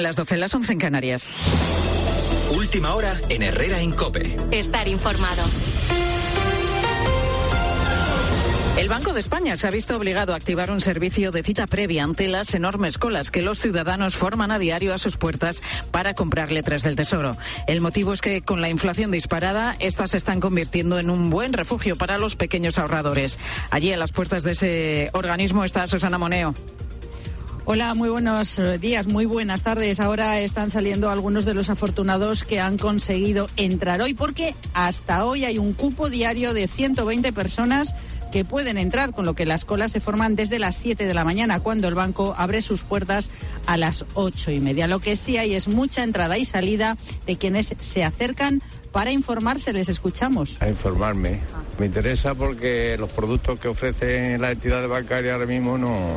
Son las 12, las 11 en Canarias. Última hora en Herrera en COPE. Estar informado. El Banco de España se ha visto obligado a activar un servicio de cita previa ante las enormes colas que los ciudadanos forman a diario a sus puertas para comprar letras del Tesoro. El motivo es que con la inflación disparada, estas se están convirtiendo en un buen refugio para los pequeños ahorradores. Allí a las puertas de ese organismo está Susana Moneo. Hola, muy buenos días, muy buenas tardes. Ahora están saliendo algunos de los afortunados que han conseguido entrar hoy, porque hasta hoy hay un cupo diario de 120 personas que pueden entrar, con lo que las colas se forman desde las 7 de la mañana, cuando el banco abre sus puertas a las 8:30. Lo que sí hay es mucha entrada y salida de quienes se acercan para informarse. Les escuchamos. A informarme. Me interesa porque los productos que ofrecen las entidades bancarias ahora mismo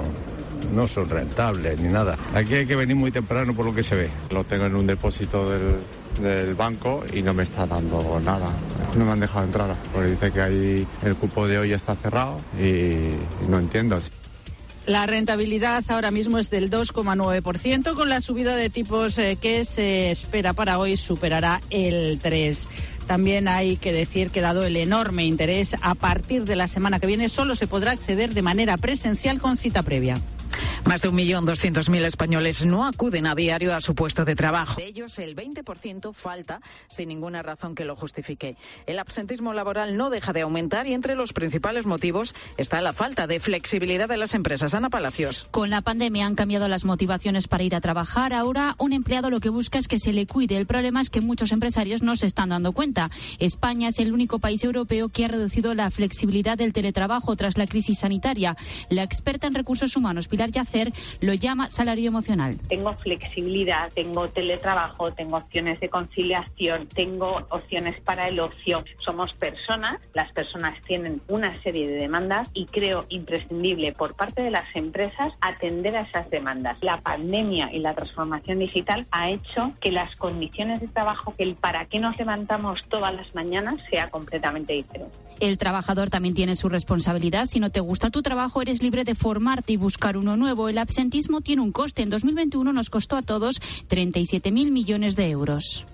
no son rentables ni nada. Aquí hay que venir muy temprano por lo que se ve. Lo tengo en un depósito del banco y no me está dando nada. No me han dejado entrar porque dice que ahí el cupo de hoy está cerrado y no entiendo. La rentabilidad ahora mismo es del 2,9%, con la subida de tipos que se espera para hoy superará el 3%. También hay que decir que, dado el enorme interés, a partir de la semana que viene solo se podrá acceder de manera presencial con cita previa. Más de 1.200.000 españoles no acuden a diario a su puesto de trabajo. De ellos, el 20% falta sin ninguna razón que lo justifique. El absentismo laboral no deja de aumentar y entre los principales motivos está la falta de flexibilidad de las empresas. Ana Palacios. Con la pandemia han cambiado las motivaciones para ir a trabajar. Ahora un empleado lo que busca es que se le cuide. El problema es que muchos empresarios no se están dando cuenta. España es el único país europeo que ha reducido la flexibilidad del teletrabajo tras la crisis sanitaria. La experta en recursos humanos, Pilar Yacer, lo llama salario emocional. Tengo flexibilidad, tengo teletrabajo, tengo opciones de conciliación, tengo opciones para el ocio. Somos personas, las personas tienen una serie de demandas y creo imprescindible por parte de las empresas atender a esas demandas. La pandemia y la transformación digital ha hecho que las condiciones de trabajo, que el para qué nos levantamos todas las mañanas sea completamente diferente. El trabajador también tiene su responsabilidad. Si no te gusta tu trabajo, eres libre de formarte y buscar uno nuevo. El absentismo tiene un coste. En 2021 nos costó a todos 37.000 millones de euros.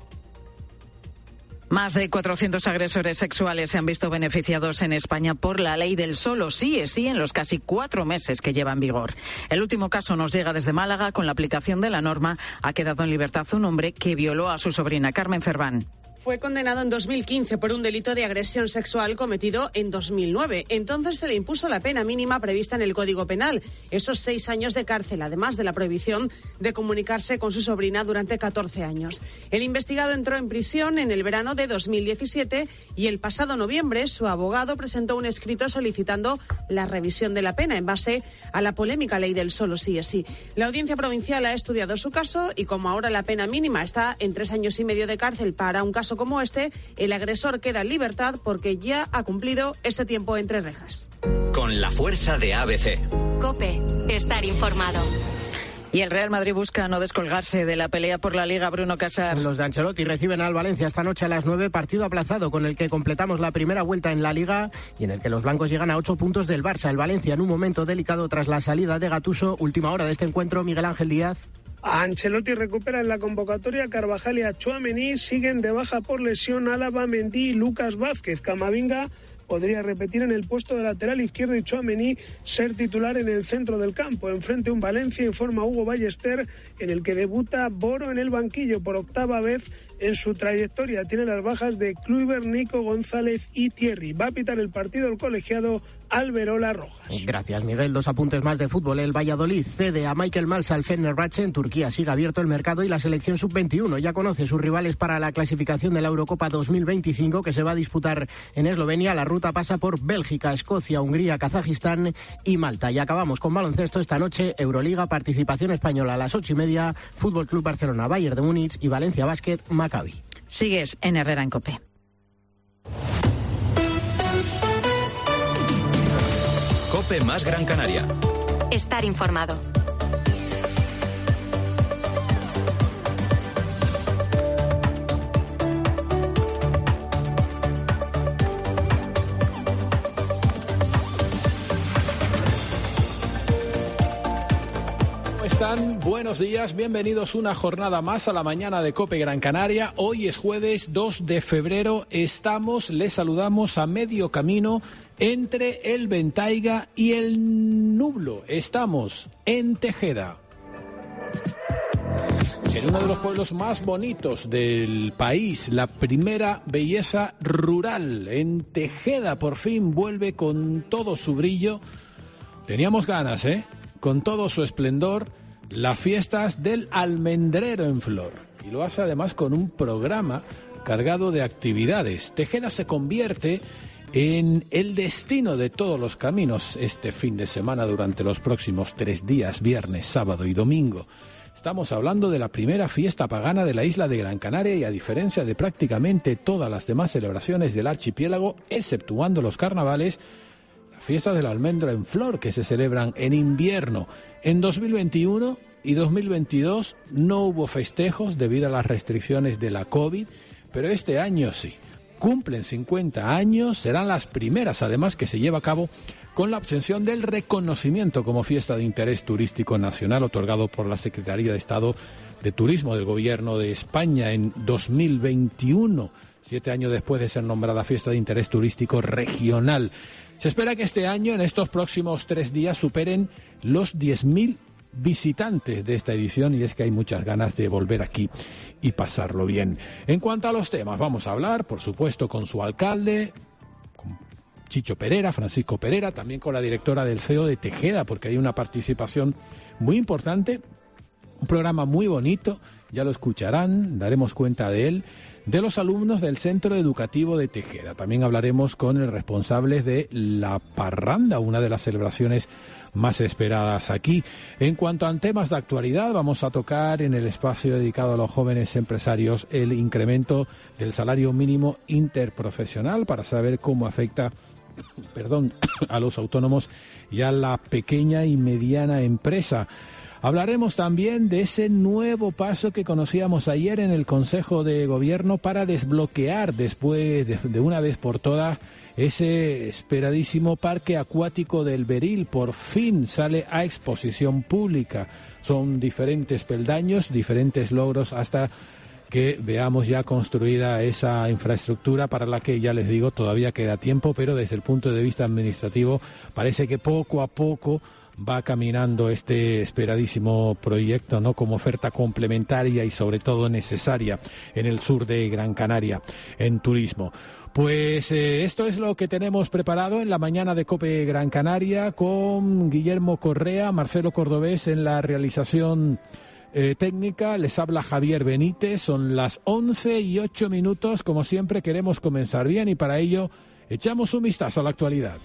Más de 400 agresores sexuales se han visto beneficiados en España por la ley del solo sí es sí en los casi 4 meses que lleva en vigor. El último caso nos llega desde Málaga. Con la aplicación de la norma ha quedado en libertad un hombre que violó a su sobrina. Carmen Cerván. Fue condenado en 2015 por un delito de agresión sexual cometido en 2009. Entonces se le impuso la pena mínima prevista en el Código Penal, esos 6 años de cárcel, además de la prohibición de comunicarse con su sobrina durante 14 años. El investigado entró en prisión en el verano de 2017 y el pasado noviembre su abogado presentó un escrito solicitando la revisión de la pena en base a la polémica ley del solo sí es sí. La Audiencia Provincial ha estudiado su caso y como ahora la pena mínima está en 3 años y medio de cárcel para un caso como este, el agresor queda en libertad porque ya ha cumplido ese tiempo entre rejas. Con la fuerza de ABC. COPE, estar informado. Y el Real Madrid busca no descolgarse de la pelea por la Liga. Bruno Casar. Los de Ancelotti reciben al Valencia esta noche a las 9, partido aplazado con el que completamos la primera vuelta en la Liga y en el que los blancos llegan a 8 puntos del Barça. El Valencia en un momento delicado tras la salida de Gattuso. Última hora de este encuentro, Miguel Ángel Díaz. A Ancelotti recupera en la convocatoria Carvajal y a Tchouaméni. Siguen de baja por lesión Álava, Mendy y Lucas Vázquez. Camavinga podría repetir en el puesto de lateral izquierdo y Tchouaméni ser titular en el centro del campo. Enfrente un Valencia, informa Hugo Ballester, en el que debuta Boro en el banquillo por 8ª vez en su trayectoria. Tiene las bajas de Kluivert, Nico, González y Thierry. Va a pitar el partido el colegiado Alberola Rojas. Gracias, Miguel. 2 apuntes más de fútbol. El Valladolid cede a Michael Mals al Fenerbahce. En Turquía sigue abierto el mercado y la selección sub-21 ya conoce sus rivales para la clasificación de la Eurocopa 2025 que se va a disputar en Eslovenia. La ruta pasa por Bélgica, Escocia, Hungría, Kazajistán y Malta. Y acabamos con baloncesto esta noche. Euroliga, participación española a las 8:30. Fútbol Club Barcelona, Bayern de Múnich y Valencia Basket, Maccabi. Sigues en Herrera en COPE. COPE más Gran Canaria. Estar informado. están? Buenos días, bienvenidos una jornada más a la mañana de COPE Gran Canaria. Hoy es jueves 2 de febrero, les saludamos a medio camino entre el Ventaiga y el Nublo. Estamos en Tejeda, en uno de los pueblos más bonitos del país, la primera belleza rural. En Tejeda por fin vuelve con todo su brillo. Teníamos ganas, con todo su esplendor, las fiestas del almendrero en flor. Y lo hace además con un programa cargado de actividades. Tejeda se convierte en el destino de todos los caminos este fin de semana durante los próximos 3 días, viernes, sábado y domingo. Estamos hablando de la primera fiesta pagana de la isla de Gran Canaria y, a diferencia de prácticamente todas las demás celebraciones del archipiélago, exceptuando los carnavales, fiestas del almendro en flor que se celebran en invierno. En 2021 y 2022 no hubo festejos debido a las restricciones de la COVID, pero este año sí. Cumplen 50 años, serán las primeras además que se lleva a cabo con la obtención del reconocimiento como fiesta de interés turístico nacional otorgado por la Secretaría de Estado de Turismo del Gobierno de España en 2021, 7 años después de ser nombrada fiesta de interés turístico regional. Se espera que este año, en estos próximos 3 días, superen los 10.000 visitantes de esta edición, y es que hay muchas ganas de volver aquí y pasarlo bien. En cuanto a los temas, vamos a hablar, por supuesto, con su alcalde, con Chicho Perera, Francisco Perera, también con la directora del CEO de Tejeda, porque hay una participación muy importante, un programa muy bonito, ya lo escucharán, daremos cuenta de él, de los alumnos del Centro Educativo de Tejeda. También hablaremos con el responsable de la parranda, una de las celebraciones más esperadas aquí. En cuanto a temas de actualidad, vamos a tocar en el espacio dedicado a los jóvenes empresarios el incremento del salario mínimo interprofesional para saber cómo afecta a los autónomos y a la pequeña y mediana empresa. Hablaremos también de ese nuevo paso que conocíamos ayer en el Consejo de Gobierno para desbloquear después de una vez por todas ese esperadísimo parque acuático del Beril. Por fin sale a exposición pública. Son diferentes peldaños, diferentes logros hasta que veamos ya construida esa infraestructura para la que, ya les digo, todavía queda tiempo, pero desde el punto de vista administrativo parece que poco a poco va caminando este esperadísimo proyecto, ¿no?, como oferta complementaria y sobre todo necesaria en el sur de Gran Canaria en turismo. Pues esto es lo que tenemos preparado en la mañana de COPE Gran Canaria, con Guillermo Correa, Marcelo Cordobés en la realización técnica. Les habla Javier Benítez. Son las 11:08. Como siempre, queremos comenzar bien y para ello echamos un vistazo a la actualidad.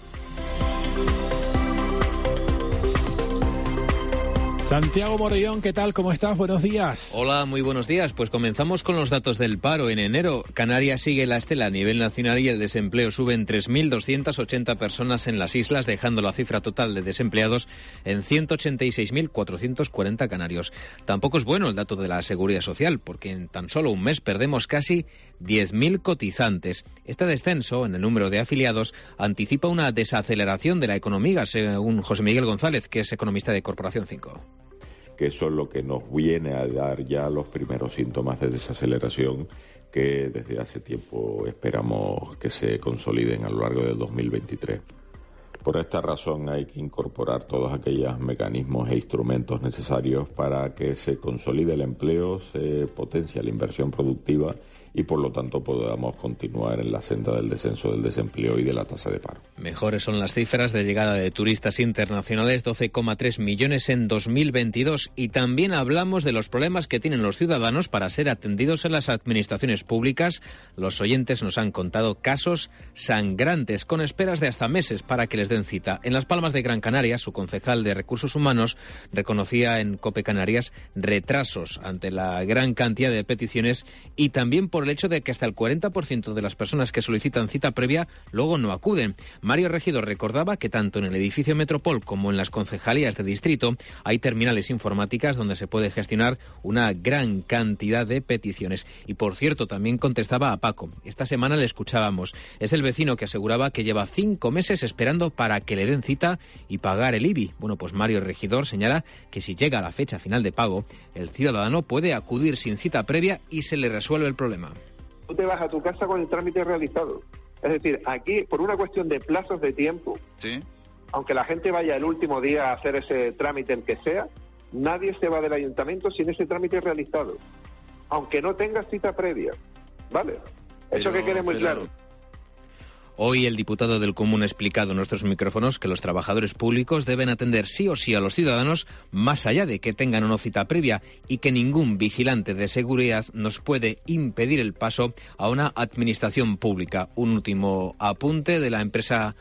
Santiago Morellón, ¿qué tal? ¿Cómo estás? Buenos días. Hola, muy buenos días. Pues comenzamos con los datos del paro. En enero, Canarias sigue la estela a nivel nacional y el desempleo sube en 3.280 personas en las islas, dejando la cifra total de desempleados en 186.440 canarios. Tampoco es bueno el dato de la Seguridad Social, porque en tan solo un mes perdemos casi 10.000 cotizantes. Este descenso en el número de afiliados anticipa una desaceleración de la economía, según José Miguel González, que es economista de Corporación 5. Que eso es lo que nos viene a dar ya los primeros síntomas de desaceleración que desde hace tiempo esperamos que se consoliden a lo largo del 2023. Por esta razón hay que incorporar todos aquellos mecanismos e instrumentos necesarios para que se consolide el empleo, se potencie la inversión productiva y por lo tanto podamos continuar en la senda del descenso del desempleo y de la tasa de paro. Mejores son las cifras de llegada de turistas internacionales, 12,3 millones en 2022. Y también hablamos de los problemas que tienen los ciudadanos para ser atendidos en las administraciones públicas. Los oyentes nos han contado casos sangrantes con esperas de hasta meses para que les den cita. En Las Palmas de Gran Canaria, su concejal de Recursos Humanos reconocía en COPE Canarias retrasos ante la gran cantidad de peticiones y también por por el hecho de que hasta el 40% de las personas que solicitan cita previa luego no acuden. Mario Regidor recordaba que tanto en el edificio Metropol como en las concejalías de distrito hay terminales informáticas donde se puede gestionar una gran cantidad de peticiones. Y por cierto, también contestaba a Paco. Esta semana le escuchábamos. Es el vecino que aseguraba que lleva 5 meses esperando para que le den cita y pagar el IBI. Bueno, pues Mario Regidor señala que si llega la fecha final de pago, el ciudadano puede acudir sin cita previa y se le resuelve el problema. Tú te vas a tu casa con el trámite realizado. Es decir, aquí, por una cuestión de plazos de tiempo, ¿sí?, aunque la gente vaya el último día a hacer ese trámite, el que sea, nadie se va del ayuntamiento sin ese trámite realizado, aunque no tenga cita previa, ¿vale? Eso que quede muy claro. Hoy el diputado del Común ha explicado en nuestros micrófonos que los trabajadores públicos deben atender sí o sí a los ciudadanos, más allá de que tengan una cita previa, y que ningún vigilante de seguridad nos puede impedir el paso a una administración pública. Un último apunte de la empresa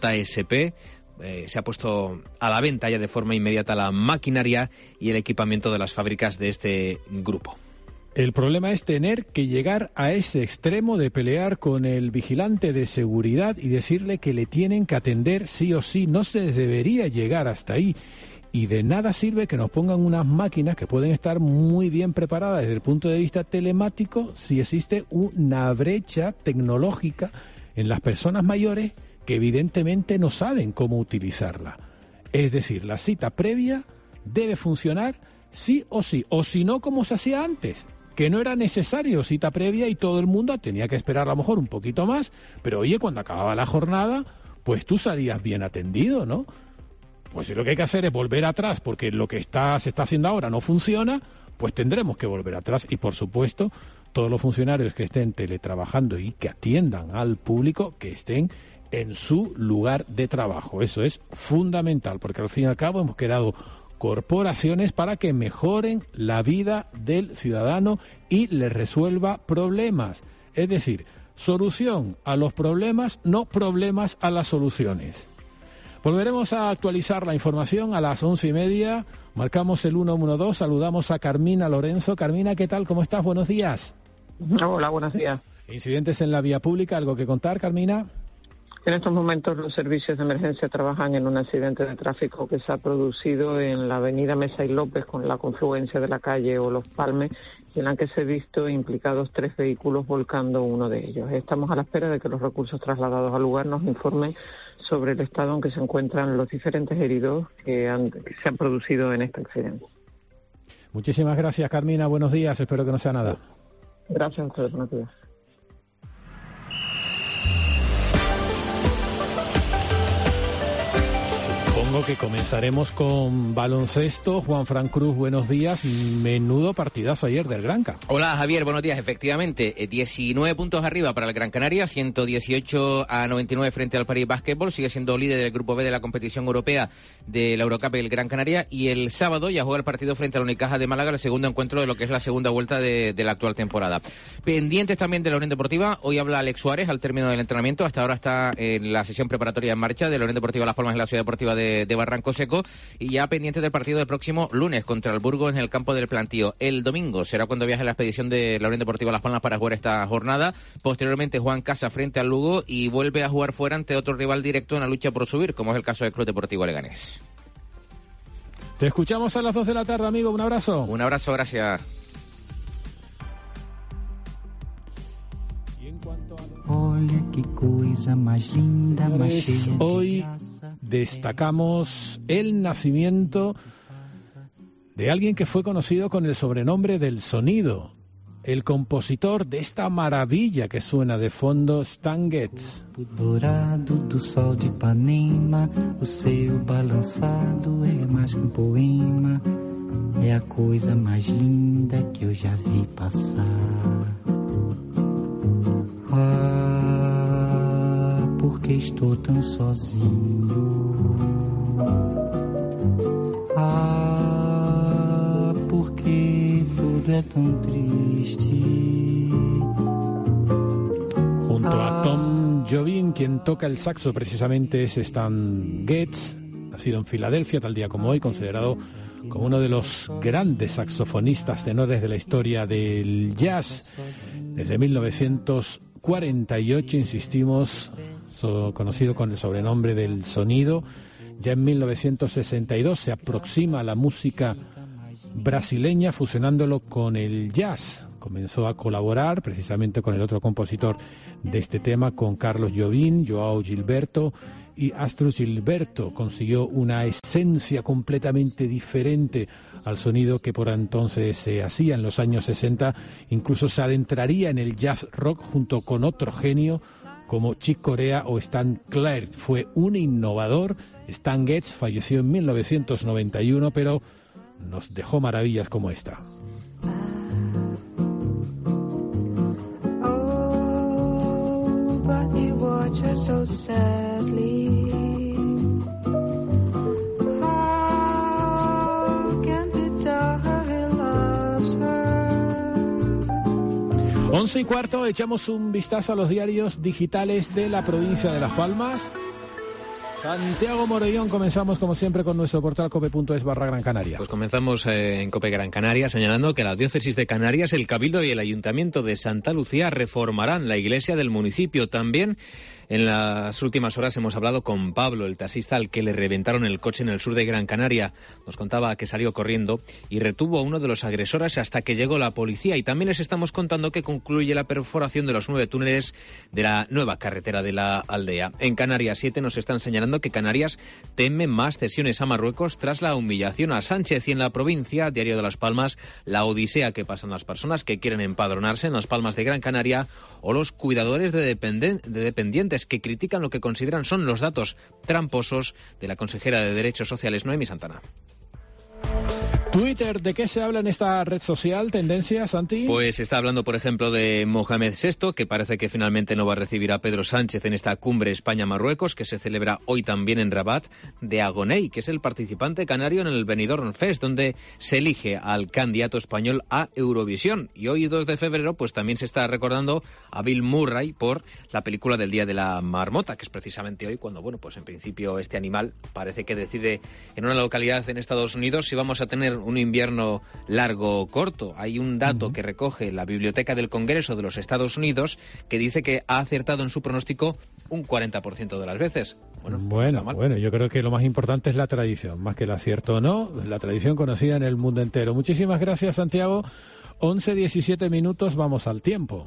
JSP. Se ha puesto a la venta ya de forma inmediata la maquinaria y el equipamiento de las fábricas de este grupo. El problema es tener que llegar a ese extremo de pelear con el vigilante de seguridad y decirle que le tienen que atender sí o sí. No se debería llegar hasta ahí. Y de nada sirve que nos pongan unas máquinas que pueden estar muy bien preparadas desde el punto de vista telemático si existe una brecha tecnológica en las personas mayores que evidentemente no saben cómo utilizarla. Es decir, la cita previa debe funcionar sí, o si no, como se hacía antes, que no era necesario cita previa y todo el mundo tenía que esperar a lo mejor un poquito más, pero oye, cuando acababa la jornada, pues tú salías bien atendido, ¿no? Pues si lo que hay que hacer es volver atrás porque lo que se está haciendo ahora no funciona, pues tendremos que volver atrás. Y por supuesto, todos los funcionarios que estén teletrabajando y que atiendan al público, que estén en su lugar de trabajo. Eso es fundamental, porque al fin y al cabo hemos creado corporaciones para que mejoren la vida del ciudadano y le resuelva problemas. Es decir, solución a los problemas, no problemas a las soluciones. Volveremos a actualizar la información a las 11:30. Marcamos el 112, saludamos a Carmina Lorenzo. Carmina, ¿qué tal? ¿Cómo estás? Buenos días. Hola, buenos días. Incidentes en la vía pública, ¿algo que contar, Carmina? En estos momentos los servicios de emergencia trabajan en un accidente de tráfico que se ha producido en la avenida Mesa y López con la confluencia de la calle Olof Palme, en la que se han visto implicados 3 vehículos volcando uno de ellos. Estamos a la espera de que los recursos trasladados al lugar nos informen sobre el estado en que se encuentran los diferentes heridos que se han producido en este accidente. Muchísimas gracias, Carmina. Buenos días. Espero que no sea nada. Gracias a ustedes. Buenos días. Supongo que comenzaremos con baloncesto. Juan Fran Cruz, buenos días. Menudo partidazo ayer del Granca. Hola Javier, buenos días. Efectivamente, 19 puntos arriba para el Gran Canaria, 118-99 frente al París Basketball. Sigue siendo líder del grupo B de la competición europea de la Eurocup el Gran Canaria. Y el sábado ya juega el partido frente al Unicaja de Málaga, el segundo encuentro de lo que es la segunda vuelta de la actual temporada. Pendientes también de la Unión Deportiva. Hoy habla Alex Suárez al término del entrenamiento. Hasta ahora está en la sesión preparatoria en marcha de la Unión Deportiva Las Palmas en la Ciudad Deportiva de Barranco Seco, y ya pendiente del partido del próximo lunes contra el Burgos en el campo del Plantío. El domingo será cuando viaje la expedición de la Unión Deportiva Las Palmas para jugar esta jornada. Posteriormente juega en casa frente al Lugo y vuelve a jugar fuera ante otro rival directo en la lucha por subir, como es el caso del Club Deportivo Leganés. Te escuchamos a las 2 de la tarde, amigo. Un abrazo. Un abrazo, gracias. Señores, hoy destacamos el nacimiento de alguien que fue conocido con el sobrenombre del Sonido, el compositor de esta maravilla que suena de fondo, Stan Getz. Dourado do sol de Ipanema, o seu balançado é mais que poema, é a coisa mais linda que eu já vi passar. Ah, porque estou tão sozinho. Ah, porque tudo é tão triste. Junto a Tom Jobim, quien toca el saxo precisamente es Stan Getz, nacido en Filadelfia tal día como hoy, considerado como uno de los grandes saxofonistas tenores de la historia del jazz. Desde 1948, insistimos, conocido con el sobrenombre del sonido. Ya en 1962 se aproxima a la música brasileña fusionándolo con el jazz. Comenzó a colaborar precisamente con el otro compositor de este tema, con Carlos Jobim, João Gilberto y Astrud Gilberto. Consiguió una esencia completamente diferente al sonido que por entonces se hacía en los años 60. Incluso se adentraría en el jazz rock junto con otro genio como Chick Corea o Stan Getz. Fue un innovador. Stan Getz falleció en 1991, pero nos dejó maravillas como esta. Oh, but you watch her so sadly. How can the daughter who loves her? 11:15, echamos un vistazo a los diarios digitales de la provincia de Las Palmas. Santiago Morellón, comenzamos como siempre con nuestro portal cope.es/Gran Canaria. Pues comenzamos en Cope Gran Canaria señalando que la diócesis de Canarias, el Cabildo y el Ayuntamiento de Santa Lucía reformarán la iglesia del municipio. También en las últimas horas hemos hablado con Pablo, el taxista al que le reventaron el coche en el sur de Gran Canaria. Nos contaba que salió corriendo y retuvo a uno de los agresores hasta que llegó la policía. Y también les estamos contando que concluye la perforación de los 9 túneles de la nueva carretera de la aldea. En Canarias 7 nos están señalando que Canarias teme más cesiones a Marruecos tras la humillación a Sánchez. Y en la provincia, Diario de Las Palmas, la odisea que pasan las personas que quieren empadronarse en Las Palmas de Gran Canaria o los cuidadores de dependientes que critican lo que consideran son los datos tramposos de la consejera de Derechos Sociales, Noemí Santana. Twitter, ¿de qué se habla en esta red social? ¿Tendencia, Santi? Pues se está hablando, por ejemplo, de Mohamed VI, que parece que finalmente no va a recibir a Pedro Sánchez en esta cumbre España-Marruecos, que se celebra hoy también en Rabat, de Agoney, que es el participante canario en el Benidorm Fest, donde se elige al candidato español a Eurovisión. Y hoy, 2 de febrero, pues también se está recordando a Bill Murray por la película del Día de la Marmota, que es precisamente hoy cuando, bueno, pues en principio este animal parece que decide en una localidad en Estados Unidos si vamos a tener un invierno largo o corto. Hay un dato que recoge la Biblioteca del Congreso de los Estados Unidos que dice que ha acertado en su pronóstico un 40% de las veces. Bueno, yo creo que lo más importante es la tradición, más que el acierto o no, la tradición conocida en el mundo entero. Muchísimas gracias, Santiago. 11:17 minutos, vamos al tiempo.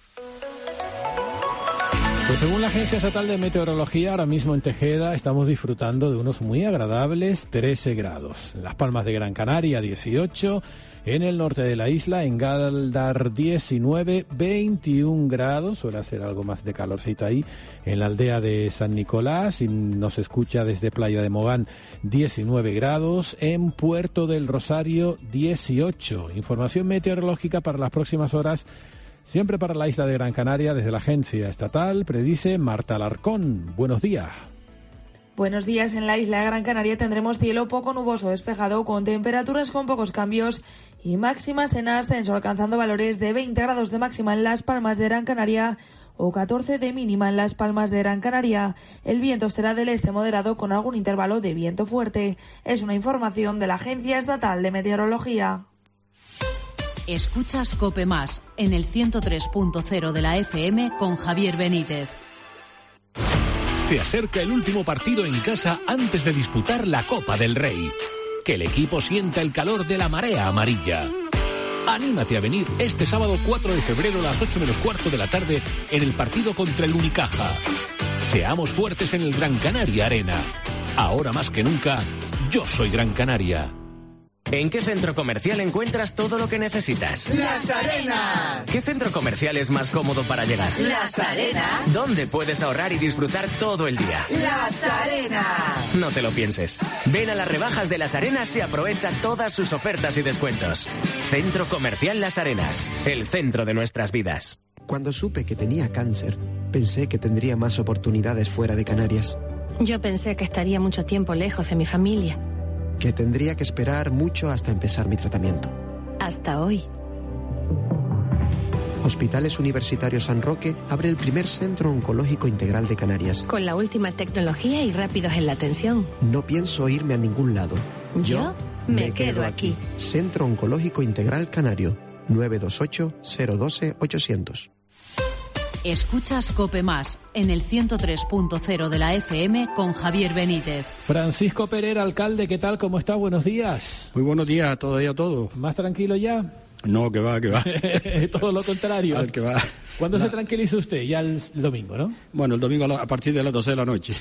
Pues según la Agencia Estatal de Meteorología, ahora mismo en Tejeda estamos disfrutando de unos muy agradables 13 grados. En Las Palmas de Gran Canaria, 18. En el norte de la isla, en Galdar, 19, 21 grados. Suele hacer algo más de calorcito ahí. En la aldea de San Nicolás, y nos escucha desde Playa de Mogán, 19 grados. En Puerto del Rosario, 18. Información meteorológica para las próximas horas. Siempre para la isla de Gran Canaria, desde la Agencia Estatal, predice Marta Alarcón. Buenos días. Buenos días. En la isla de Gran Canaria tendremos cielo poco nuboso despejado, con temperaturas con pocos cambios y máximas en ascenso, alcanzando valores de 20 grados de máxima en Las Palmas de Gran Canaria o 14 de mínima en Las Palmas de Gran Canaria. El viento será del este moderado con algún intervalo de viento fuerte. Es una información de la Agencia Estatal de Meteorología. Escuchas COPE Más en el 103.0 de la FM con Javier Benítez. Se acerca el último partido en casa antes de disputar la Copa del Rey. Que el equipo sienta el calor de la marea amarilla. Anímate a venir este sábado 4 de febrero a las 8 menos cuarto de la tarde en el partido contra el Unicaja. Seamos fuertes en el Gran Canaria Arena. Ahora más que nunca, yo soy Gran Canaria. ¿En qué centro comercial encuentras todo lo que necesitas? Las Arenas. ¿Qué centro comercial es más cómodo para llegar? Las Arenas. ¿Dónde puedes ahorrar y disfrutar todo el día? Las Arenas. No te lo pienses. Ven a las rebajas de Las Arenas y aprovecha todas sus ofertas y descuentos. Centro Comercial Las Arenas, el centro de nuestras vidas. Cuando supe que tenía cáncer, pensé que tendría más oportunidades fuera de Canarias. Yo pensé que estaría mucho tiempo lejos de mi familia. Que tendría que esperar mucho hasta empezar mi tratamiento. Hasta hoy. Hospitales Universitarios San Roque abre el primer centro oncológico integral de Canarias. Con la última tecnología y rápidos en la atención. No pienso irme a ningún lado. Yo me quedo aquí. Centro Oncológico Integral Canario. 928 012 800. Escuchas COPE Más en el 103.0 de la FM con Javier Benítez. Francisco Pereira, alcalde, ¿qué tal? ¿Cómo está? Buenos días. Muy buenos días a todos y a todos. ¿Más tranquilo ya? No, que va. Todo lo contrario. Al que va. ¿Cuándo se tranquiliza usted? Ya el domingo, ¿no? Bueno, el domingo a partir de las 12 de la noche.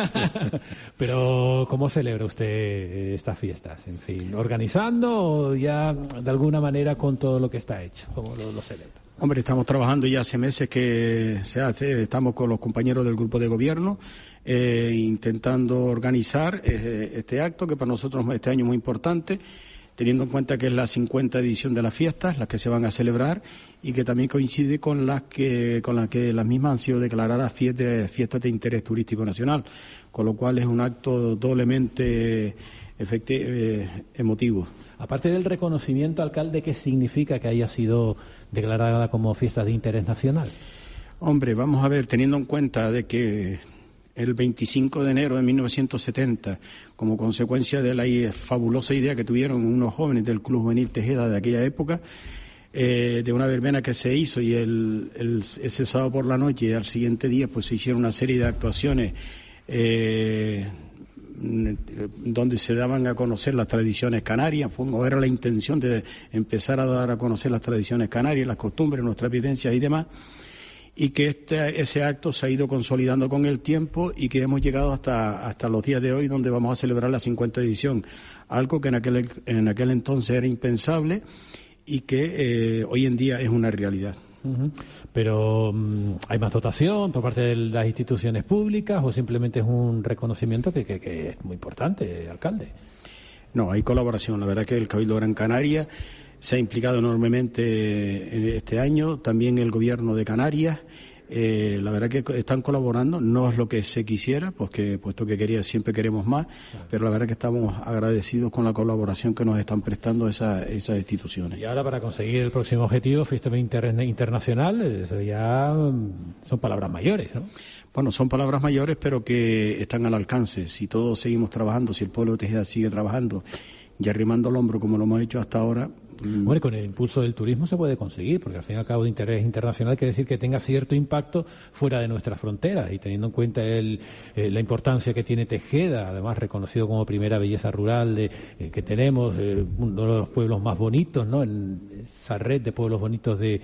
Pero, ¿cómo celebra usted estas fiestas? En fin, ¿organizando o ya de alguna manera con todo lo que está hecho? ¿Cómo lo celebra? Hombre, estamos trabajando ya hace meses que se hace, estamos con los compañeros del grupo de gobierno intentando organizar este acto que para nosotros este año es muy importante, teniendo en cuenta que es la 50ª edición de las fiestas, las que se van a celebrar y que también coincide con las que las mismas han sido declaradas fiestas de interés turístico nacional, con lo cual es un acto doblemente emotivo. Aparte del reconocimiento, alcalde, ¿qué significa que haya sido declarada como fiesta de interés nacional? Hombre, vamos a ver, teniendo en cuenta de que el 25 de enero de 1970, como consecuencia de la fabulosa idea que tuvieron unos jóvenes del Club Juvenil Tejeda de aquella época, de una verbena que se hizo y ese sábado por la noche y al siguiente día pues se hicieron una serie de actuaciones donde se daban a conocer las tradiciones canarias. Era la intención de empezar a dar a conocer las tradiciones canarias, las costumbres, nuestras vivencias y demás, y que ese acto se ha ido consolidando con el tiempo y que hemos llegado hasta los días de hoy, donde vamos a celebrar la 50ª edición, algo que en aquel entonces era impensable y que hoy en día es una realidad. Pero ¿hay más dotación por parte de las instituciones públicas o simplemente es un reconocimiento que es muy importante, alcalde? No, hay colaboración. La verdad que el Cabildo Gran Canaria se ha implicado enormemente en este año, también el Gobierno de Canarias. La verdad que están colaborando, no es lo que se quisiera, puesto que siempre queremos más, pero la verdad que estamos agradecidos con la colaboración que nos están prestando esas instituciones. Y ahora para conseguir el próximo objetivo, Fiesta Internacional, eso ya son palabras mayores, ¿no? Bueno, son palabras mayores, pero que están al alcance. Si todos seguimos trabajando, si el pueblo de Tejeda sigue trabajando y arrimando el hombro como lo hemos hecho hasta ahora. Bueno, con el impulso del turismo se puede conseguir, porque al fin y al cabo de interés internacional quiere decir que tenga cierto impacto fuera de nuestras fronteras, y teniendo en cuenta la importancia que tiene Tejeda, además reconocido como primera belleza rural que tenemos, uno de los pueblos más bonitos, ¿no? En esa red de pueblos bonitos de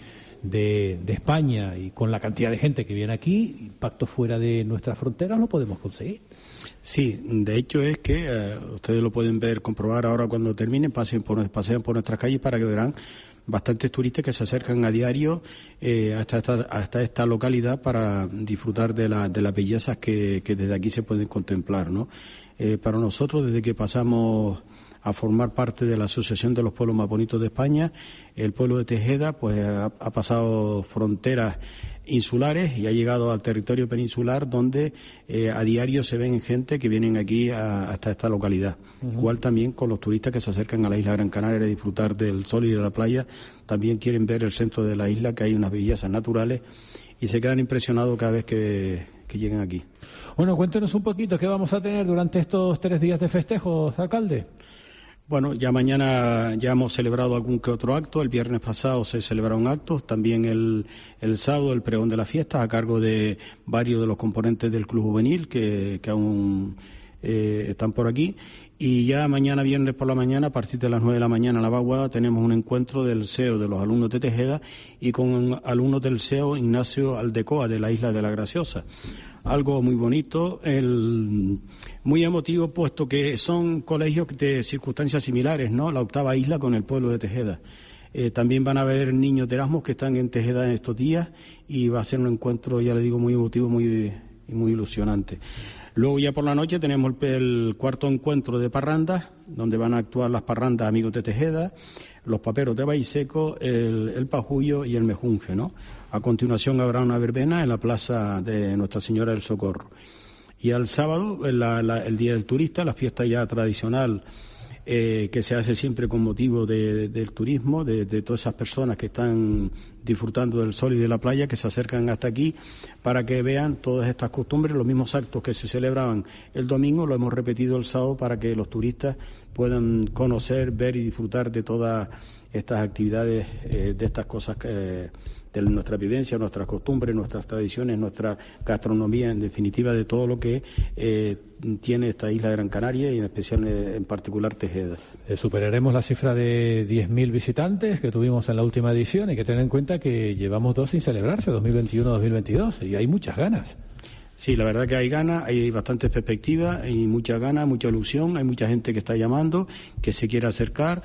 España, y con la cantidad de gente que viene aquí, impacto fuera de nuestras fronteras lo podemos conseguir. Sí, de hecho es que ustedes lo pueden comprobar ahora cuando terminen, pasean por nuestras calles para que verán bastantes turistas que se acercan a diario hasta esta localidad para disfrutar de las bellezas que desde aquí se pueden contemplar, ¿no? Para nosotros, desde que pasamos a formar parte de la Asociación de los Pueblos Más Bonitos de España, el pueblo de Tejeda pues ha pasado fronteras insulares y ha llegado al territorio peninsular, donde a diario se ven gente que vienen aquí hasta esta localidad. Igual también con los turistas que se acercan a la isla Gran Canaria a disfrutar del sol y de la playa, también quieren ver el centro de la isla, que hay unas bellezas naturales, y se quedan impresionados cada vez que lleguen aquí. Bueno, cuéntenos un poquito qué vamos a tener durante estos 3 días de festejos, alcalde. Bueno, ya mañana ya hemos celebrado algún que otro acto. El viernes pasado se celebraron actos. También el sábado el pregón de las fiestas a cargo de varios de los componentes del Club Juvenil que aún están por aquí. Y ya mañana viernes por la mañana, a partir de las 9 de la mañana en la vaguada, tenemos un encuentro del CEO de los alumnos de Tejeda y con alumnos del CEO Ignacio Aldecoa de la Isla de la Graciosa. Algo muy bonito, muy emotivo, puesto que son colegios de circunstancias similares, ¿no? La octava isla con el pueblo de Tejeda. También van a haber niños de Erasmus que están en Tejeda en estos días y va a ser un encuentro, ya le digo, muy emotivo, muy ilusionante. Luego ya por la noche tenemos el cuarto encuentro de parrandas, donde van a actuar las parrandas Amigos de Tejeda, los paperos de Baiseco, el pajullo y el mejunje, ¿no? A continuación habrá una verbena en la plaza de Nuestra Señora del Socorro. Y al sábado, el Día del Turista, la fiesta ya tradicional que se hace siempre con motivo del turismo, de todas esas personas que están disfrutando del sol y de la playa, que se acercan hasta aquí para que vean todas estas costumbres. Los mismos actos que se celebraban el domingo lo hemos repetido el sábado para que los turistas puedan conocer, ver y disfrutar de todas estas actividades, de estas cosas de nuestra vivencia, nuestras costumbres, nuestras tradiciones, nuestra gastronomía, en definitiva de todo lo que tiene esta isla de Gran Canaria y en especial, en particular, Tejeda. Superaremos la cifra de 10.000 visitantes que tuvimos en la última edición. Hay que tener en cuenta que llevamos 2 sin celebrarse, 2021-2022, y hay muchas ganas. Sí, la verdad que hay ganas, hay bastantes perspectivas, hay mucha ganas, mucha ilusión, hay mucha gente que está llamando, que se quiere acercar.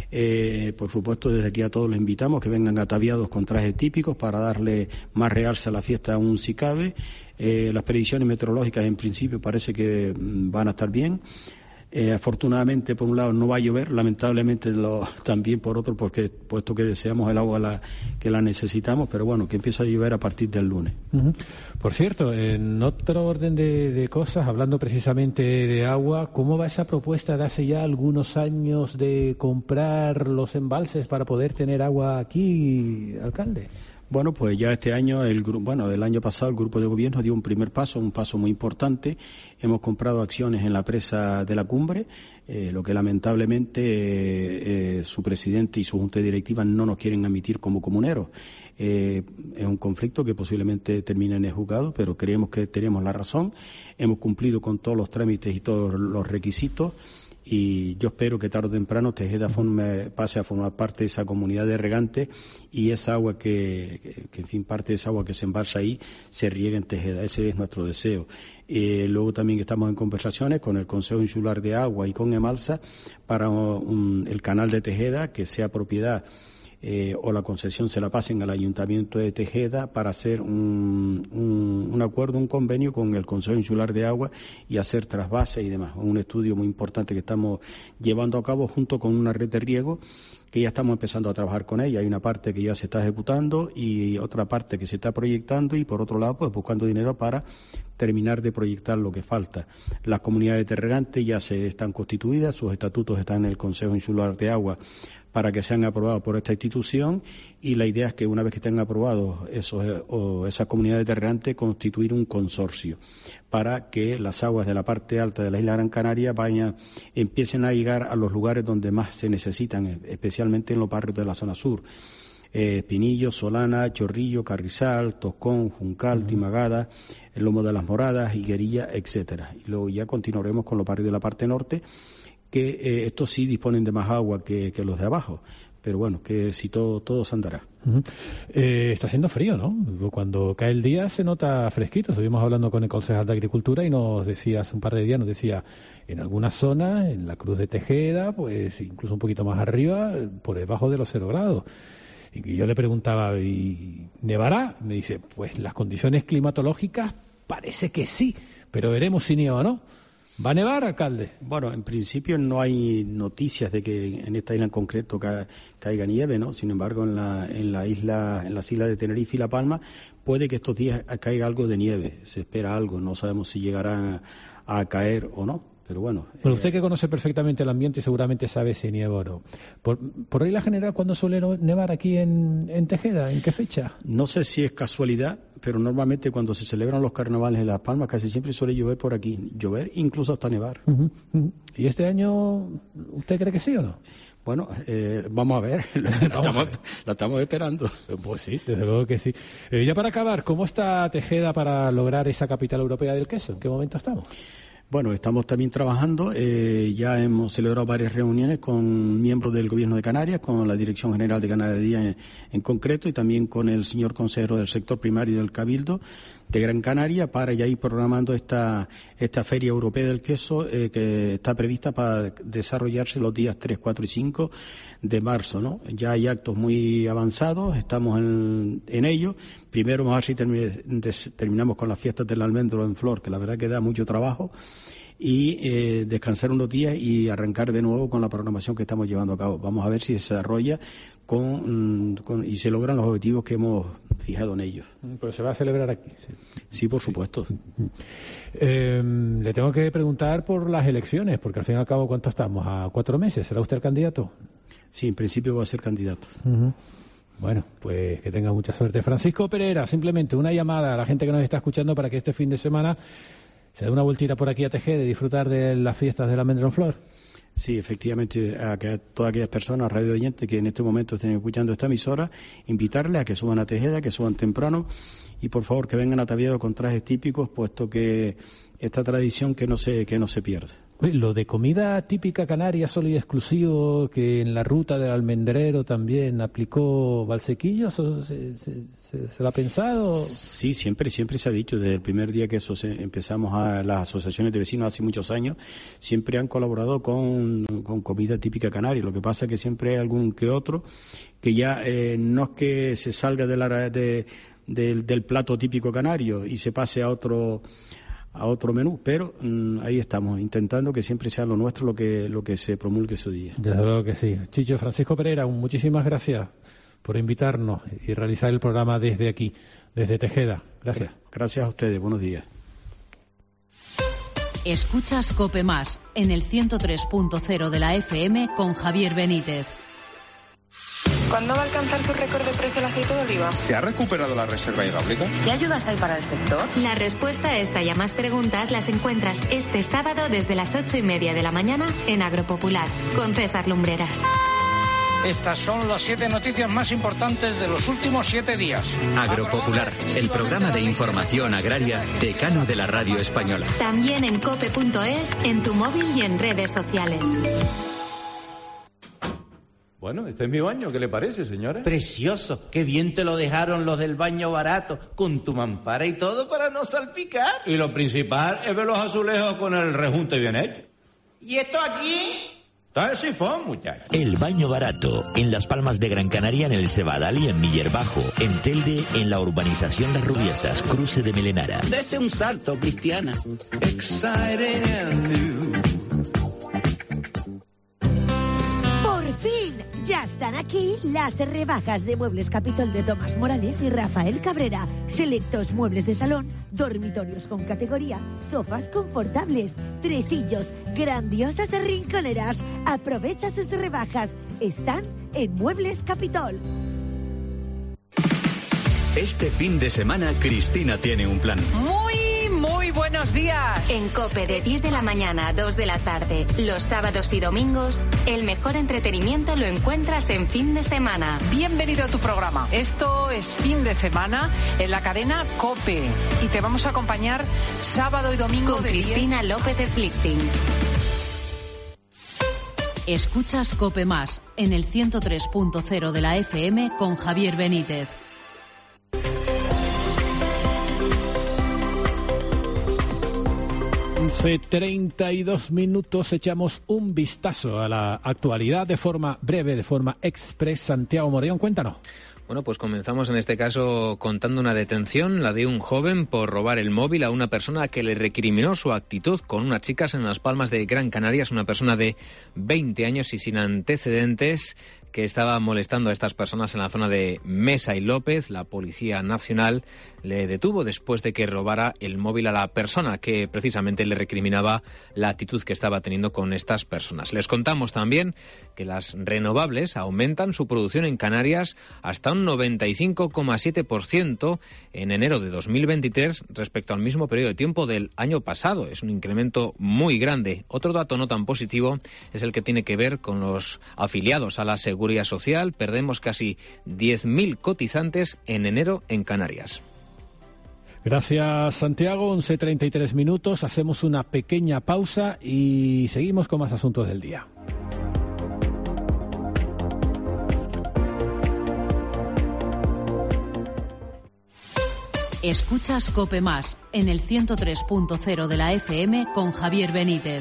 Por supuesto, desde aquí a todos les invitamos que vengan ataviados con trajes típicos para darle más realce a la fiesta aún si cabe. Las predicciones meteorológicas en principio parece que van a estar bien. Afortunadamente, por un lado, no va a llover, lamentablemente también por otro, porque puesto que deseamos el agua que la necesitamos, pero bueno, que empieza a llover a partir del lunes. Uh-huh. Por cierto, en otro orden de cosas, hablando precisamente de agua, ¿cómo va esa propuesta de hace ya algunos años de comprar los embalses para poder tener agua aquí, alcalde? Bueno, pues ya este año, del año pasado, el grupo de gobierno dio un primer paso, un paso muy importante. Hemos comprado acciones en la presa de la Cumbre, lo que lamentablemente su presidente y su junta directiva no nos quieren admitir como comuneros. Es un conflicto que posiblemente termine en el juzgado, pero creemos que tenemos la razón. Hemos cumplido con todos los trámites y todos los requisitos. Y yo espero que tarde o temprano Tejeda pase a formar parte de esa comunidad de regantes y esa agua que en fin, parte de esa agua que se embalsa ahí se riegue en Tejeda. Ese es nuestro deseo. Luego también estamos en conversaciones con el Consejo Insular de Agua y con EMALSA para el canal de Tejeda, que sea propiedad o la concesión se la pasen al Ayuntamiento de Tejeda para hacer un acuerdo, un convenio con el Consejo Insular de Agua y hacer trasvases y demás. Un estudio muy importante que estamos llevando a cabo junto con una red de riego que ya estamos empezando a trabajar con ella. Hay una parte que ya se está ejecutando y otra parte que se está proyectando y por otro lado pues buscando dinero para terminar de proyectar lo que falta. Las comunidades de regantes ya se están constituidas, sus estatutos están en el Consejo Insular de Agua para que sean aprobados por esta institución y la idea es que una vez que estén aprobados esas comunidades de regantes, constituir un consorcio para que las aguas de la parte alta de la isla Gran Canaria empiecen a llegar a los lugares donde más se necesitan, especialmente en los barrios de la zona sur. Pinillo, Solana, Chorrillo, Carrizal, Toscón, Juncal, Timagada, el Lomo de las Moradas, Higuerilla, etcétera. Y luego ya continuaremos con los barrios de la parte norte, que estos sí disponen de más agua que los de abajo. Pero bueno, que si todo se andará. Uh-huh. Está haciendo frío, ¿no? Cuando cae el día se nota fresquito. Estuvimos hablando con el concejal de Agricultura y nos decía hace un par de días, en algunas zonas, en la Cruz de Tejeda, pues incluso un poquito más arriba, por debajo de los 0 grados. Y yo le preguntaba, ¿y nevará? Me dice, pues las condiciones climatológicas parece que sí, pero veremos si nieva o no. ¿Va a nevar, alcalde? Bueno, en principio no hay noticias de que en esta isla en concreto caiga nieve, ¿no? Sin embargo, en las islas de Tenerife y La Palma puede que estos días caiga algo de nieve. Se espera algo, no sabemos si llegará a caer o no. Pero bueno. Bueno, usted que conoce perfectamente el ambiente seguramente sabe si nieva o no. Por regla general, ¿cuándo suele nevar aquí en Tejeda? ¿En qué fecha? No sé si es casualidad, pero normalmente cuando se celebran los carnavales en Las Palmas casi siempre suele llover por aquí. Llover, incluso hasta nevar. Uh-huh, uh-huh. ¿Y este año usted cree que sí o no? Bueno, vamos a ver. La estamos esperando. Pues sí, desde luego que sí. Ya para acabar, ¿cómo está Tejeda para lograr esa capital europea del queso? ¿En qué momento estamos? Bueno, estamos también trabajando, ya hemos celebrado varias reuniones con miembros del Gobierno de Canarias, con la Dirección General de Ganadería en concreto y también con el señor consejero del sector primario del Cabildo de Gran Canaria para ya ir programando esta Feria Europea del Queso que está prevista para desarrollarse los días 3, 4 y 5 de marzo, ¿no? Ya hay actos muy avanzados, estamos en ello. Primero vamos a ver si terminamos con las fiestas del almendro en flor, que la verdad que da mucho trabajo, y descansar unos días y arrancar de nuevo con la programación que estamos llevando a cabo. Vamos a ver si se desarrolla y se logran los objetivos que hemos fijado en ellos. Pero se va a celebrar aquí. Sí, por supuesto. Le tengo que preguntar por las elecciones, porque al fin y al cabo, ¿cuánto estamos? ¿A 4 meses? ¿Será usted el candidato? Sí, en principio va a ser candidato. Uh-huh. Bueno, pues que tenga mucha suerte. Francisco Pereira, simplemente una llamada a la gente que nos está escuchando para que este fin de semana se dé una vueltita por aquí a Tejeda y disfrutar de las fiestas de la Almendronflor. Sí, efectivamente, a todas aquellas personas, radio oyentes, que en este momento estén escuchando esta emisora, invitarles a que suban a Tejeda, que suban temprano y por favor que vengan ataviados con trajes típicos, puesto que esta tradición que no se pierde. Lo de comida típica canaria solo y exclusivo, que en la ruta del almendrero también aplicó Valsequillo, ¿se lo ha pensado? Sí, siempre se ha dicho, desde el primer día que empezamos a las asociaciones de vecinos hace muchos años, siempre han colaborado con comida típica canaria. Lo que pasa es que siempre hay algún que otro que ya no es que se salga del plato típico canario y se pase a otro menú, pero ahí estamos, intentando que siempre sea lo nuestro lo que se promulgue ese día. Desde luego que sí. Chicho, Francisco Pereira, muchísimas gracias por invitarnos y realizar el programa desde aquí, desde Tejeda. Gracias. Gracias a ustedes, buenos días. Escuchas COPE Más en el 103.0 de la FM con Javier Benítez. ¿Cuándo va a alcanzar su récord de precio el aceite de oliva? ¿Se ha recuperado la reserva hidráulica? ¿Qué ayudas hay para el sector? La respuesta a esta y a más preguntas las encuentras este sábado desde las 8:30 de la mañana en Agropopular, con César Lumbreras. Estas son las 7 noticias más importantes de los últimos 7 días. Agropopular, el programa de información agraria decano de la radio española. También en cope.es, en tu móvil y en redes sociales. Bueno, este es mi baño, ¿qué le parece, señora? Precioso, qué bien te lo dejaron los del baño barato, con tu mampara y todo para no salpicar. Y lo principal es ver los azulejos con el rejunte bien hecho. ¿Y esto aquí? Está el sifón, muchacho. El baño barato, en Las Palmas de Gran Canaria, en el Cebadal y en Miller Bajo, en Telde, en la urbanización Las Rubiesas, cruce de Melenara. Dese un salto, Cristiana. Exciting and new. Por fin, ya están aquí las rebajas de Muebles Capitol de Tomás Morales y Rafael Cabrera. Selectos muebles de salón, dormitorios con categoría, sofás confortables, tresillos, grandiosas rinconeras. Aprovecha sus rebajas. Están en Muebles Capitol. Este fin de semana Cristina tiene un plan. Muy buenos días. En COPE de 10 de la mañana a 2 de la tarde, los sábados y domingos, el mejor entretenimiento lo encuentras en fin de semana. Bienvenido a tu programa. Esto es Fin de Semana en la cadena COPE y te vamos a acompañar sábado y domingo con Cristina López Slichting. Escuchas COPE Más en el 103.0 de la FM con Javier Benítez. Hace 32 minutos echamos un vistazo a la actualidad de forma breve, de forma express. Santiago Mordión, cuéntanos. Bueno, pues comenzamos en este caso contando una detención, la de un joven por robar el móvil a una persona que le recriminó su actitud con unas chicas en Las Palmas de Gran Canaria. Es una persona de 20 años y sin antecedentes que estaba molestando a estas personas en la zona de Mesa y López. La Policía Nacional le detuvo después de que robara el móvil a la persona que precisamente le recriminaba la actitud que estaba teniendo con estas personas. Les contamos también que las renovables aumentan su producción en Canarias hasta un 95,7% en enero de 2023 respecto al mismo periodo de tiempo del año pasado. Es un incremento muy grande. Otro dato no tan positivo es el que tiene que ver con los afiliados a la Seguridad Social. Perdemos casi 10.000 cotizantes en enero en Canarias. Gracias, Santiago. 11:33 minutos. Hacemos una pequeña pausa y seguimos con más asuntos del día. Escuchas COPE Más en el 103.0 de la FM con Javier Benítez.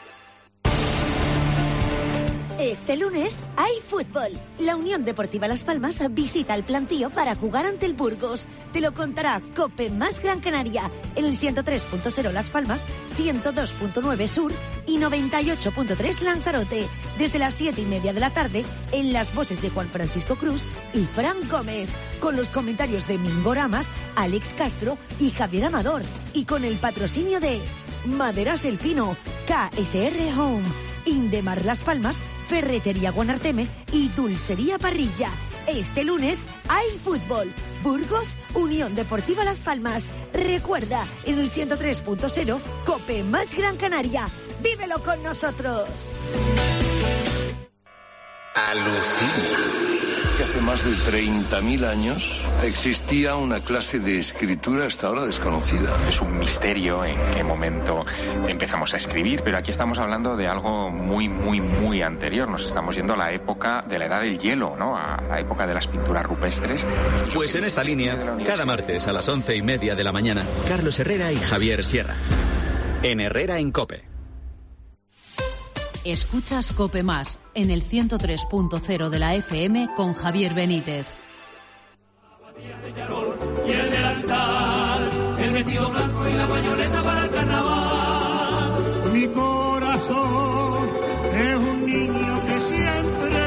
Este lunes hay fútbol. La Unión Deportiva Las Palmas visita el plantío para jugar ante el Burgos. Te lo contará COPE Más Gran Canaria en el 103.0 Las Palmas, 102.9 Sur y 98.3 Lanzarote. Desde las 7:30 de la tarde en las voces de Juan Francisco Cruz y Fran Gómez, con los comentarios de Mingo Ramas, Alex Castro y Javier Amador, y con el patrocinio de Maderas El Pino, KSR Home, Indemar Las Palmas, Ferretería Guanarteme y Dulcería Parrilla. Este lunes hay fútbol. Burgos, Unión Deportiva Las Palmas. Recuerda, en el 103.0, COPE más Gran Canaria. ¡Vívelo con nosotros! Alucina. Que hace más de 30.000 años existía una clase de escritura hasta ahora desconocida. Es un misterio en qué momento empezamos a escribir, pero aquí estamos hablando de algo muy, muy, muy anterior. Nos estamos yendo a la época de la Edad del Hielo, ¿no? A la época de las pinturas rupestres. Pues en esta línea, cada martes a las 11:30 de la mañana, Carlos Herrera y Javier Sierra. En Herrera en COPE. Escuchas COPE Más en el 103.0 de la FM con Javier Benítez. Y el delantal, el vestido blanco y la pañoleta para el carnaval. Mi corazón es un niño que siempre...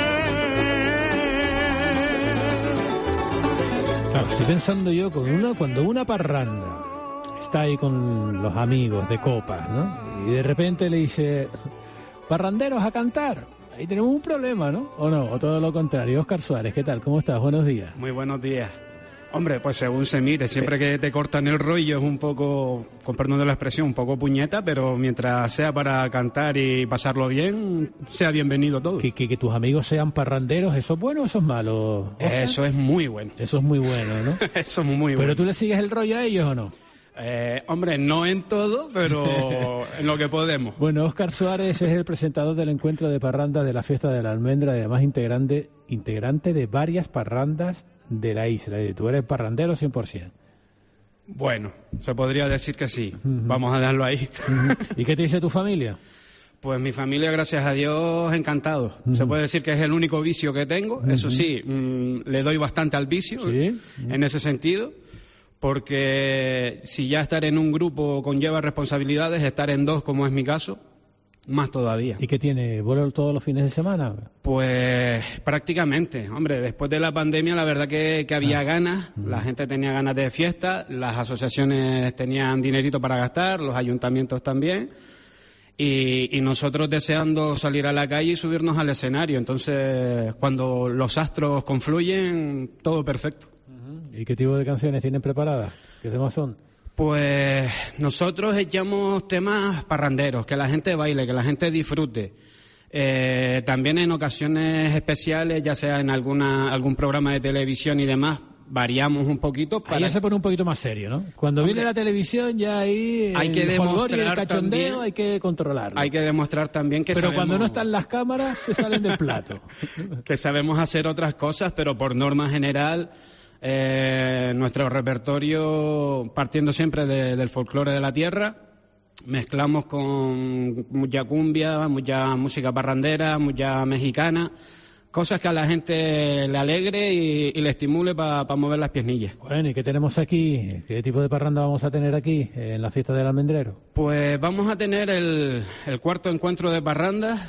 Claro, estoy pensando yo cuando una parranda está ahí con los amigos de copas, ¿no? Y de repente le dice... Parranderos a cantar. Ahí tenemos un problema, ¿no? ¿O no? O todo lo contrario. Óscar Suárez, ¿qué tal? ¿Cómo estás? Buenos días. Muy buenos días. Hombre, pues según se mire, siempre que te cortan el rollo es un poco, con perdón de la expresión, un poco puñeta, pero mientras sea para cantar y pasarlo bien, sea bienvenido todo. Que tus amigos sean parranderos, ¿eso es bueno o eso es malo, Óscar? Eso es muy bueno. Eso es muy bueno, ¿no? Eso es muy bueno. ¿Pero tú le sigues el rollo a ellos o no? Hombre, no en todo, pero en lo que podemos. Bueno, Óscar Suárez es el presentador del encuentro de parrandas de la Fiesta de la Almendra y además integrante de varias parrandas de la isla. Y tú eres parrandero 100%. Bueno, se podría decir que sí. Vamos a dejarlo ahí. ¿Y qué te dice tu familia? Pues mi familia, gracias a Dios, encantado. Se puede decir que es el único vicio que tengo. Eso sí, le doy bastante al vicio, ¿sí? En ese sentido. Porque si ya estar en un grupo conlleva responsabilidades, estar en dos, como es mi caso, más todavía. ¿Y qué tiene? ¿Vuelo todos los fines de semana? Pues prácticamente. Hombre, después de la pandemia la verdad que había ganas, la gente tenía ganas de fiesta, las asociaciones tenían dinerito para gastar, los ayuntamientos también, y nosotros deseando salir a la calle y subirnos al escenario. Entonces, cuando los astros confluyen, todo perfecto. ¿Y qué tipo de canciones tienen preparadas? ¿Qué temas son? Pues nosotros echamos temas parranderos, que la gente baile, que la gente disfrute. También en ocasiones especiales, ya sea en algún programa de televisión y demás, variamos un poquito. Ahí ya se pone un poquito más serio, ¿no? Cuando viene la televisión ya ahí hay que demostrar y el cachondeo también, hay que controlarlo. Hay que demostrar también que pero sabemos, cuando no están las cámaras se salen del plato. Que sabemos hacer otras cosas, pero por norma general... nuestro repertorio, partiendo siempre del folclore de la tierra, mezclamos con mucha cumbia, mucha música parrandera, mucha mexicana, cosas que a la gente le alegre y le estimule para mover las piernillas. Bueno, ¿y qué tenemos aquí? ¿Qué tipo de parranda vamos a tener aquí en la Fiesta del Almendrero? Pues vamos a tener el cuarto encuentro de parrandas,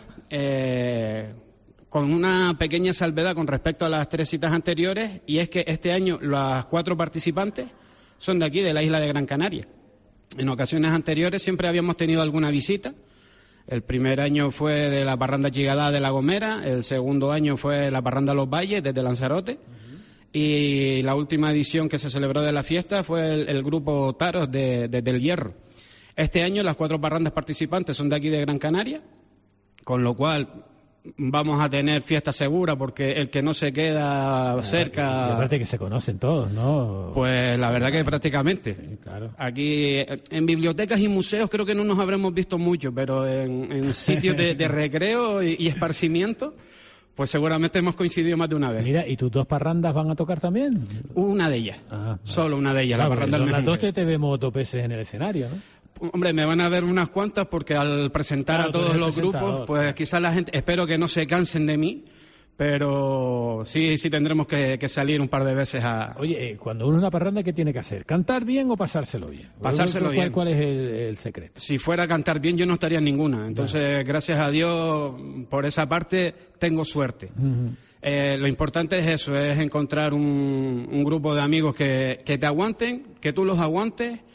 con una pequeña salvedad con respecto a las 3 citas anteriores, y es que este año las 4 participantes son de aquí, de la isla de Gran Canaria. En ocasiones anteriores siempre habíamos tenido alguna visita. El primer año fue de la parranda Chigadá de La Gomera, el segundo año fue la parranda Los Valles desde Lanzarote, y la última edición que se celebró de la fiesta fue el grupo Taros desde El Hierro. Este año las 4 parrandas participantes son de aquí de Gran Canaria, con lo cual... vamos a tener fiesta segura porque el que no se queda cerca... Y aparte que se conocen todos, ¿no? Pues la verdad que prácticamente. Sí, claro. Aquí en bibliotecas y museos creo que no nos habremos visto mucho, pero en sitios de recreo y esparcimiento, pues seguramente hemos coincidido más de una vez. Mira, ¿y tus 2 parrandas van a tocar también? Una de ellas. Solo una de ellas. Claro, la parranda son del las 2 Mejunje. que te vemos 2 veces en el escenario, ¿no? Hombre, me van a ver unas cuantas porque al presentar a todos los grupos, pues quizás la gente, espero que no se cansen de mí, pero sí tendremos que salir un par de veces a... Oye, cuando uno es una parranda, ¿qué tiene que hacer? ¿Cantar bien o pasárselo bien? Pasárselo bien. ¿Cuál es el secreto? Si fuera a cantar bien, yo no estaría en ninguna. Entonces, gracias a Dios, por esa parte, tengo suerte. Lo importante es eso, es encontrar un grupo de amigos que te aguanten, que tú los aguantes,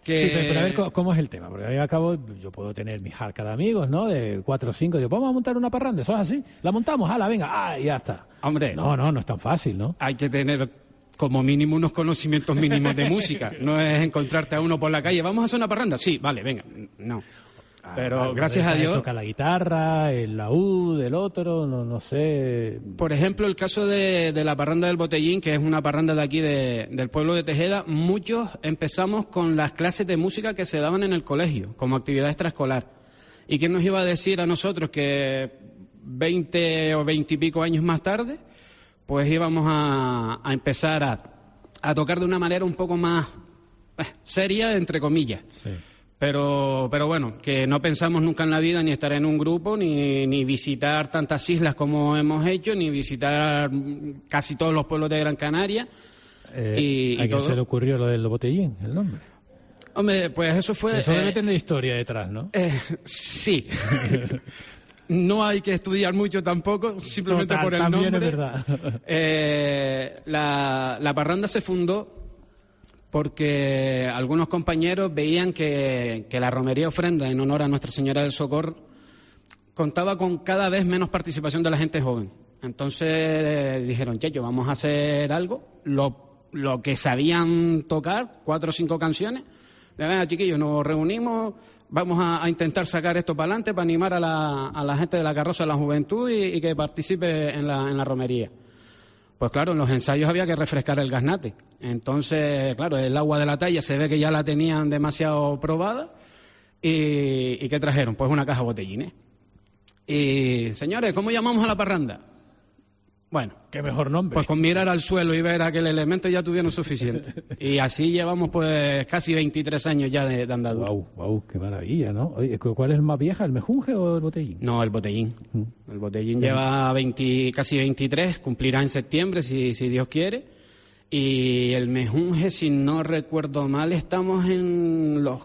Sí, pero a ver ¿cómo es el tema? Porque al cabo yo puedo tener mi jarca de amigos, ¿no? De 4 o 5, digo, vamos a montar una parranda, ¿eso es así? La montamos, hala, venga, ya está. Hombre, no es tan fácil, ¿no? Hay que tener como mínimo unos conocimientos mínimos de música. No es encontrarte a uno por la calle, ¿vamos a hacer una parranda? Sí, vale, venga, no. Pero gracias a Dios... Toca la guitarra, el laúd, el otro, no sé... Por ejemplo, el caso de la parranda del Botellín, que es una parranda de aquí del pueblo de Tejeda, muchos empezamos con las clases de música que se daban en el colegio, como actividad extraescolar. ¿Y quién nos iba a decir a nosotros que 20 o 20 y pico años más tarde, pues íbamos a empezar a tocar de una manera un poco más seria, entre comillas? Sí. Pero bueno, que no pensamos nunca en la vida ni estar en un grupo, ni visitar tantas islas como hemos hecho, ni visitar casi todos los pueblos de Gran Canaria. ¿A quién se le ocurrió lo del Botellín, el nombre? Hombre, pues eso fue... Eso debe tener historia detrás, ¿no? Sí. No hay que estudiar mucho tampoco, simplemente por el nombre. También es verdad. La parranda se fundó porque algunos compañeros veían que la romería ofrenda en honor a Nuestra Señora del Socorro contaba con cada vez menos participación de la gente joven. Entonces dijeron, checho, vamos a hacer algo, lo que sabían tocar, 4 o 5 canciones. Venga, chiquillos, nos reunimos, vamos a intentar sacar esto para adelante para animar a la gente de la carroza de la juventud y que participe en la romería. Pues claro, en los ensayos había que refrescar el gaznate. Entonces, claro, el agua de la talla se ve que ya la tenían demasiado probada. ¿Y qué trajeron? Pues una caja de botellines. Y, señores, ¿cómo llamamos a la parranda? Bueno, qué mejor nombre. Pues con mirar al suelo y ver aquel elemento ya tuvieron suficiente. Y así llevamos pues casi 23 años ya de andadura. Wow, qué maravilla, ¿no? Oye, ¿cuál es el más vieja, el mejunje o el botellín? No, el botellín. El botellín lleva casi 23, cumplirá en septiembre si Dios quiere. Y el mejunje, si no recuerdo mal, estamos en los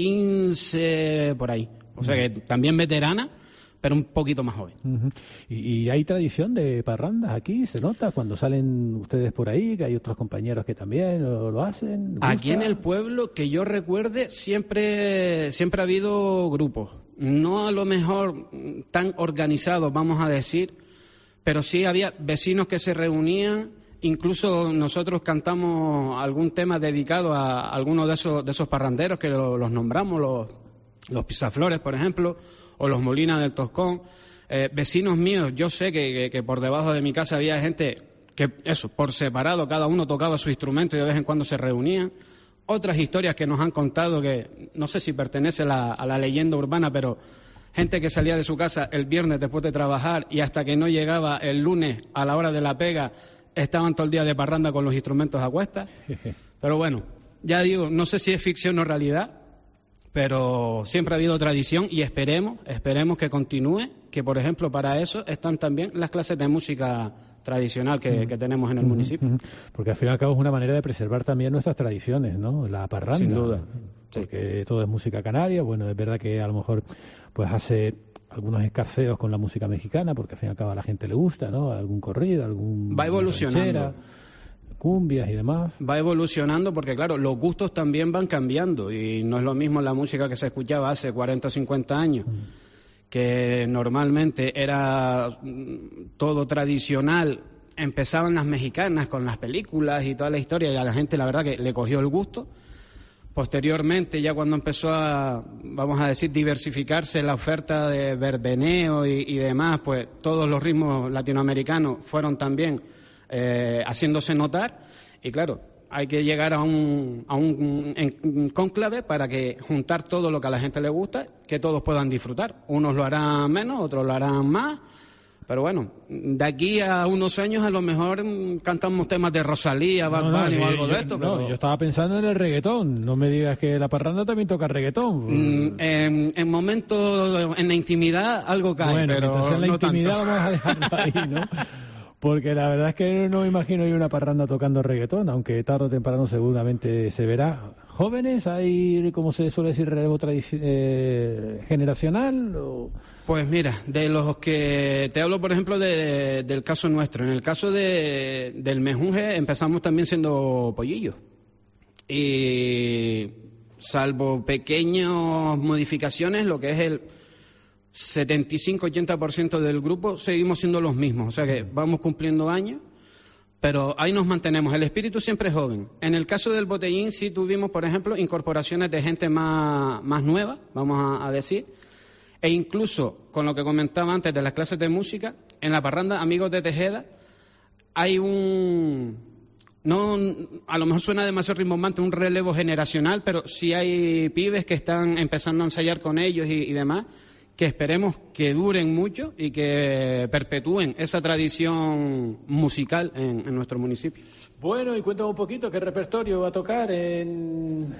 15 por ahí. O sea que también veterana, pero un poquito más joven. ¿Y hay tradición de parrandas aquí? ¿Se nota cuando salen ustedes por ahí, que hay otros compañeros que también lo hacen? ¿Gusta? Aquí en el pueblo, que yo recuerde, siempre ha habido grupos. No a lo mejor tan organizados, vamos a decir, pero sí había vecinos que se reunían. Incluso nosotros cantamos algún tema dedicado a algunos de esos parranderos que los nombramos, los Pisaflores, por ejemplo, o los Molinas del Toscón. Vecinos míos, yo sé que por debajo de mi casa había gente que, por separado, cada uno tocaba su instrumento y de vez en cuando se reunían. Otras historias que nos han contado que no sé si pertenece a la leyenda urbana, pero gente que salía de su casa el viernes después de trabajar y hasta que no llegaba el lunes a la hora de la pega estaban todo el día de parranda con los instrumentos a cuestas. Pero bueno, ya digo, no sé si es ficción o realidad, pero siempre ha habido tradición y esperemos que continúe, que por ejemplo para eso están también las clases de música tradicional que tenemos en el municipio. Porque al fin y al cabo es una manera de preservar también nuestras tradiciones, ¿no? La parranda. Sin duda. Porque todo es música canaria. Bueno, es verdad que a lo mejor pues hace algunos escarceos con la música mexicana, porque al fin y al cabo a la gente le gusta, ¿no? Algún corrido, va evolucionando. Ranchera, cumbias y demás. Va evolucionando porque, claro, los gustos también van cambiando y no es lo mismo la música que se escuchaba hace 40 o 50 años, que normalmente era todo tradicional. Empezaban las mexicanas con las películas y toda la historia y a la gente la verdad que le cogió el gusto. Posteriormente, ya cuando empezó vamos a decir, diversificarse la oferta de verbeneo y demás, pues todos los ritmos latinoamericanos fueron también haciéndose notar. Y claro, hay que llegar a un cónclave para que juntar todo lo que a la gente le gusta, que todos puedan disfrutar. Unos lo harán menos, otros lo harán más. Pero bueno, de aquí a unos años a lo mejor cantamos temas de Rosalía, Bad Bunny o algo de esto. Yo estaba pensando en el reggaetón. No me digas que la parranda también toca reggaetón. En momentos, en la intimidad, algo cae, bueno, pero entonces en la intimidad tanto. Vamos a dejarlo ahí, ¿no? Porque la verdad es que no me imagino yo una parranda tocando reggaetón, aunque tarde o temprano seguramente se verá. ¿Jóvenes? ¿Hay, como se suele decir, relevo generacional? ¿O? Pues mira, de los que te hablo, por ejemplo, del caso nuestro. En el caso del mejunje empezamos también siendo pollillos. Y salvo pequeñas modificaciones, lo que es el 75-80% del grupo, seguimos siendo los mismos. O sea que vamos cumpliendo años, pero ahí nos mantenemos. El espíritu siempre es joven. En el caso del Botellín sí tuvimos, por ejemplo, incorporaciones de gente más nueva, vamos a decir, e incluso, con lo que comentaba antes de las clases de música, en la parranda Amigos de Tejeda hay a lo mejor suena demasiado rimbombante, un relevo generacional, pero sí hay pibes que están empezando a ensayar con ellos y demás, que esperemos que duren mucho y que perpetúen esa tradición musical en nuestro municipio. Bueno, y cuéntame un poquito qué repertorio va a tocar en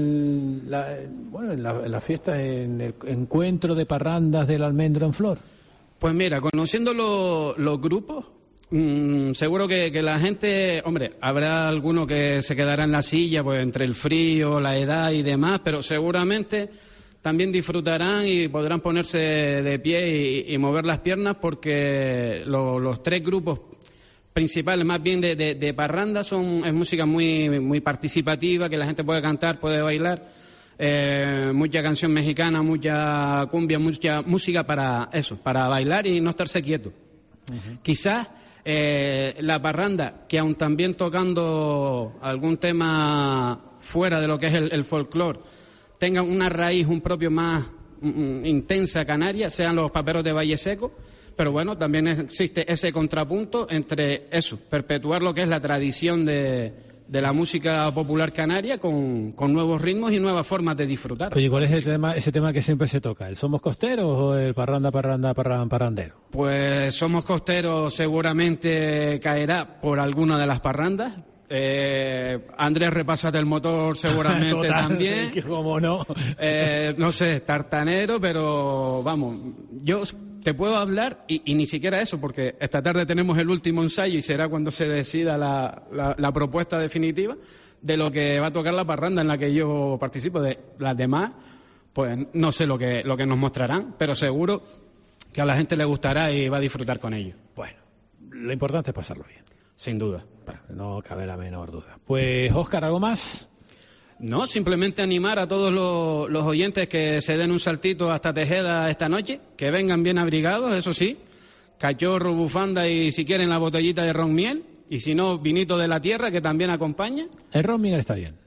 la fiesta, en el encuentro de parrandas del Almendro en Flor. Pues mira, conociendo los grupos, seguro que la gente, hombre, habrá alguno que se quedará en la silla, pues entre el frío, la edad y demás, pero seguramente también disfrutarán y podrán ponerse de pie y mover las piernas, porque los tres grupos principales, más bien de parranda, es música muy participativa, que la gente puede cantar, puede bailar, mucha canción mexicana, mucha cumbia, mucha música para eso, para bailar y no estarse quieto. Uh-huh. Quizás la parranda, que aun también tocando algún tema fuera de lo que es el folclore, tengan una raíz un propio más intensa canaria, sean los paperos de Valle Seco, pero bueno, también existe ese contrapunto entre eso, perpetuar lo que es la tradición de la música popular canaria con nuevos ritmos y nuevas formas de disfrutar. Oye, ¿cuál es ese tema que siempre se toca? ¿El Somos Costeros o el Parrandero? Pues Somos Costeros seguramente caerá por alguna de las parrandas. Andrés, repásate el motor seguramente. Total, también. ¿Cómo no? No sé, tartanero, pero vamos, yo te puedo hablar y ni siquiera eso, porque esta tarde tenemos el último ensayo y será cuando se decida la propuesta definitiva de lo que va a tocar la parranda en la que yo participo. De las demás, pues no sé lo que nos mostrarán, pero seguro que a la gente le gustará y va a disfrutar con ello. Bueno, lo importante es pasarlo bien. Sin duda. No cabe la menor duda. Pues, Óscar, ¿algo más? No, simplemente animar a todos los oyentes que se den un saltito hasta Tejeda esta noche, que vengan bien abrigados, eso sí, cachorro, bufanda y si quieren la botellita de ron miel, y si no, vinito de la tierra, que también acompaña. El ron miel está bien.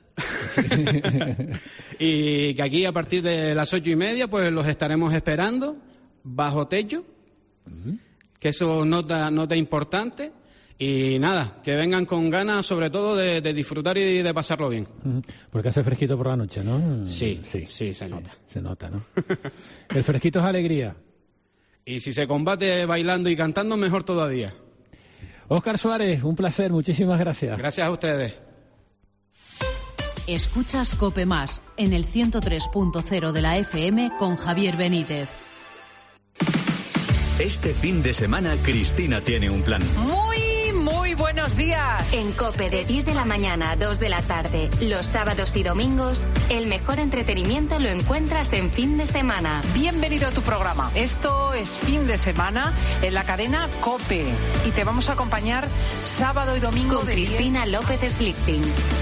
Y que aquí a partir de las 8:30 pues los estaremos esperando bajo techo, que eso nota importante. Y nada, que vengan con ganas sobre todo de disfrutar y de pasarlo bien. Porque hace fresquito por la noche, ¿no? Sí, se nota. Se nota, ¿no? El fresquito es alegría. Y si se combate bailando y cantando, mejor todavía. Óscar Suárez, un placer, muchísimas gracias. Gracias a ustedes. Escuchas COPE Más en el 103.0 de la FM con Javier Benítez. Este fin de semana Cristina tiene un plan. Muy buenos días. En COPE de 10 de la mañana a 2 de la tarde, los sábados y domingos, el mejor entretenimiento lo encuentras en fin de semana. Bienvenido a tu programa. Esto es Fin de Semana en la cadena COPE y te vamos a acompañar sábado y domingo con Cristina López Slichting.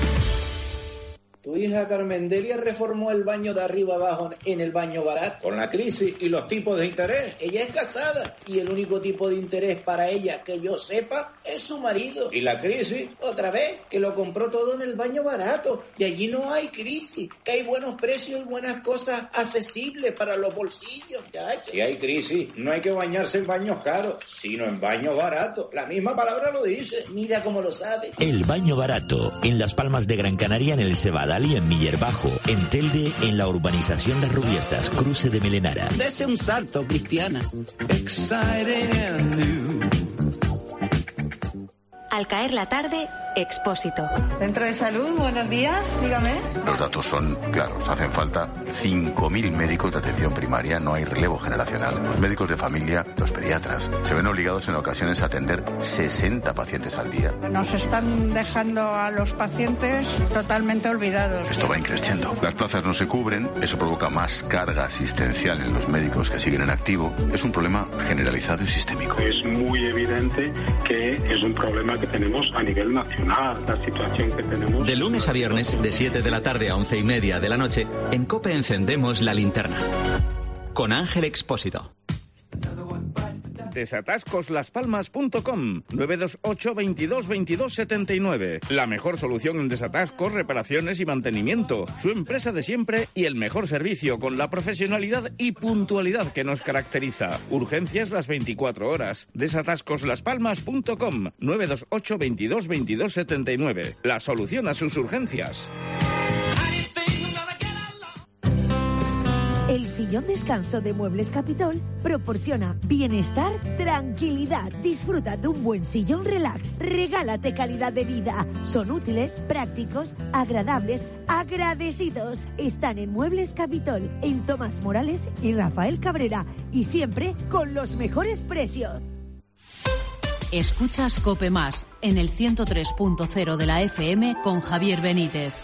Tu hija Carmendelia reformó el baño de arriba abajo en el baño barato. Con la crisis y los tipos de interés. Ella es casada y el único tipo de interés para ella que yo sepa es su marido. Y la crisis, otra vez, que lo compró todo en el baño barato. Y allí no hay crisis, que hay buenos precios y buenas cosas accesibles para los bolsillos. ¿Ya? Si hay crisis, no hay que bañarse en baños caros, sino en baños baratos. La misma palabra lo dice. Mira cómo lo sabe. El baño barato, en Las Palmas de Gran Canaria, en el Cebadal y en Millerbajo, en Telde, en la urbanización Las Rubiesas, cruce de Melenara. Dese un salto, Cristiana. Al caer la tarde, Expósito. Centro de Salud, buenos días, dígame. Los datos son claros. Hacen falta 5.000 médicos de atención primaria. No hay relevo generacional. Los médicos de familia, los pediatras, se ven obligados en ocasiones a atender 60 pacientes al día. Nos están dejando a los pacientes totalmente olvidados. Esto va increciendo. Las plazas no se cubren. Eso provoca más carga asistencial en los médicos que siguen en activo. Es un problema generalizado y sistémico. Es muy evidente que es un problema que tenemos a nivel nacional. solucionar la situación que tenemos. De lunes a viernes, de 7 de la tarde a 11:30 de la noche, en COPE encendemos la linterna. Con Ángel Expósito. Desatascoslaspalmas.com 928 22 22 79. La mejor solución en desatascos, reparaciones y mantenimiento. Su empresa de siempre y el mejor servicio con la profesionalidad y puntualidad que nos caracteriza. Urgencias las 24 horas. Desatascoslaspalmas.com 928 22 22 79. La solución a sus urgencias. El sillón descanso de Muebles Capitol proporciona bienestar, tranquilidad. Disfruta de un buen sillón relax. Regálate calidad de vida. Son útiles, prácticos, agradables, agradecidos. Están en Muebles Capitol, en Tomás Morales y Rafael Cabrera. Y siempre con los mejores precios. Escuchas COPE Más en el 103.0 de la FM con Javier Benítez.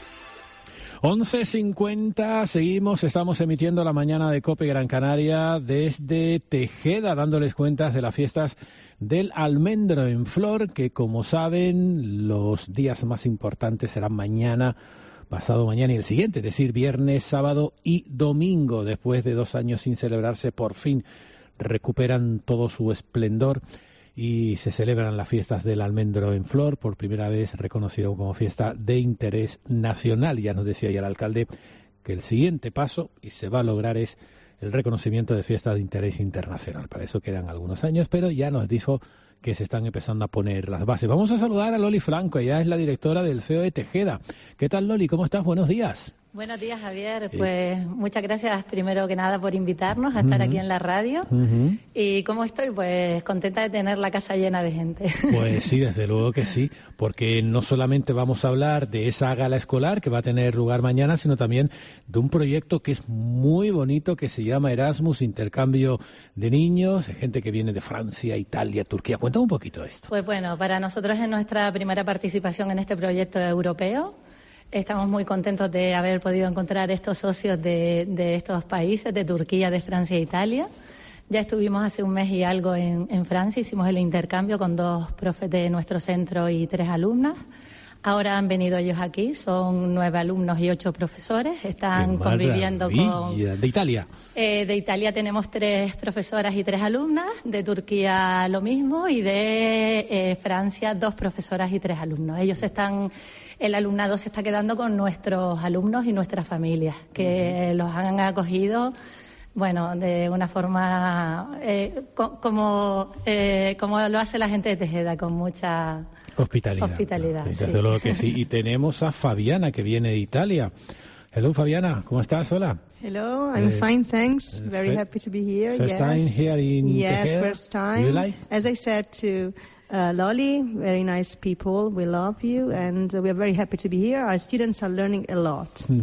11:50, estamos emitiendo la mañana de COPE Gran Canaria desde Tejeda, dándoles cuentas de las fiestas del almendro en flor, que como saben, los días más importantes serán mañana, pasado mañana y el siguiente, es decir, viernes, sábado y domingo. Después de 2 años sin celebrarse, por fin recuperan todo su esplendor y se celebran las fiestas del almendro en flor, por primera vez reconocido como fiesta de interés nacional. Ya nos decía ya el alcalde que el siguiente paso, y se va a lograr, es el reconocimiento de fiesta de interés internacional. Para eso quedan algunos años, pero ya nos dijo que se están empezando a poner las bases. Vamos a saludar a Loli Franco, ella es la directora del CEO de Tejeda. ¿Qué tal, Loli? ¿Cómo estás? Buenos días. Buenos días, Javier. Pues muchas gracias primero que nada por invitarnos a estar aquí en la radio. ¿Y cómo estoy? Pues contenta de tener la casa llena de gente. Pues sí, desde luego que sí, porque no solamente vamos a hablar de esa gala escolar que va a tener lugar mañana, sino también de un proyecto que es muy bonito, que se llama Erasmus, intercambio de niños, gente que viene de Francia, Italia, Turquía. Cuéntame un poquito esto. Pues bueno, para nosotros es nuestra primera participación en este proyecto europeo. Estamos muy contentos de haber podido encontrar estos socios de estos países, de Turquía, de Francia e Italia. Ya estuvimos hace un mes y algo en Francia, hicimos el intercambio con 2 profes de nuestro centro y 3 alumnas. Ahora han venido ellos aquí, son 9 alumnos y 8 profesores, están conviviendo con... ¿De Italia? De Italia tenemos 3 profesoras y 3 alumnas, de Turquía lo mismo y de Francia 2 profesoras y 3 alumnos. El alumnado se está quedando con nuestros alumnos y nuestras familias, que los han acogido, bueno, de una forma como lo hace la gente de Tejeda, con mucha hospitalidad. Desde luego que sí. Y tenemos a Fabiana, que viene de Italia. Hello, Fabiana, ¿cómo estás? Hola. Hello, I'm fine, thanks. Very happy to be here. First time here in Tejeda? First time. You like? As I said to Loli, very nice people. We love you, and we are very happy to be here. Our students are learning a lot.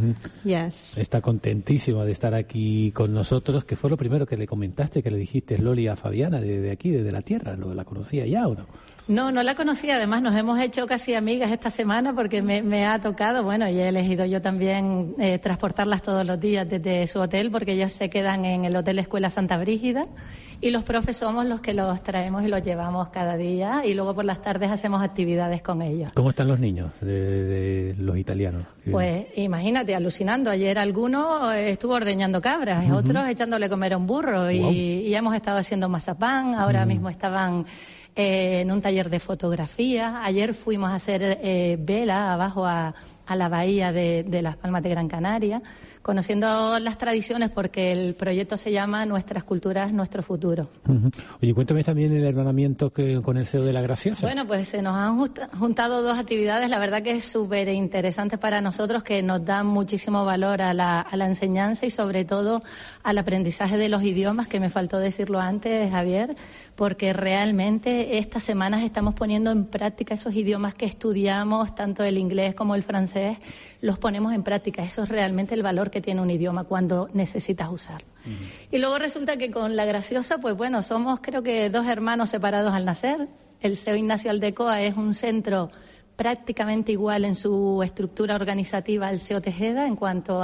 Yes. Está contentísima de estar aquí con nosotros. ¿Qué fue lo primero que le comentaste, que le dijiste, Loli, a Fabiana, de aquí, desde la tierra? ¿La conocía ya o no? No la conocía. Además, nos hemos hecho casi amigas esta semana porque me ha tocado, bueno, y he elegido yo también transportarlas todos los días desde su hotel, porque ellas se quedan en el Hotel Escuela Santa Brígida y los profes somos los que los traemos y los llevamos cada día, y luego por las tardes hacemos actividades con ellos. ¿Cómo están los niños de los italianos? Pues imagínate, alucinando. Ayer alguno estuvo ordeñando cabras, otros echándole comer a un burro, y hemos estado haciendo mazapán. Ahora mismo estaban en un taller de fotografía. Ayer fuimos a hacer vela abajo a la bahía de Las Palmas de Gran Canaria, conociendo las tradiciones, porque el proyecto se llama Nuestras Culturas, Nuestro Futuro. Oye, cuéntame también el hermanamiento con el CEO de La Graciosa. Bueno, pues se nos han juntado 2 actividades, la verdad que es súper interesantes para nosotros, que nos dan muchísimo valor a la enseñanza y sobre todo al aprendizaje de los idiomas, que me faltó decirlo antes, Javier, porque realmente estas semanas estamos poniendo en práctica esos idiomas que estudiamos, tanto el inglés como el francés, los ponemos en práctica. Eso es realmente el valor que tiene un idioma cuando necesitas usarlo. Y luego resulta que con La Graciosa, pues bueno, somos creo que 2 hermanos separados al nacer. El CEO Ignacio Aldecoa es un centro prácticamente igual en su estructura organizativa al CEO Tejeda en cuanto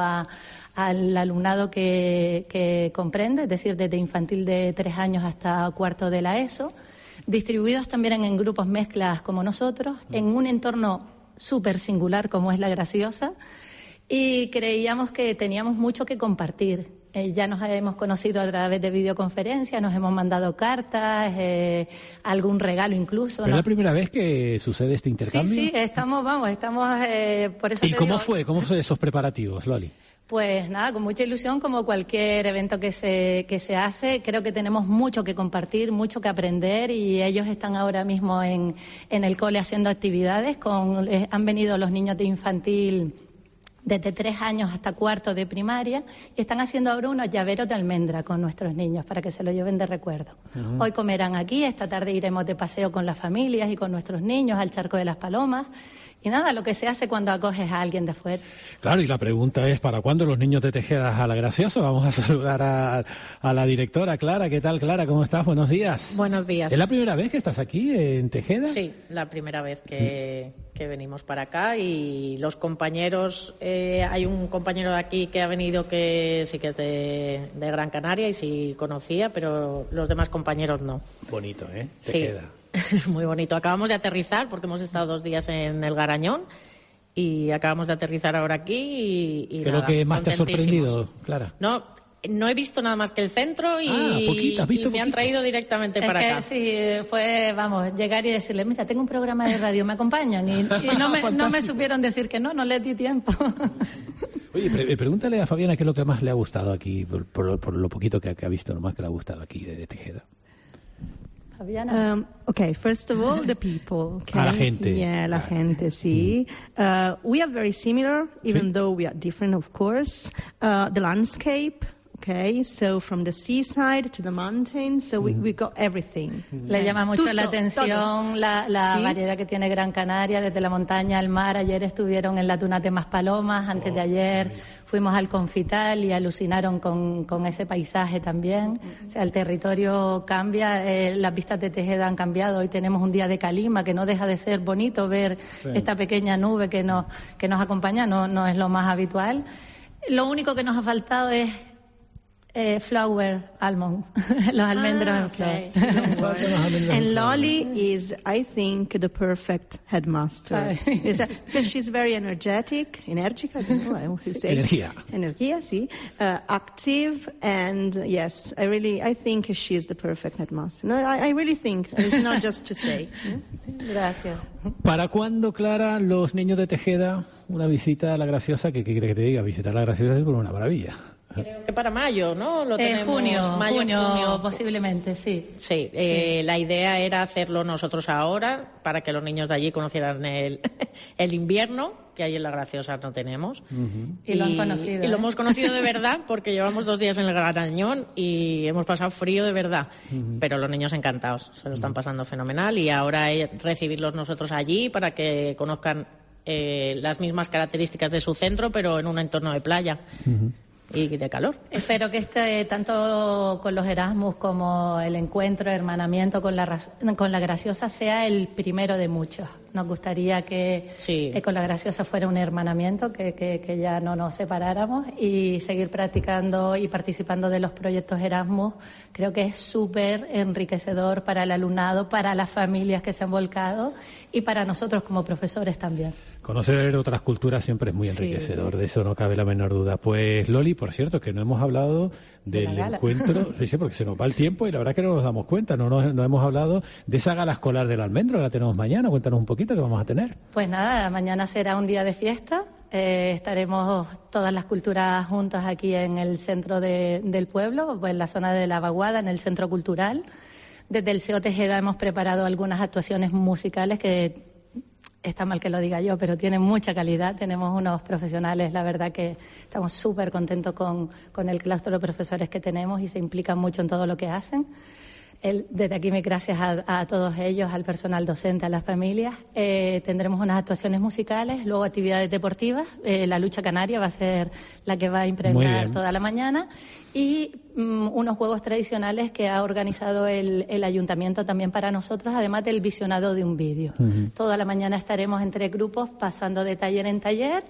al alumnado que comprende, es decir, desde infantil de 3 años hasta 4º de la ESO. distribuidos también en grupos mezclas como nosotros, en un entorno súper singular como es La Graciosa, y creíamos que teníamos mucho que compartir. Ya nos hemos conocido a través de videoconferencias, nos hemos mandado cartas, algún regalo incluso. ¿Es la primera vez que sucede este intercambio? Sí, estamos por eso. ¿Y cómo fue esos preparativos, Loli? Pues nada, con mucha ilusión, como cualquier evento que se hace. Creo que tenemos mucho que compartir, mucho que aprender, y ellos están ahora mismo en el cole haciendo actividades. Han venido los niños de infantil desde 3 años hasta 4 de primaria, y están haciendo ahora unos llaveros de almendra con nuestros niños para que se lo lleven de recuerdo. Hoy comerán aquí, esta tarde iremos de paseo con las familias y con nuestros niños al Charco de las Palomas. Y nada, lo que se hace cuando acoges a alguien de fuera. Claro, y la pregunta es, ¿para cuándo los niños de Tejeda a La Graciosa? Vamos a saludar a la directora, Clara. ¿Qué tal, Clara? ¿Cómo estás? Buenos días. Buenos días. ¿Es la primera vez que estás aquí en Tejeda? Sí, la primera vez que venimos para acá, y los compañeros, hay un compañero de aquí que ha venido que sí que es de Gran Canaria y sí conocía, pero los demás compañeros no. Bonito, ¿eh? Tejeda. Sí. Muy bonito. Acabamos de aterrizar porque hemos estado 2 días en el Garañón y acabamos de aterrizar ahora aquí y ¿Qué es lo que más te ha sorprendido, Clara? No he visto nada más que el centro y me han traído directamente para acá. Sí, fue, llegar y decirle, mira, tengo un programa de radio, ¿me acompañan? Y no me supieron decir que no les di tiempo. Oye, pregúntale a Fabiana qué es lo que más le ha gustado aquí, por lo poquito que ha visto, lo más que le ha gustado aquí de Tejeda. Okay, first of all, the people. Okay? A la gente. Yeah, la gente, sí. We are very similar, even though we are different, of course. The landscape, okay, so from the seaside to the mountains, so we got everything. Le llama mucho la atención la variedad que tiene Gran Canaria, desde la montaña al mar. Ayer estuvieron en la Tunate Maspalomas, antes de ayer fuimos al Confital y alucinaron con ese paisaje también. O sea, el territorio cambia, las vistas de Tejeda han cambiado. Hoy tenemos un día de calima, que no deja de ser bonito ver esta pequeña nube que nos acompaña, no es lo más habitual. Lo único que nos ha faltado es flower almonds, los almendros en flor. And Loli is, I think, the perfect headmaster. Because she's very energic, I don't know how to say. Energía, sí. Active, and yes, I think she's the perfect headmaster. No, I really think. It's not just to say. Gracias. ¿Para cuándo, Clara, los niños de Tejeda una visita a La Graciosa? ¿Qué quiere que te diga? Visitar La Graciosa es una maravilla. Creo que para mayo, ¿no? Lo tenemos junio, posiblemente, sí. Sí, la idea era hacerlo nosotros ahora, para que los niños de allí conocieran el invierno, que ahí en La Graciosa no tenemos. Y lo han conocido. Y lo hemos conocido de verdad, porque llevamos 2 días en el Garañón y hemos pasado frío de verdad. Pero los niños encantados, se lo están pasando fenomenal, y ahora recibirlos nosotros allí para que conozcan las mismas características de su centro, pero en un entorno de playa. Y de calor. Espero que tanto con los Erasmus como el encuentro, el hermanamiento con la Graciosa sea el primero de muchos. Nos gustaría que con la Graciosa fuera un hermanamiento, que ya no nos separáramos, y seguir practicando y participando de los proyectos Erasmus. Creo que es súper enriquecedor para el alumnado, para las familias que se han volcado y para nosotros como profesores también. Conocer otras culturas siempre es muy enriquecedor, de eso no cabe la menor duda. Pues Loli, por cierto, que no hemos hablado del encuentro, sí, porque se nos va el tiempo y la verdad que no nos damos cuenta, no hemos hablado de esa gala escolar del almendro, la tenemos mañana. Cuéntanos un poquito qué vamos a tener. Pues nada, mañana será un día de fiesta, estaremos todas las culturas juntas aquí en el centro del pueblo, pues en la zona de la Vaguada, en el centro cultural. Desde el CEO Tejeda hemos preparado algunas actuaciones musicales que está mal que lo diga yo, pero tienen mucha calidad. Tenemos unos profesionales, la verdad que estamos súper contentos con el claustro de profesores que tenemos y se implican mucho en todo lo que hacen. Desde aquí, gracias a todos ellos, al personal docente, a las familias. Tendremos unas actuaciones musicales, luego actividades deportivas. La lucha canaria va a ser la que va a impregnar toda la mañana. Y unos juegos tradicionales que ha organizado el ayuntamiento también para nosotros, además del visionado de un vídeo. Toda la mañana estaremos entre grupos pasando de taller en taller,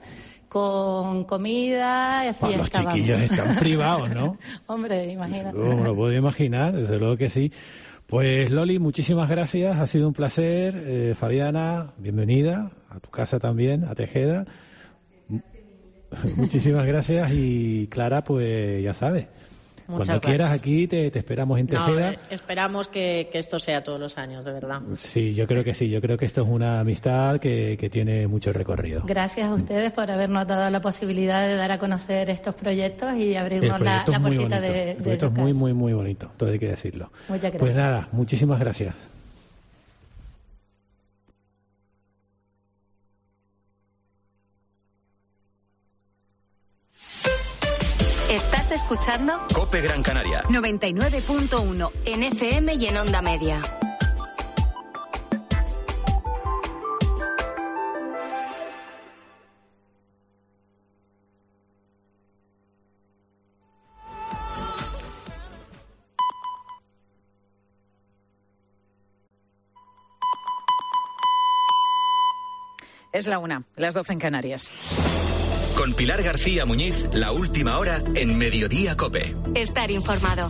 con comida, fiesta. Los chiquillos están privados, ¿no? Hombre, imagínate. Me lo puedo imaginar, desde luego que sí. Pues Loli, muchísimas gracias, ha sido un placer. Fabiana, bienvenida a tu casa también, a Tejeda. Muchísimas gracias y Clara, pues ya sabes. Cuando quieras aquí te esperamos en Tejeda. Esperamos que esto sea todos los años, de verdad. Sí, yo creo que sí. Yo creo que esto es una amistad que tiene mucho recorrido. Gracias a ustedes por habernos dado la posibilidad de dar a conocer estos proyectos y abrirnos la puertita de el proyecto es muy, muy, muy bonito, todo hay que decirlo. Muchas gracias. Pues nada, muchísimas gracias. Estás escuchando COPE Gran Canaria 99.1 en FM y en Onda Media. Es la 1, las 12 en Canarias. Con Pilar García Muñiz, la última hora en Mediodía COPE. Estar informado.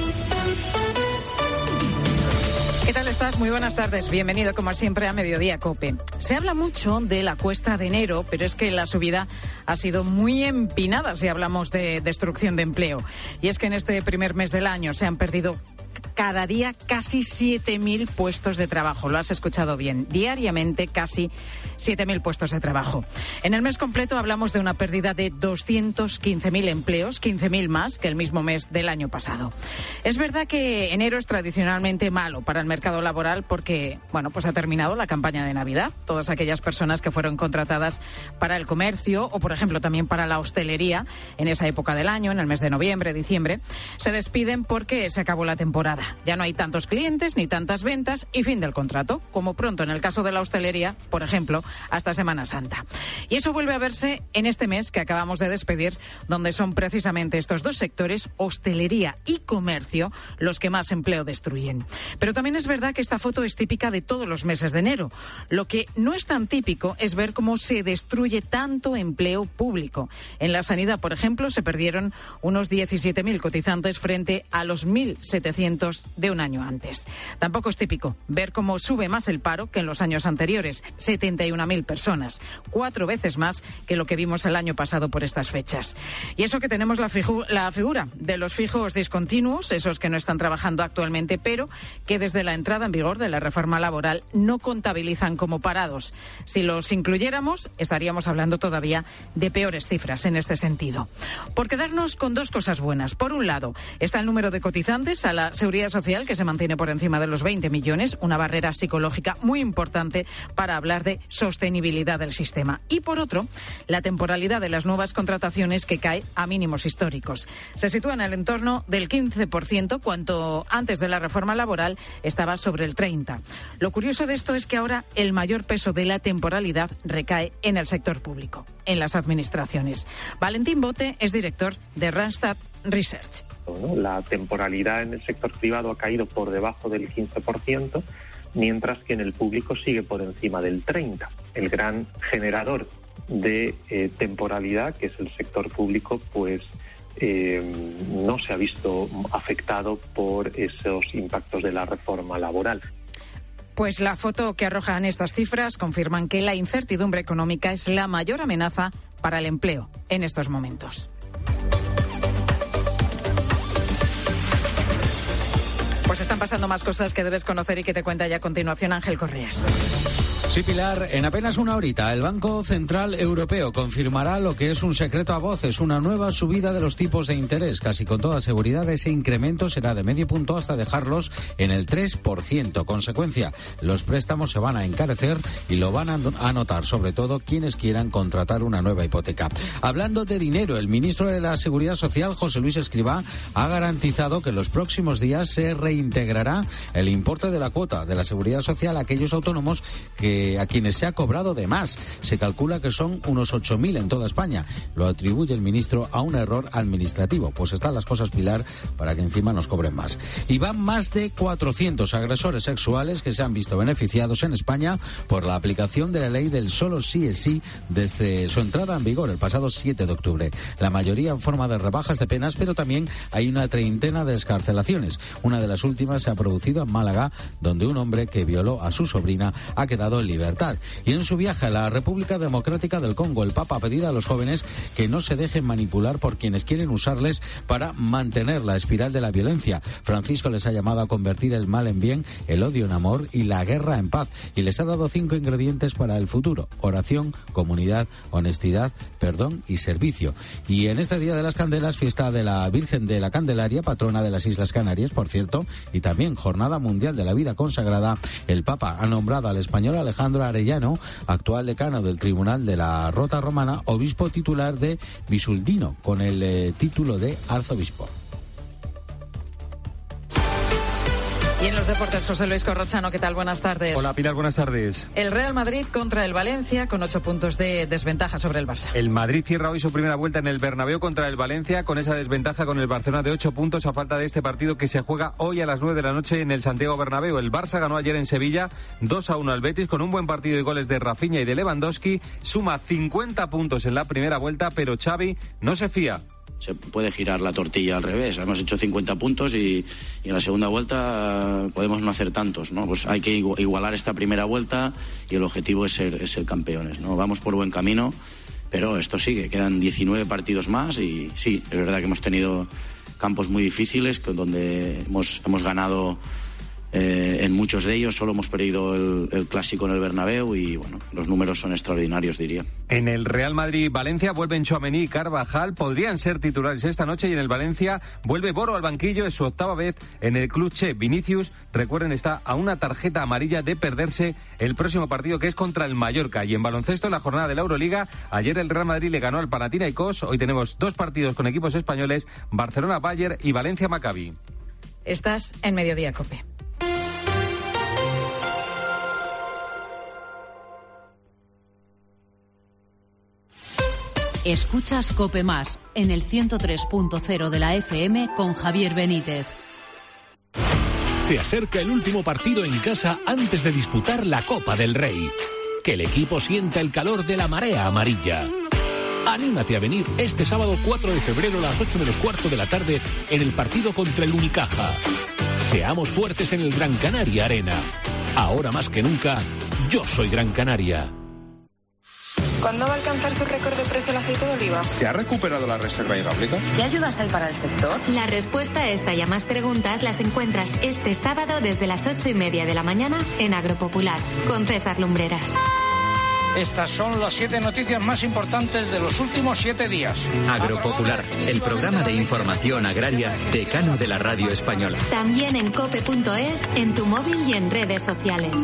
¿Qué tal estás? Muy buenas tardes. Bienvenido, como siempre, a Mediodía COPE. Se habla mucho de la cuesta de enero, pero es que la subida ha sido muy empinada si hablamos de destrucción de empleo. Y es que en este primer mes del año se han perdido cada día casi 7.000 puestos de trabajo. Lo has escuchado bien. Diariamente casi 7.000 puestos de trabajo. En el mes completo hablamos de una pérdida de 215.000 empleos, 15.000 más que el mismo mes del año pasado. Es verdad que enero es tradicionalmente malo para el mercado laboral porque, pues ha terminado la campaña de Navidad. Todas aquellas personas que fueron contratadas para el comercio o, por ejemplo, también para la hostelería en esa época del año, en el mes de noviembre, diciembre, se despiden porque se acabó la temporada. Ya no hay tantos clientes ni tantas ventas y fin del contrato, como pronto en el caso de la hostelería, por ejemplo, hasta Semana Santa. Y eso vuelve a verse en este mes que acabamos de despedir, donde son precisamente estos dos sectores, hostelería y comercio, los que más empleo destruyen. Pero también es verdad que esta foto es típica de todos los meses de enero. Lo que no es tan típico es ver cómo se destruye tanto empleo público. En la sanidad, por ejemplo, se perdieron unos 17.000 cotizantes frente a los 1.700 de un año antes. Tampoco es típico ver cómo sube más el paro que en los años anteriores, 71.000 personas, 4 veces más que lo que vimos el año pasado por estas fechas. Y eso que tenemos la figura de los fijos discontinuos, esos que no están trabajando actualmente, pero que desde la entrada en vigor de la reforma laboral no contabilizan como parados. Si los incluyéramos, estaríamos hablando todavía de peores cifras en este sentido. Por quedarnos con dos cosas buenas. Por un lado, está el número de cotizantes a la Seguridad Social, que se mantiene por encima de los 20 millones, una barrera psicológica muy importante para hablar de sostenibilidad del sistema. Y por otro, la temporalidad de las nuevas contrataciones, que cae a mínimos históricos. Se sitúa en el entorno del 15%, cuanto antes de la reforma laboral estaba sobre el 30%. Lo curioso de esto es que ahora el mayor peso de la temporalidad recae en el sector público, en las administraciones. Valentín Bote es director de Randstad Research. La temporalidad en el sector privado ha caído por debajo del 15%, mientras que en el público sigue por encima del 30%. El gran generador de temporalidad, que es el sector público, pues no se ha visto afectado por esos impactos de la reforma laboral. Pues la foto que arrojan estas cifras confirman que la incertidumbre económica es la mayor amenaza para el empleo en estos momentos. Pues están pasando más cosas que debes conocer y que te cuenta ya a continuación Ángel Correas. Sí, Pilar, en apenas una horita el Banco Central Europeo confirmará lo que es un secreto a voces, una nueva subida de los tipos de interés. Casi con toda seguridad ese incremento será de medio punto hasta dejarlos en el 3%. Consecuencia, los préstamos se van a encarecer y lo van a notar sobre todo quienes quieran contratar una nueva hipoteca. Hablando de dinero, el ministro de la Seguridad Social, José Luis Escrivá, ha garantizado que en los próximos días se reintegrará el importe de la cuota de la Seguridad Social a aquellos autónomos que a quienes se ha cobrado de más. Se calcula que son unos 8.000 en toda España. Lo atribuye el ministro a un error administrativo. Pues están las cosas, Pilar, para que encima nos cobren más. Y van más de 400 agresores sexuales que se han visto beneficiados en España por la aplicación de la ley del solo sí es sí desde su entrada en vigor el pasado 7 de octubre. La mayoría en forma de rebajas de penas, pero también hay una treintena de excarcelaciones. Una de las últimas se ha producido en Málaga, donde un hombre que violó a su sobrina ha quedado en libertad. Y en su viaje a la República Democrática del Congo, el Papa ha pedido a los jóvenes que no se dejen manipular por quienes quieren usarles para mantener la espiral de la violencia. Francisco les ha llamado a convertir el mal en bien, el odio en amor y la guerra en paz. Y les ha dado 5 ingredientes para el futuro: oración, comunidad, honestidad, perdón y servicio. Y en este Día de las Candelas, fiesta de la Virgen de la Candelaria, patrona de las Islas Canarias, por cierto, y también Jornada Mundial de la Vida Consagrada, el Papa ha nombrado al español Alejandro Arellano, actual decano del Tribunal de la Rota Romana, obispo titular de Visuldino, con el título de arzobispo. Y en los deportes, José Luis Corrochano, ¿qué tal? Buenas tardes. Hola, Pilar, buenas tardes. El Real Madrid contra el Valencia con 8 puntos de desventaja sobre el Barça. El Madrid cierra hoy su primera vuelta en el Bernabéu contra el Valencia con esa desventaja con el Barcelona de 8 puntos a falta de este partido que se juega hoy a las 9 de la noche en el Santiago Bernabéu. El Barça ganó ayer en Sevilla 2-1 al Betis con un buen partido de goles de Rafinha y de Lewandowski. Suma 50 puntos en la primera vuelta, pero Xavi no se fía. Se puede girar la tortilla al revés. Hemos hecho 50 puntos y en la segunda vuelta podemos no hacer tantos, ¿no? Pues hay que igualar esta primera vuelta y el objetivo es ser campeones, ¿no? Vamos por buen camino, pero esto sigue. Quedan 19 partidos más y sí, es verdad que hemos tenido campos muy difíciles donde hemos ganado en muchos de ellos. Solo hemos perdido el clásico en el Bernabéu y bueno, los números son extraordinarios, diría. En el Real Madrid-Valencia vuelven Tchouaméni y Carvajal, podrían ser titulares esta noche, y en el Valencia vuelve Boro al banquillo, es su 8ª vez en el club che. Vinicius, recuerden, está a una tarjeta amarilla de perderse el próximo partido, que es contra el Mallorca. Y en baloncesto, en la jornada de la Euroliga, ayer el Real Madrid le ganó al Panathinaikos. Hoy tenemos 2 partidos con equipos españoles: Barcelona-Bayern y Valencia-Maccabi. Estás en Mediodía COPE. Escuchas COPE Más en el 103.0 de la FM con Javier Benítez. Se acerca el último partido en casa antes de disputar la Copa del Rey. Que el equipo sienta el calor de la marea amarilla. Anímate a venir este sábado 4 de febrero a las 8:15 de la tarde en el partido contra el Unicaja. Seamos fuertes en el Gran Canaria Arena. Ahora más que nunca, yo soy Gran Canaria. ¿Cuándo va a alcanzar su récord de precio el aceite de oliva? ¿Se ha recuperado la reserva hidráulica? ¿Qué ayudas hay para el sector? La respuesta a esta y a más preguntas las encuentras este sábado desde las 8:30 de la mañana en Agropopular, con César Lumbreras. Estas son las 7 noticias más importantes de los últimos 7 días. Agropopular, el programa de información agraria decano de la radio española. También en cope.es, en tu móvil y en redes sociales.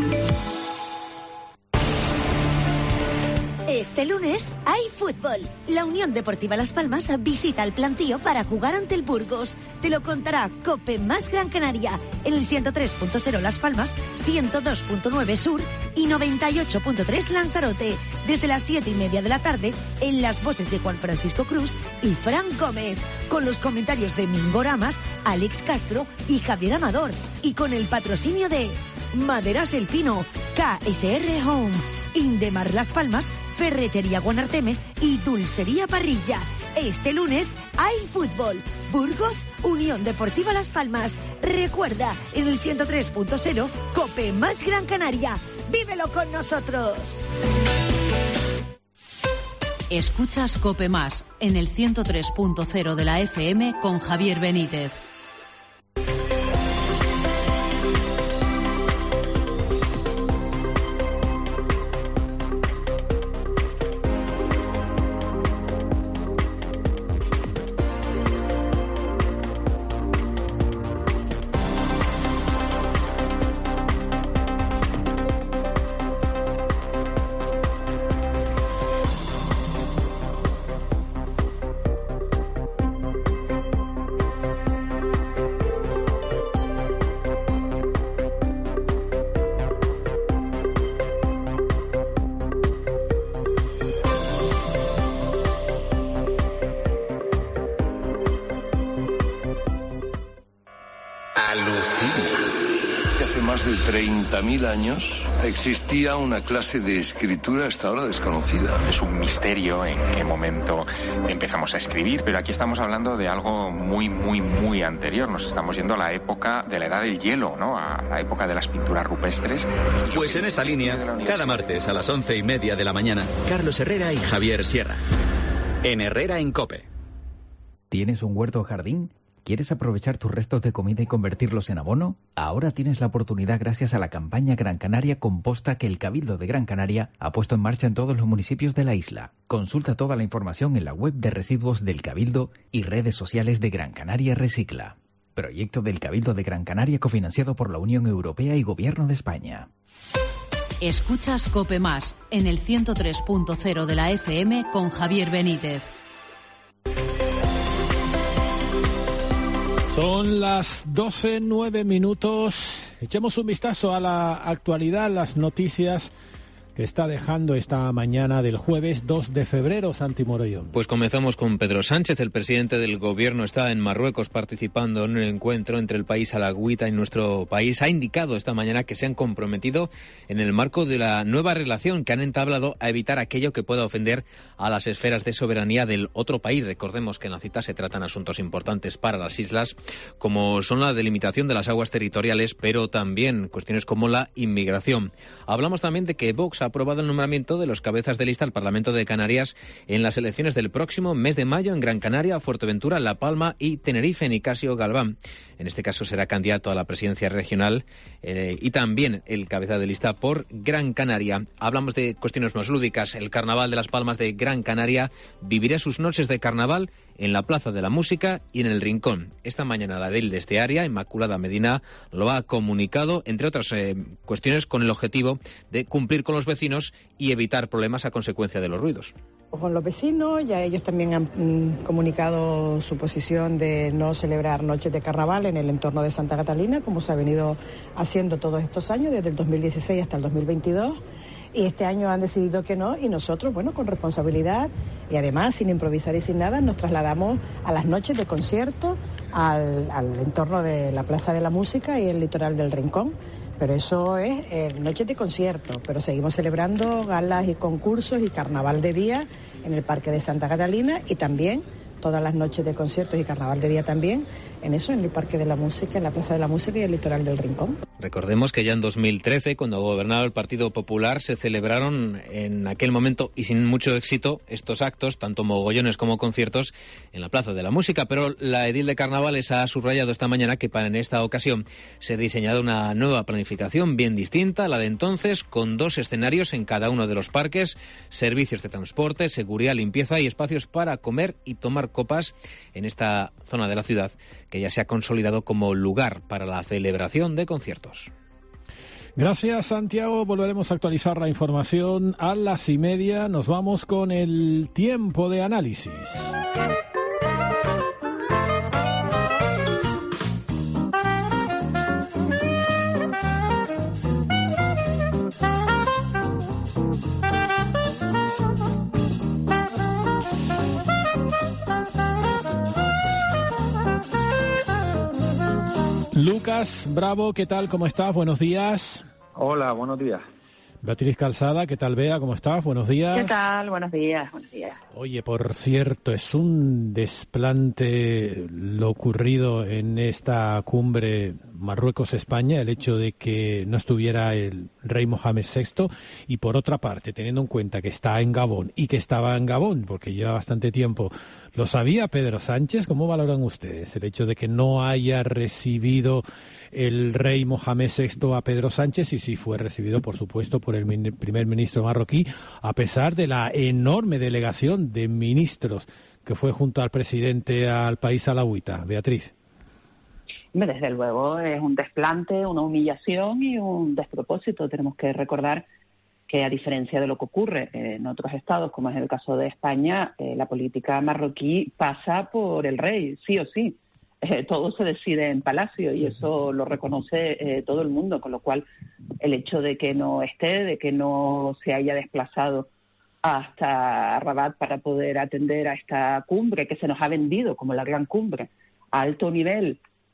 Este lunes hay fútbol. La Unión Deportiva Las Palmas visita el plantío para jugar ante el Burgos. Te lo contará COPE más Gran Canaria en el 103.0 Las Palmas, 102.9 Sur y 98.3 Lanzarote. Desde las 7:30 de la tarde en las voces de Juan Francisco Cruz y Fran Gómez, con los comentarios de Mingo Ramas, Alex Castro y Javier Amador, y con el patrocinio de Maderas El Pino, KSR Home, Indemar Las Palmas, Ferretería Guanarteme y Dulcería Parrilla. Este lunes hay fútbol. Burgos, Unión Deportiva Las Palmas. Recuerda, en el 103.0, COPE más Gran Canaria. ¡Vívelo con nosotros! Escuchas COPE Más en el 103.0 de la FM con Javier Benítez. más de 30.000 años existía una clase de escritura hasta ahora desconocida. Es un misterio en qué momento empezamos a escribir, pero aquí estamos hablando de algo muy anterior. Nos estamos yendo a la época de la edad del hielo, ¿no? A la época de las pinturas rupestres. Pues en esta línea, cada martes a las 11:30 de la mañana, Carlos Herrera y Javier Sierra. En Herrera en COPE. ¿Tienes un huerto o jardín? ¿Quieres aprovechar tus restos de comida y convertirlos en abono? Ahora tienes la oportunidad gracias a la campaña Gran Canaria Composta que el Cabildo de Gran Canaria ha puesto en marcha en todos los municipios de la isla. Consulta toda la información en la web de residuos del Cabildo y redes sociales de Gran Canaria Recicla. Proyecto del Cabildo de Gran Canaria cofinanciado por la Unión Europea y Gobierno de España. Escuchas COPE Más en el 103.0 de la FM con Javier Benítez. Son las 12:09. Echemos un vistazo a la actualidad, las noticias que está dejando esta mañana del jueves 2 de febrero, Santi Morollón. Pues comenzamos con Pedro Sánchez. El presidente del Gobierno está en Marruecos participando en un encuentro entre el país alauita y nuestro país. Ha indicado esta mañana que se han comprometido en el marco de la nueva relación que han entablado a evitar aquello que pueda ofender a las esferas de soberanía del otro país. Recordemos que en la cita se tratan asuntos importantes para las islas, como son la delimitación de las aguas territoriales, pero también cuestiones como la inmigración. Hablamos también de que Vox ha aprobado el nombramiento de los cabezas de lista al Parlamento de Canarias en las elecciones del próximo mes de mayo en Gran Canaria, Fuerteventura, La Palma y Tenerife. Nicasio Galván, en este caso, será candidato a la presidencia regional y también el cabeza de lista por Gran Canaria. Hablamos de cuestiones más lúdicas. El Carnaval de Las Palmas de Gran Canaria vivirá sus noches de carnaval en la Plaza de la Música y en el Rincón. Esta mañana la edil de este área, Inmaculada Medina, lo ha comunicado, entre otras cuestiones, con el objetivo de cumplir con los vecinos y evitar problemas a consecuencia de los ruidos. Con los vecinos, ya ellos también han comunicado su posición de no celebrar noches de carnaval en el entorno de Santa Catalina, como se ha venido haciendo todos estos años, desde el 2016 hasta el 2022. Y este año han decidido que no, y nosotros, bueno, con responsabilidad y además sin improvisar y sin nada, nos trasladamos a las noches de concierto al entorno de la Plaza de la Música y el litoral del Rincón. Pero eso es noches de concierto, pero seguimos celebrando galas y concursos y carnaval de día en el Parque de Santa Catalina y también todas las noches de conciertos y carnaval de día también en el Parque de la Música, en la Plaza de la Música y el litoral del Rincón. Recordemos que ya en 2013, cuando gobernaba el Partido Popular, se celebraron en aquel momento y sin mucho éxito estos actos, tanto mogollones como conciertos, en la Plaza de la Música. Pero la edil de Carnavales ha subrayado esta mañana que para en esta ocasión se ha diseñado una nueva planificación bien distinta a la de entonces, con 2 escenarios en cada uno de los parques, servicios de transporte, seguridad, limpieza y espacios para comer y tomar copas en esta zona de la ciudad, que ya se ha consolidado como lugar para la celebración de conciertos. Gracias, Santiago. Volveremos a actualizar la información a las 1:30. Nos vamos con el tiempo de análisis. Lucas Bravo, ¿qué tal? ¿Cómo estás? Buenos días. Hola, buenos días. Beatriz Calzada, ¿qué tal, Bea? ¿Cómo estás? Buenos días. ¿Qué tal? Buenos días, buenos días. Oye, por cierto, es un desplante lo ocurrido en esta cumbre Marruecos-España, el hecho de que no estuviera el rey Mohamed VI, y por otra parte, teniendo en cuenta que está en Gabón y que estaba en Gabón, porque lleva bastante tiempo, ¿lo sabía Pedro Sánchez? ¿Cómo valoran ustedes el hecho de que no haya recibido el rey Mohamed VI a Pedro Sánchez, y sí fue recibido, por supuesto, por el primer ministro marroquí, a pesar de la enorme delegación de ministros que fue junto al presidente al país alauita? Beatriz. Desde luego es un desplante, una humillación y un despropósito. Tenemos que recordar que, a diferencia de lo que ocurre en otros estados, como es el caso de España, la política marroquí pasa por el rey, sí o sí. Todo se decide en Palacio y eso lo reconoce todo el mundo, con lo cual el hecho de que no esté, de que no se haya desplazado hasta Rabat para poder atender a esta cumbre que se nos ha vendido como la gran cumbre a alto nivel,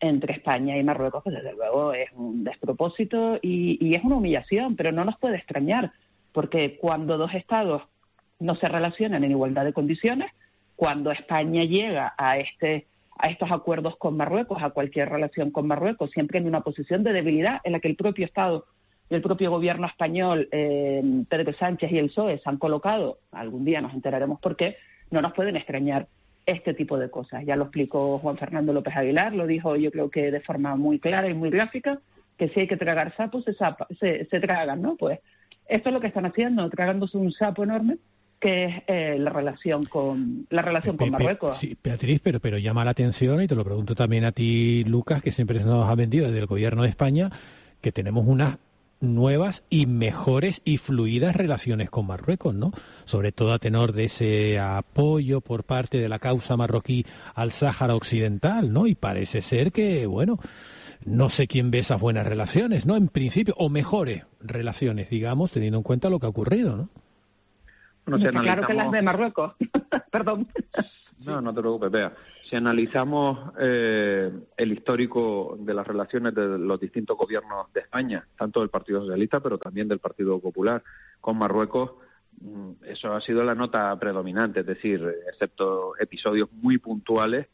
entre España y Marruecos, pues desde luego es un despropósito y es una humillación, pero no nos puede extrañar, porque cuando dos estados no se relacionan en igualdad de condiciones, cuando España llega a estos acuerdos con Marruecos, a cualquier relación con Marruecos, siempre en una posición de debilidad en la que el propio Estado y el propio gobierno español, Pedro Sánchez y el PSOE se han colocado, algún día nos enteraremos por qué, no nos pueden extrañar este tipo de cosas. Ya lo explicó Juan Fernando López Aguilar, lo dijo yo creo que de forma muy clara y muy gráfica, que si hay que tragar sapos, se tragan, ¿no? Pues esto es lo que están haciendo, tragándose un sapo enorme, que es la relación con Marruecos. Sí, Beatriz, pero llama la atención, y te lo pregunto también a ti, Lucas, que siempre se nos ha vendido desde el gobierno de España, que tenemos unas nuevas y mejores y fluidas relaciones con Marruecos, ¿no? Sobre todo a tenor de ese apoyo por parte de la causa marroquí al Sáhara Occidental, ¿no? Y parece ser que, bueno, no sé quién ve esas buenas relaciones, ¿no? En principio, o mejores relaciones, digamos, teniendo en cuenta lo que ha ocurrido, ¿no? Bueno, si analizamos... Claro que las de Marruecos. Perdón. No te preocupes, vea. Si analizamos el histórico de las relaciones de los distintos gobiernos de España, tanto del Partido Socialista, pero también del Partido Popular, con Marruecos, eso ha sido la nota predominante, es decir, excepto episodios muy puntuales,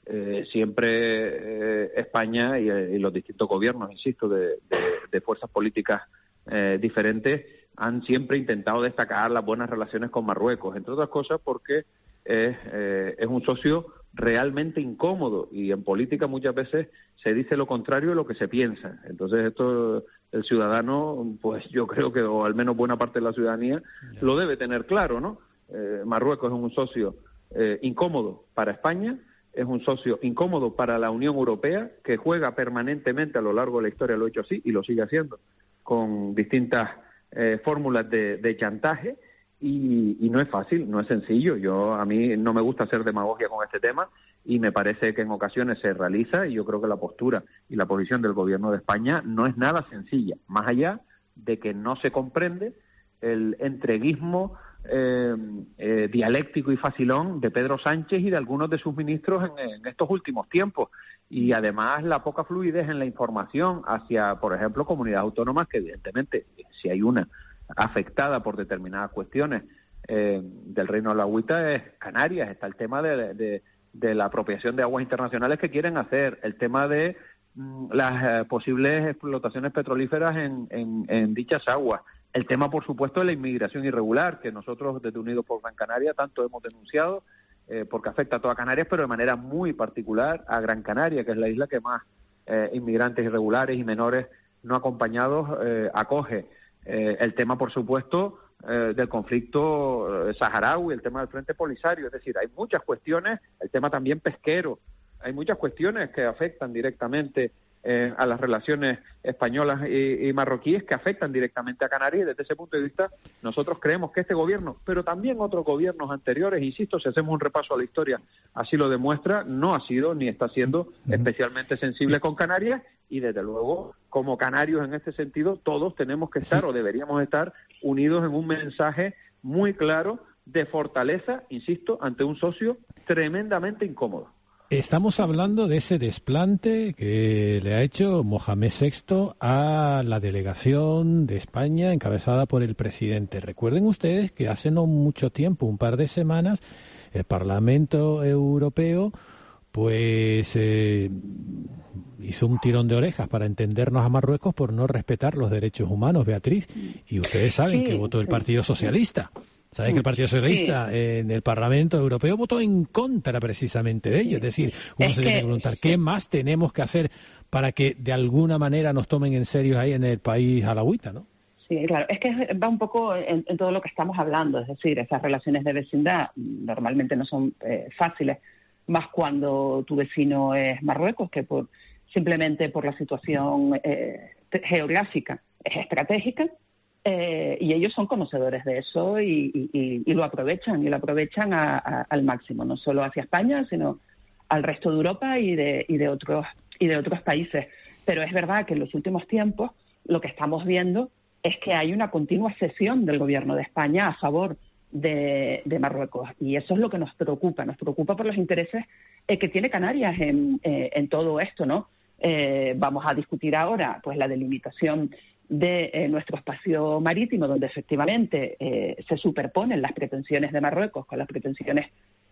siempre España y los distintos gobiernos, insisto, de fuerzas políticas diferentes, han siempre intentado destacar las buenas relaciones con Marruecos, entre otras cosas porque es un socio realmente incómodo, y en política muchas veces se dice lo contrario de lo que se piensa. Entonces esto el ciudadano, pues yo creo que, o al menos buena parte de la ciudadanía, lo debe tener claro, ¿no? Marruecos es un socio incómodo para España, es un socio incómodo para la Unión Europea, que juega permanentemente a lo largo de la historia, lo ha hecho así y lo sigue haciendo, con distintas fórmulas de chantaje, y no es fácil, no es sencillo. A mí no me gusta hacer demagogia con este tema, y me parece que en ocasiones se realiza, y yo creo que la postura y la posición del gobierno de España no es nada sencilla, más allá de que no se comprende el entreguismo dialéctico y facilón de Pedro Sánchez y de algunos de sus ministros en estos últimos tiempos, y además la poca fluidez en la información hacia, por ejemplo, comunidades autónomas, que evidentemente, si hay una afectada por determinadas cuestiones del Reino de la Agüita, es Canarias. Está el tema de la apropiación de aguas internacionales que quieren hacer, el tema de las posibles explotaciones petrolíferas en dichas aguas, el tema, por supuesto, de la inmigración irregular, que nosotros desde Unidos por Gran Canaria tanto hemos denunciado, porque afecta a toda Canarias, pero de manera muy particular a Gran Canaria, que es la isla que más inmigrantes irregulares y menores no acompañados acoge. El tema, por supuesto, del conflicto saharaui, el tema del Frente Polisario, es decir, hay muchas cuestiones, el tema también pesquero, hay muchas cuestiones que afectan directamente a las relaciones españolas y marroquíes, que afectan directamente a Canarias, y desde ese punto de vista nosotros creemos que este gobierno, pero también otros gobiernos anteriores, insisto, si hacemos un repaso a la historia, así lo demuestra, no ha sido ni está siendo especialmente sensible con Canarias, y desde luego, como canarios en este sentido, todos tenemos que estar o deberíamos estar unidos en un mensaje muy claro de fortaleza, insisto, ante un socio tremendamente incómodo. Estamos hablando de ese desplante que le ha hecho Mohamed VI a la delegación de España encabezada por el presidente. Recuerden ustedes que hace no mucho tiempo, un par de semanas, el Parlamento Europeo pues hizo un tirón de orejas para entendernos a Marruecos por no respetar los derechos humanos, Beatriz, y ustedes saben que votó el Partido Socialista. ¿Saben que el Partido Socialista en el Parlamento Europeo votó en contra precisamente de ello? Es decir, uno se tiene que preguntar, ¿qué más tenemos que hacer para que de alguna manera nos tomen en serio ahí en el país alauita, ¿no? Sí, claro, es que va un poco en todo lo que estamos hablando, es decir, esas relaciones de vecindad normalmente no son fáciles, más cuando tu vecino es Marruecos, que simplemente por la situación geográfica es estratégica. Y ellos son conocedores de eso y lo aprovechan, al máximo, no solo hacia España, sino al resto de Europa y de otros países. Pero es verdad que en los últimos tiempos lo que estamos viendo es que hay una continua cesión del gobierno de España a favor de Marruecos, y eso es lo que nos preocupa por los intereses que tiene Canarias en todo esto, ¿no? Vamos a discutir ahora pues la delimitación de nuestro espacio marítimo, donde efectivamente se superponen las pretensiones de Marruecos con las pretensiones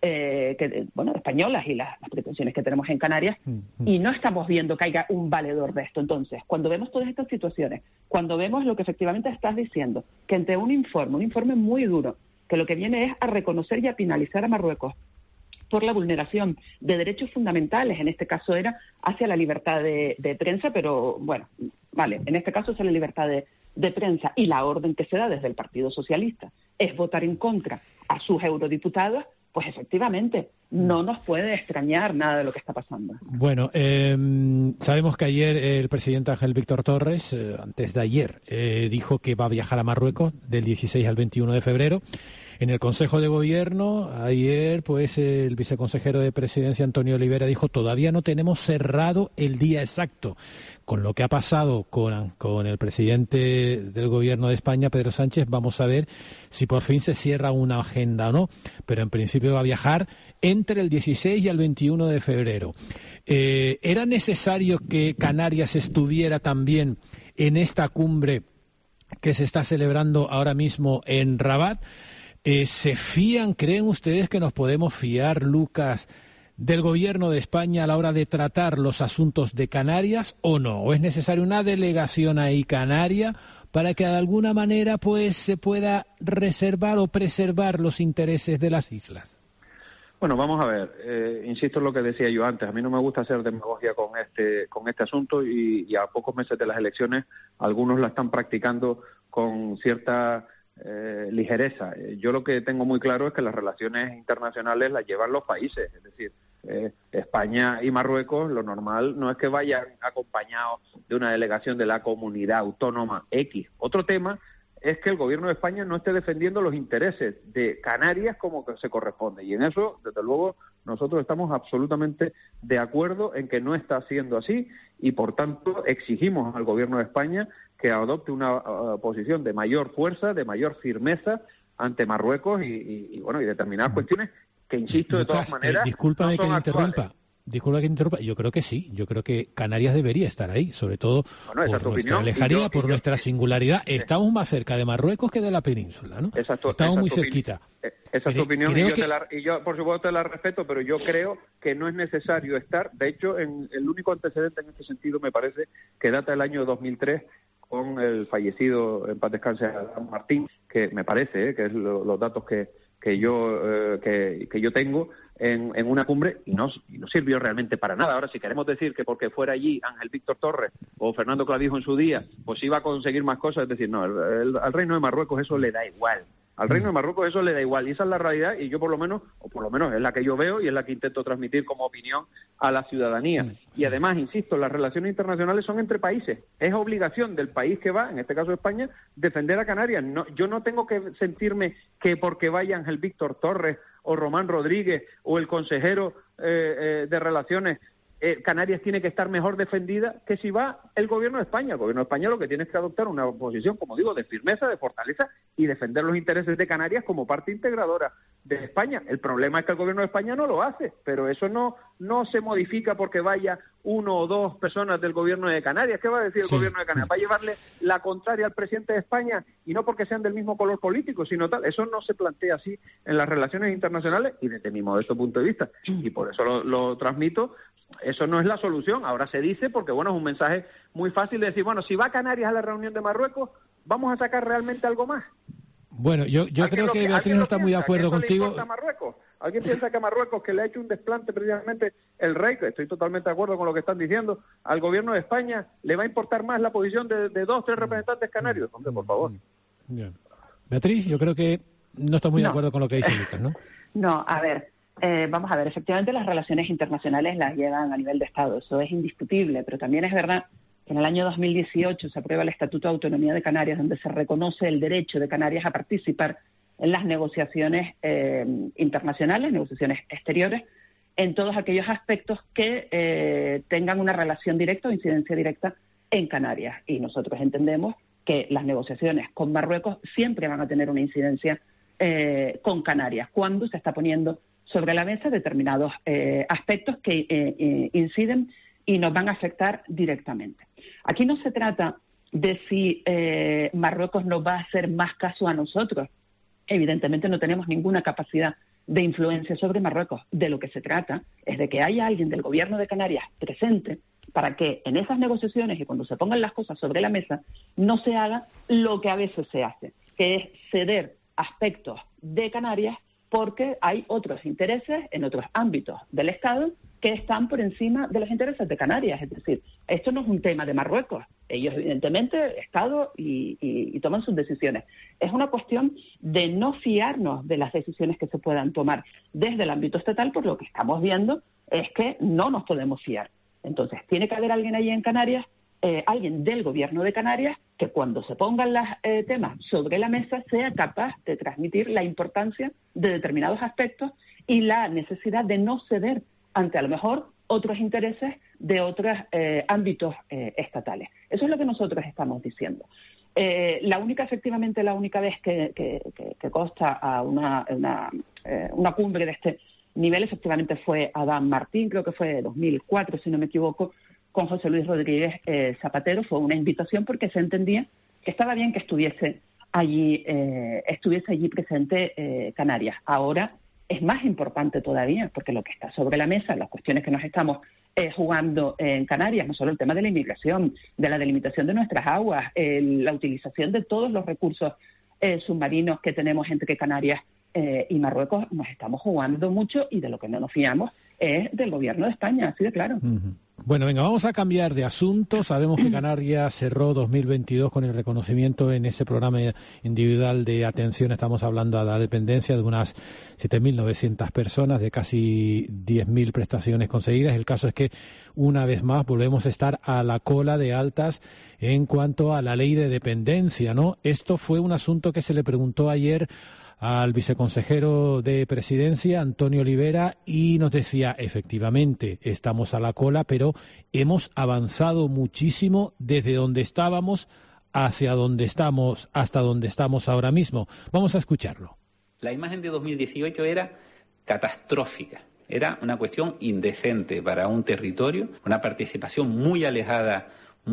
españolas y las pretensiones que tenemos en Canarias, y no estamos viendo que haya un valedor de esto. Entonces, cuando vemos todas estas situaciones, cuando vemos lo que efectivamente estás diciendo, que entre un informe muy duro, que lo que viene es a reconocer y a penalizar a Marruecos por la vulneración de derechos fundamentales, en este caso era hacia la libertad de prensa, pero bueno, vale, en este caso es la libertad de prensa, y la orden que se da desde el Partido Socialista es votar en contra a sus eurodiputados, pues efectivamente no nos puede extrañar nada de lo que está pasando. Bueno, sabemos que ayer el presidente Ángel Víctor Torres, antes de ayer, dijo que va a viajar a Marruecos del 16 al 21 de febrero. En el Consejo de Gobierno, ayer, pues el viceconsejero de Presidencia, Antonio Olivera, dijo: todavía no tenemos cerrado el día exacto. Con lo que ha pasado con el presidente del Gobierno de España, Pedro Sánchez, vamos a ver si por fin se cierra una agenda o no. Pero en principio va a viajar entre el 16 y el 21 de febrero. ¿Era necesario que Canarias estuviera también en esta cumbre que se está celebrando ahora mismo en Rabat? ¿Se fían, creen ustedes que nos podemos fiar, Lucas, del Gobierno de España a la hora de tratar los asuntos de Canarias o no? ¿O es necesaria una delegación ahí canaria para que de alguna manera pues se pueda reservar o preservar los intereses de las islas? Bueno, vamos a ver, insisto en lo que decía yo antes, a mí no me gusta hacer demagogia con este asunto y a pocos meses de las elecciones algunos la están practicando con cierta ligereza. Yo lo que tengo muy claro es que las relaciones internacionales las llevan los países, es decir, España y Marruecos, lo normal no es que vayan acompañados de una delegación de la comunidad autónoma X. Otro tema es que el gobierno de España no esté defendiendo los intereses de Canarias como que se corresponde, y en eso, desde luego, nosotros estamos absolutamente de acuerdo en que no está siendo así, y por tanto exigimos al gobierno de España que adopte una posición de mayor fuerza, de mayor firmeza ante Marruecos y determinadas cuestiones que, insisto, de todas maneras, discúlpame no son que actuales. Disculpa que interrumpa. Yo creo que sí. Yo creo que Canarias debería estar ahí, sobre todo por nuestra lejanía, por nuestra singularidad. Estamos más cerca de Marruecos que de la península, ¿no? Estamos muy cerquita. Esa es tu opinión y yo, por supuesto, te la respeto, pero yo creo que no es necesario estar. De hecho, el único antecedente en este sentido me parece que data del año 2003 con el fallecido, en paz descanse, Adán Martín, que me parece que es los datos que yo tengo en una cumbre, y no sirvió realmente para nada. Ahora, si queremos decir que porque fuera allí Ángel Víctor Torres o Fernando Clavijo en su día, pues iba a conseguir más cosas, es decir, no, al Reino de Marruecos eso le da igual. Al Reino de Marruecos eso le da igual, y esa es la realidad, y yo por lo menos es la que yo veo y es la que intento transmitir como opinión a la ciudadanía. Y además, insisto, las relaciones internacionales son entre países. Es obligación del país que va, en este caso España, defender a Canarias. Yo no tengo que sentirme que porque vaya Ángel Víctor Torres o Román Rodríguez o el consejero de Relaciones, Canarias tiene que estar mejor defendida que si va el gobierno de España. El gobierno de España lo que tiene es que adoptar una posición, como digo, de firmeza, de fortaleza y defender los intereses de Canarias como parte integradora de España. El problema es que el gobierno de España no lo hace, pero eso no se modifica porque vaya uno o dos personas del gobierno de Canarias. ¿Qué va a decir el gobierno de Canarias? ¿Va a llevarle la contraria al presidente de España, y no porque sean del mismo color político, sino tal? Eso no se plantea así en las relaciones internacionales, y desde mi modesto punto de vista, y por eso lo transmito, eso no es la solución. Ahora se dice porque, bueno, es un mensaje muy fácil de decir, bueno, si va Canarias a la reunión de Marruecos, ¿vamos a sacar realmente algo más? Bueno, yo creo que Beatriz no está muy de acuerdo contigo. ¿Alguien piensa que a Marruecos, que le ha hecho un desplante precisamente el rey, que estoy totalmente de acuerdo con lo que están diciendo, al gobierno de España le va a importar más la posición de 2 o 3 representantes canarios? Hombre, por favor. Bien. Beatriz, yo creo que no está muy de acuerdo con lo que dice Lucas, ¿no? No, a ver, vamos a ver, efectivamente las relaciones internacionales las llevan a nivel de Estado, eso es indiscutible, pero también es verdad que en el año 2018 se aprueba el Estatuto de Autonomía de Canarias, donde se reconoce el derecho de Canarias a participar en las negociaciones internacionales, negociaciones exteriores, en todos aquellos aspectos que tengan una relación directa o incidencia directa en Canarias. Y nosotros entendemos que las negociaciones con Marruecos siempre van a tener una incidencia con Canarias, cuando se está poniendo sobre la mesa determinados aspectos que inciden y nos van a afectar directamente. Aquí no se trata de si Marruecos nos va a hacer más caso a nosotros. Evidentemente no tenemos ninguna capacidad de influencia sobre Marruecos. De lo que se trata es de que haya alguien del gobierno de Canarias presente para que en esas negociaciones y cuando se pongan las cosas sobre la mesa no se haga lo que a veces se hace, que es ceder aspectos de Canarias porque hay otros intereses en otros ámbitos del Estado que están por encima de los intereses de Canarias. Es decir, esto no es un tema de Marruecos. Ellos, evidentemente, Estado y toman sus decisiones. Es una cuestión de no fiarnos de las decisiones que se puedan tomar desde el ámbito estatal, por lo que estamos viendo es que no nos podemos fiar. Entonces, tiene que haber alguien allí en Canarias, alguien del gobierno de Canarias, que cuando se pongan los temas sobre la mesa sea capaz de transmitir la importancia de determinados aspectos y la necesidad de no ceder ante a lo mejor otros intereses de otros ámbitos estatales. Eso es lo que nosotros estamos diciendo. La única vez que consta a una cumbre de este nivel efectivamente fue Adán Martín, creo que fue 2004, si no me equivoco, con José Luis Rodríguez Zapatero. Fue una invitación porque se entendía que estaba bien que estuviese allí presente Canarias. Ahora es más importante todavía, porque lo que está sobre la mesa, las cuestiones que nos estamos jugando en Canarias, no solo el tema de la inmigración, de la delimitación de nuestras aguas, la utilización de todos los recursos submarinos que tenemos entre Canarias y Marruecos, nos estamos jugando mucho y de lo que no nos fiamos es del gobierno de España, así de claro. Bueno, venga, vamos a cambiar de asunto. Sabemos que Canarias cerró 2022 con el reconocimiento en ese programa individual de atención. Estamos hablando a la dependencia de unas 7.900 personas, de casi 10.000 prestaciones conseguidas. El caso es que, una vez más, volvemos a estar a la cola de altas en cuanto a la ley de dependencia, ¿no? Esto fue un asunto que se le preguntó ayer al viceconsejero de Presidencia, Antonio Olivera, y nos decía, efectivamente, estamos a la cola, pero hemos avanzado muchísimo desde donde estábamos hacia donde estamos, hasta donde estamos ahora mismo. Vamos a escucharlo. La imagen de 2018 era catastrófica. Era una cuestión indecente para un territorio, una participación muy alejada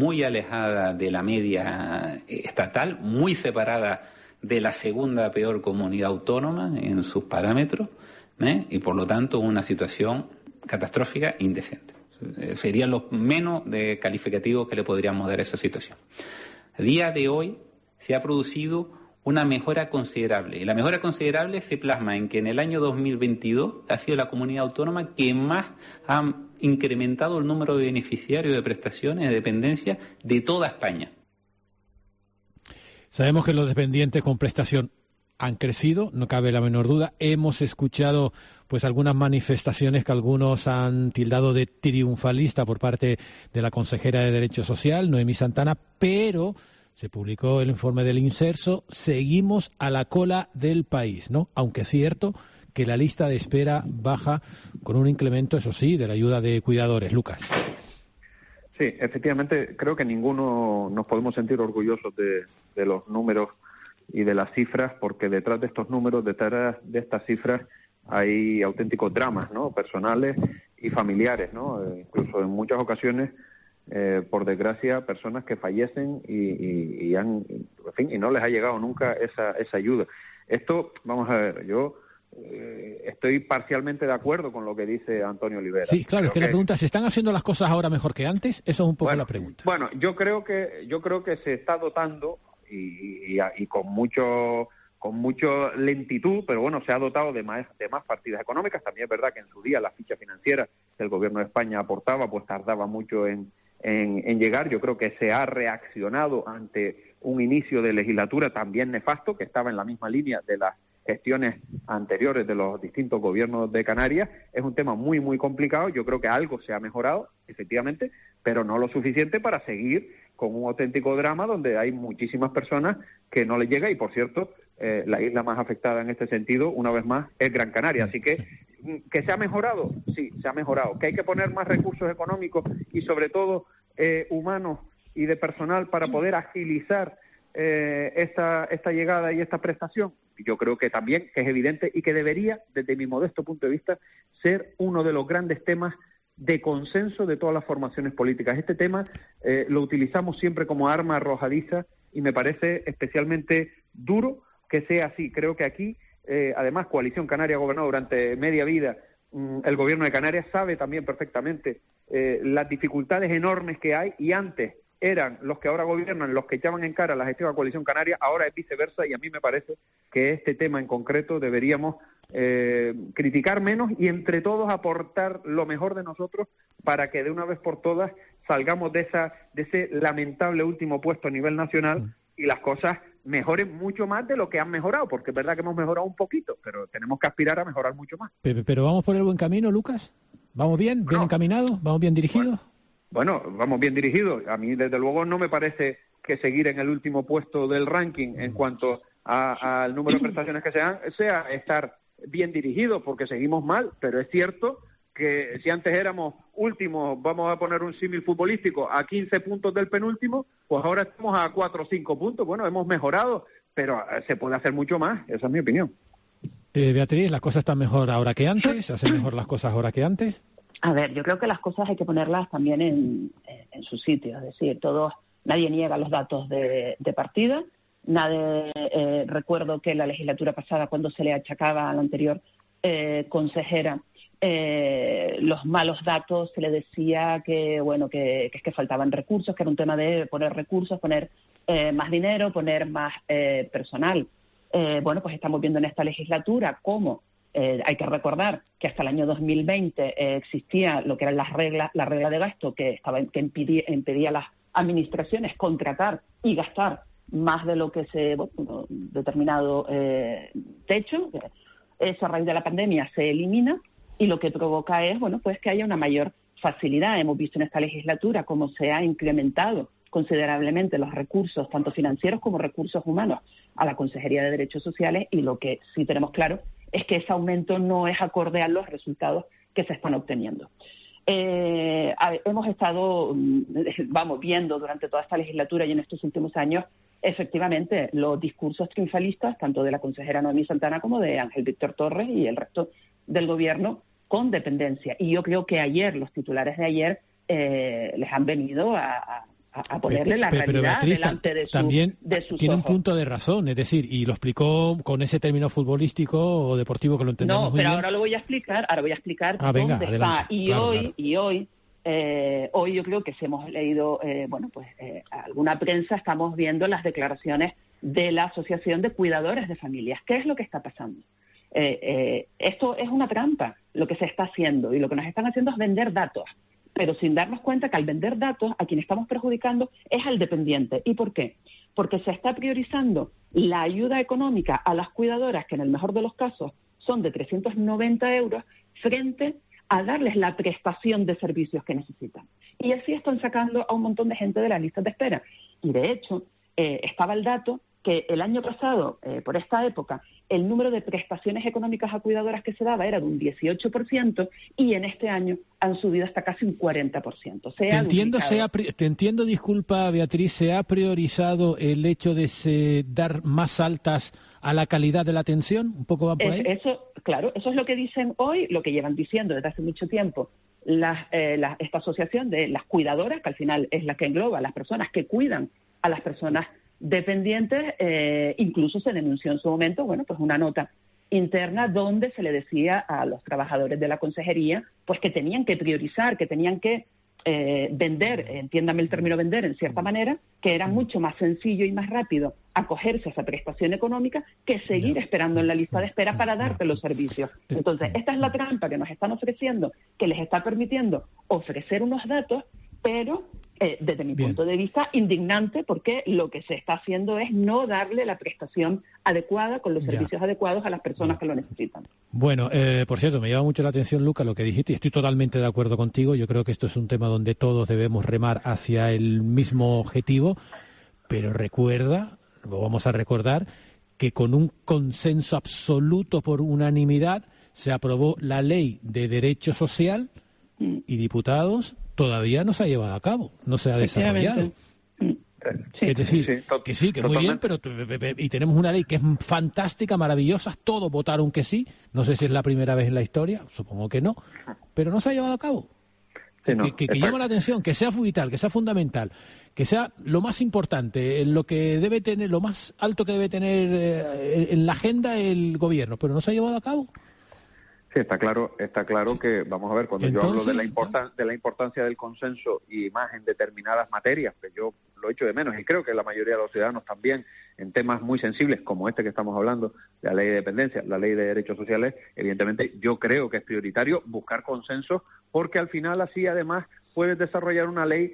de la media estatal, muy separada de la segunda peor comunidad autónoma en sus parámetros, y por lo tanto una situación catastrófica indecente. Sería lo menos de calificativo que le podríamos dar a esa situación. A día de hoy se ha producido una mejora considerable, y la mejora considerable se plasma en que en el año 2022 ha sido la comunidad autónoma que más ha incrementado el número de beneficiarios de prestaciones de dependencia de toda España. Sabemos que los dependientes con prestación han crecido, no cabe la menor duda. Hemos escuchado pues algunas manifestaciones que algunos han tildado de triunfalista por parte de la consejera de Derecho Social, Noemí Santana, pero se publicó el informe del Inserso, seguimos a la cola del país, ¿no? Aunque es cierto que la lista de espera baja con un incremento, eso sí, de la ayuda de cuidadores. Lucas. Sí, efectivamente, creo que ninguno nos podemos sentir orgullosos de los números y de las cifras, porque detrás de estos números, detrás de estas cifras, hay auténticos dramas, ¿no?, personales y familiares, ¿no? Incluso en muchas ocasiones, por desgracia, personas que fallecen y no les ha llegado nunca esa ayuda. Esto, vamos a ver, yo estoy parcialmente de acuerdo con lo que dice Antonio Olivera. Sí, claro, es que la pregunta es, ¿se están haciendo las cosas ahora mejor que antes? Eso es un poco la pregunta. Bueno, yo creo que se está dotando y con mucho lentitud, pero bueno, se ha dotado de más partidas económicas. También es verdad que en su día la ficha financiera que el gobierno de España aportaba, pues tardaba mucho en llegar. Yo creo que se ha reaccionado ante un inicio de legislatura también nefasto, que estaba en la misma línea de las gestiones anteriores de los distintos gobiernos de Canarias. Es un tema muy, muy complicado. Yo creo que algo se ha mejorado, efectivamente, pero no lo suficiente para seguir con un auténtico drama donde hay muchísimas personas que no les llega. Y, por cierto, la isla más afectada en este sentido, una vez más, es Gran Canaria. Así que se ha mejorado, sí, se ha mejorado. Que hay que poner más recursos económicos y, sobre todo, humanos y de personal para poder agilizar esta llegada y esta prestación. Yo creo que también que es evidente y que debería, desde mi modesto punto de vista, ser uno de los grandes temas de consenso de todas las formaciones políticas. Este tema lo utilizamos siempre como arma arrojadiza y me parece especialmente duro que sea así. Creo que aquí, además, Coalición Canaria ha gobernado durante media vida. El gobierno de Canarias sabe también perfectamente las dificultades enormes que hay, y antes eran los que ahora gobiernan los que echaban en cara la gestión de Coalición Canaria, ahora es viceversa, y a mí me parece que este tema en concreto deberíamos criticar menos y entre todos aportar lo mejor de nosotros para que de una vez por todas salgamos de ese lamentable último puesto a nivel nacional y las cosas mejoren mucho más de lo que han mejorado, porque es verdad que hemos mejorado un poquito, pero tenemos que aspirar a mejorar mucho más. Pero ¿vamos por el buen camino, Lucas? ¿Vamos bien? ¿Bien encaminados? ¿Vamos bien dirigidos? Bueno, vamos bien dirigidos. A mí, desde luego, no me parece que seguir en el último puesto del ranking en cuanto al número de prestaciones que sea estar bien dirigido, porque seguimos mal, pero es cierto que si antes éramos últimos, vamos a poner un símil futbolístico, a 15 puntos del penúltimo, pues ahora estamos a 4 o 5 puntos. Bueno, hemos mejorado, pero se puede hacer mucho más, esa es mi opinión. Beatriz, ¿las cosas están mejor ahora que antes? ¿Se hacen mejor las cosas ahora que antes? A ver, yo creo que las cosas hay que ponerlas también en su sitio, es decir, nadie niega los datos de partida, recuerdo que la legislatura pasada, cuando se le achacaba a la anterior consejera los malos datos, se le decía que faltaban recursos, que era un tema de poner recursos, poner más dinero, poner más personal. Pues estamos viendo en esta legislatura cómo hay que recordar que hasta el año 2020 existía lo que eran la regla de gasto que impedía a las administraciones contratar y gastar más de lo que determinado techo. Eso a raíz de la pandemia se elimina y lo que provoca es que haya una mayor facilidad. Hemos visto en esta legislatura cómo se ha incrementado considerablemente los recursos, tanto financieros como recursos humanos, a la Consejería de Derechos Sociales, y lo que sí tenemos claro es que ese aumento no es acorde a los resultados que se están obteniendo. Hemos estado, viendo durante toda esta legislatura y en estos últimos años, efectivamente, los discursos triunfalistas, tanto de la consejera Noemí Santana como de Ángel Víctor Torres y el resto del gobierno, con dependencia. Y yo creo que ayer, los titulares de ayer, les han venido a ponerle la realidad Beatriz, delante de sus también tiene ojos. Un punto de razón, es decir, y lo explicó con ese término futbolístico o deportivo que lo entendemos muy bien. No, pero ahora voy a explicar venga, dónde adelante. está. Y hoy yo creo que si hemos leído alguna prensa, estamos viendo las declaraciones de la Asociación de Cuidadores de Familias. ¿Qué es lo que está pasando? Esto es una trampa, lo que se está haciendo, y lo que nos están haciendo es vender datos, pero sin darnos cuenta que al vender datos a quien estamos perjudicando es al dependiente. ¿Y por qué? Porque se está priorizando la ayuda económica a las cuidadoras, que en el mejor de los casos son de 390 euros, frente a darles la prestación de servicios que necesitan. Y así están sacando a un montón de gente de las listas de espera. Y de hecho, estaba el dato que el año pasado, por esta época, el número de prestaciones económicas a cuidadoras que se daba era de un 18%, y en este año han subido hasta casi un 40%. Te entiendo, disculpa Beatriz, ¿se ha priorizado el hecho de dar más altas a la calidad de la atención? ¿Un poco va por ahí? Eso es lo que dicen hoy, lo que llevan diciendo desde hace mucho tiempo esta asociación de las cuidadoras, que al final es la que engloba a las personas que cuidan a las personas dependientes. Incluso se denunció en su momento, una nota interna donde se le decía a los trabajadores de la consejería pues que tenían que priorizar, que tenían que vender, entiéndame el término vender en cierta manera, que era mucho más sencillo y más rápido acogerse a esa prestación económica que seguir esperando en la lista de espera para darte los servicios. Entonces, esta es la trampa que nos están ofreciendo, que les está permitiendo ofrecer unos datos, pero desde mi punto de vista, indignante, porque lo que se está haciendo es no darle la prestación adecuada, con los servicios adecuados a las personas que lo necesitan. Bueno, por cierto, me llama mucho la atención, Lucas, lo que dijiste, y estoy totalmente de acuerdo contigo. Yo creo que esto es un tema donde todos debemos remar hacia el mismo objetivo, pero vamos a recordar, que con un consenso absoluto por unanimidad se aprobó la Ley de Derecho Social y diputados todavía no se ha llevado a cabo, no se ha desarrollado. Es decir, que muy bien, pero y tenemos una ley que es fantástica, maravillosa, todos votaron que sí, no sé si es la primera vez en la historia, supongo que no, pero no se ha llevado a cabo. que llama la atención, que sea vital, que sea fundamental, que sea lo más importante, lo que debe tener, lo más alto que debe tener en la agenda el gobierno, pero no se ha llevado a cabo. Sí, está claro que, vamos a ver, cuando yo hablo de la importancia del consenso y más en determinadas materias, que yo lo echo de menos y creo que la mayoría de los ciudadanos también, en temas muy sensibles como este que estamos hablando, la ley de dependencia, la ley de derechos sociales, evidentemente yo creo que es prioritario buscar consensos, porque al final así además puedes desarrollar una ley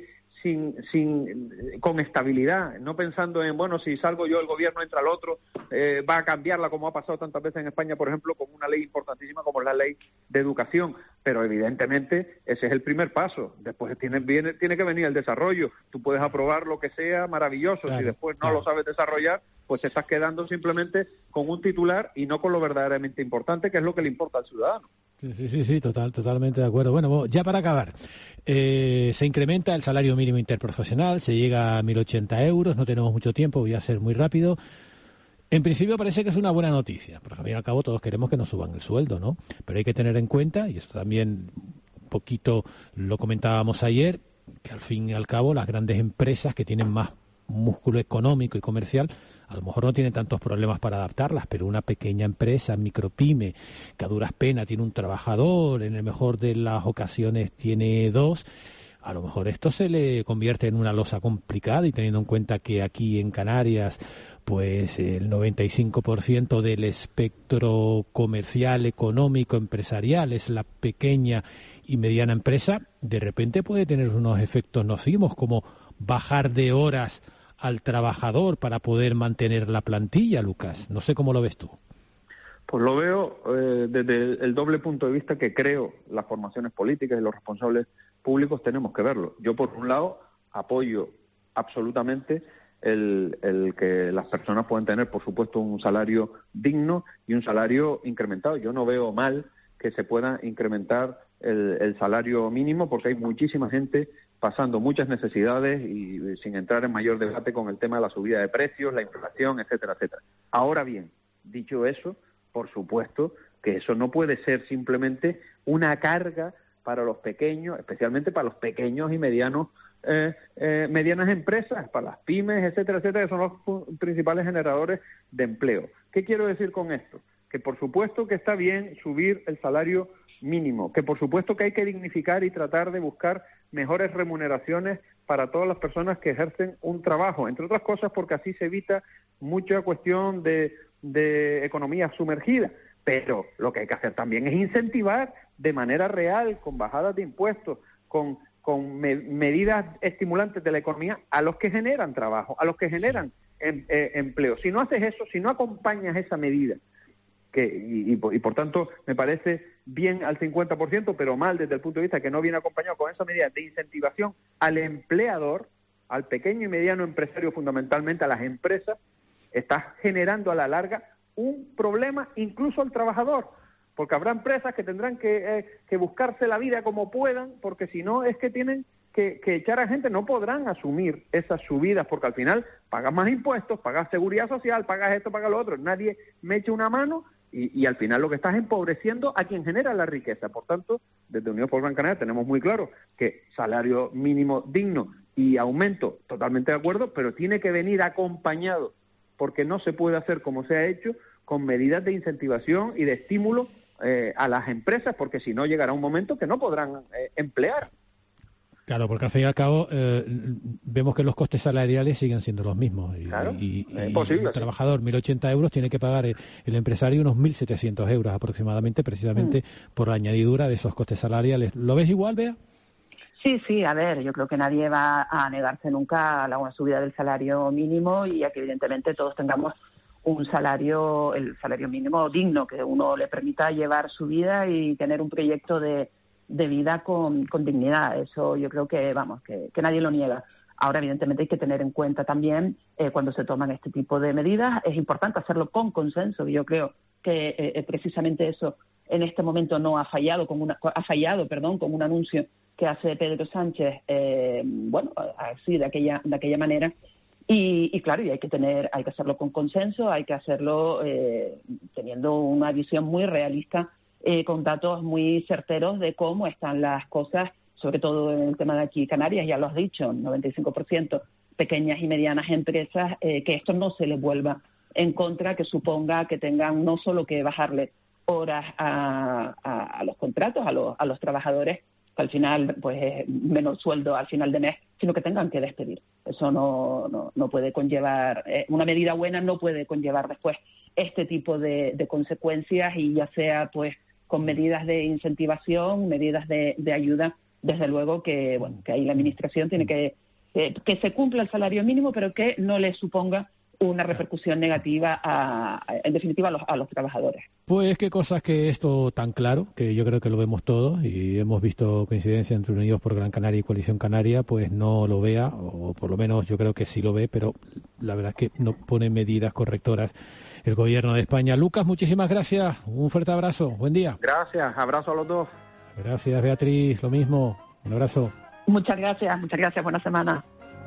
con estabilidad, no pensando en, bueno, si salgo yo, el gobierno entra el otro, va a cambiarla, como ha pasado tantas veces en España, por ejemplo, con una ley importantísima como la ley de educación, pero evidentemente ese es el primer paso, después tiene que venir el desarrollo, tú puedes aprobar lo que sea, maravilloso, claro, si después no lo sabes desarrollar, pues te estás quedando simplemente con un titular y no con lo verdaderamente importante, que es lo que le importa al ciudadano. Sí, totalmente de acuerdo. Bueno, ya para acabar, se incrementa el salario mínimo interprofesional, se llega a 1.080 euros, no tenemos mucho tiempo, voy a ser muy rápido. En principio parece que es una buena noticia, porque al fin y al cabo todos queremos que nos suban el sueldo, ¿no? Pero hay que tener en cuenta, y esto también un poquito lo comentábamos ayer, que al fin y al cabo las grandes empresas que tienen más músculo económico y comercial a lo mejor no tiene tantos problemas para adaptarlas, pero una pequeña empresa, micropyme, que a duras penas tiene un trabajador, en el mejor de las ocasiones tiene 2, a lo mejor esto se le convierte en una losa complicada, y teniendo en cuenta que aquí en Canarias pues el 95% del espectro comercial, económico, empresarial es la pequeña y mediana empresa, de repente puede tener unos efectos nocivos como bajar de horas al trabajador para poder mantener la plantilla, Lucas. No sé cómo lo ves tú. Pues lo veo desde el doble punto de vista que creo las formaciones políticas y los responsables públicos tenemos que verlo. Yo, por un lado, apoyo absolutamente el que las personas puedan tener, por supuesto, un salario digno y un salario incrementado. Yo no veo mal que se pueda incrementar el salario mínimo, porque hay muchísima gente pasando muchas necesidades y sin entrar en mayor debate con el tema de la subida de precios, la inflación, etcétera, etcétera. Ahora bien, dicho eso, por supuesto que eso no puede ser simplemente una carga para los pequeños, especialmente para los pequeños y medianas empresas, para las pymes, etcétera, etcétera, que son los principales generadores de empleo. ¿Qué quiero decir con esto? Que por supuesto que está bien subir el salario mínimo, que por supuesto que hay que dignificar y tratar de buscar mejores remuneraciones para todas las personas que ejercen un trabajo, entre otras cosas porque así se evita mucha cuestión de economía sumergida. Pero lo que hay que hacer también es incentivar de manera real, con bajadas de impuestos, con medidas estimulantes de la economía a los que generan trabajo, a los que generan empleo. Si no haces eso, si no acompañas esa medida, y por tanto me parece bien al 50%, pero mal desde el punto de vista que no viene acompañado con esa medida de incentivación al empleador, al pequeño y mediano empresario, fundamentalmente a las empresas, estás generando a la larga un problema incluso al trabajador, porque habrá empresas que tendrán que buscarse la vida como puedan, porque si no es que tienen que echar a gente, no podrán asumir esas subidas, porque al final pagas más impuestos, pagas seguridad social, pagas esto, pagas lo otro, nadie me echa una mano y al final lo que estás empobreciendo a quien genera la riqueza. Por tanto, desde Unión por Gran Canaria tenemos muy claro que salario mínimo digno y aumento, totalmente de acuerdo, pero tiene que venir acompañado, porque no se puede hacer como se ha hecho, con medidas de incentivación y de estímulo a las empresas, porque si no llegará un momento que no podrán emplear. Claro, porque al fin y al cabo vemos que los costes salariales siguen siendo los mismos. Y un trabajador, 1.080 euros, tiene que pagar el empresario unos 1.700 euros aproximadamente, precisamente por la añadidura de esos costes salariales. ¿Lo ves igual, Bea? Sí, a ver, yo creo que nadie va a negarse nunca a una subida del salario mínimo y a que evidentemente todos tengamos el salario mínimo digno, que uno le permita llevar su vida y tener un proyecto de vida con dignidad. Eso yo creo que nadie lo niega. Ahora, evidentemente, hay que tener en cuenta también cuando se toman este tipo de medidas, es importante hacerlo con consenso. Yo creo que precisamente eso en este momento no ha fallado, con un anuncio que hace Pedro Sánchez, así de aquella manera. Y claro, y hay que hacerlo con consenso, hay que hacerlo teniendo una visión muy realista, con datos muy certeros de cómo están las cosas, sobre todo en el tema de aquí Canarias, ya lo has dicho, 95% pequeñas y medianas empresas, que esto no se les vuelva en contra, que suponga que tengan no solo que bajarle horas a los contratos, a los trabajadores, que al final pues menor sueldo al final de mes, sino que tengan que despedir. Eso no puede conllevar, una medida buena no puede conllevar después este tipo de consecuencias, y ya sea pues con medidas de incentivación, medidas de ayuda, desde luego que ahí la administración tiene que se cumpla el salario mínimo, pero que no le suponga una repercusión negativa en definitiva a los trabajadores. Pues qué cosas que esto tan claro, que yo creo que lo vemos todos y hemos visto coincidencia entre Unidos por Gran Canaria y Coalición Canaria, pues no lo vea, o por lo menos yo creo que sí lo ve, pero la verdad es que no pone medidas correctoras el Gobierno de España. Lucas, muchísimas gracias, un fuerte abrazo, buen día. Gracias, abrazo a los dos. Gracias, Beatriz, lo mismo, un abrazo. Muchas gracias, buena semana.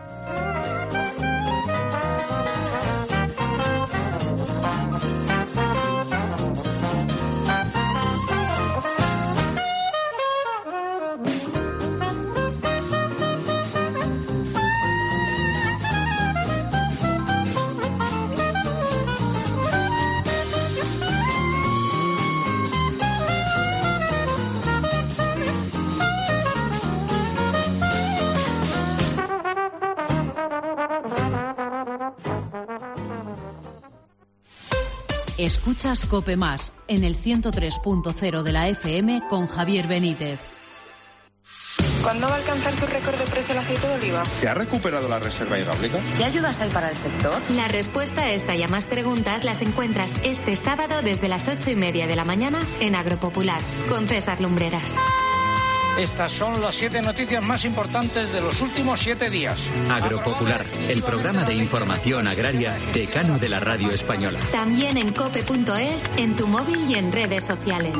Escuchas COPE Más en el 103.0 de la FM con Javier Benítez. ¿Cuándo va a alcanzar su récord de precio el aceite de oliva? ¿Se ha recuperado la reserva hidráulica? ¿Qué ayudas hay para el sector? La respuesta a esta y a más preguntas las encuentras este sábado desde las 8:30 de la mañana en Agropopular con César Lumbreras. Estas son las 7 noticias más importantes de los últimos 7 días. Agropopular, el programa de información agraria decano de la radio española. También en cope.es, en tu móvil y en redes sociales.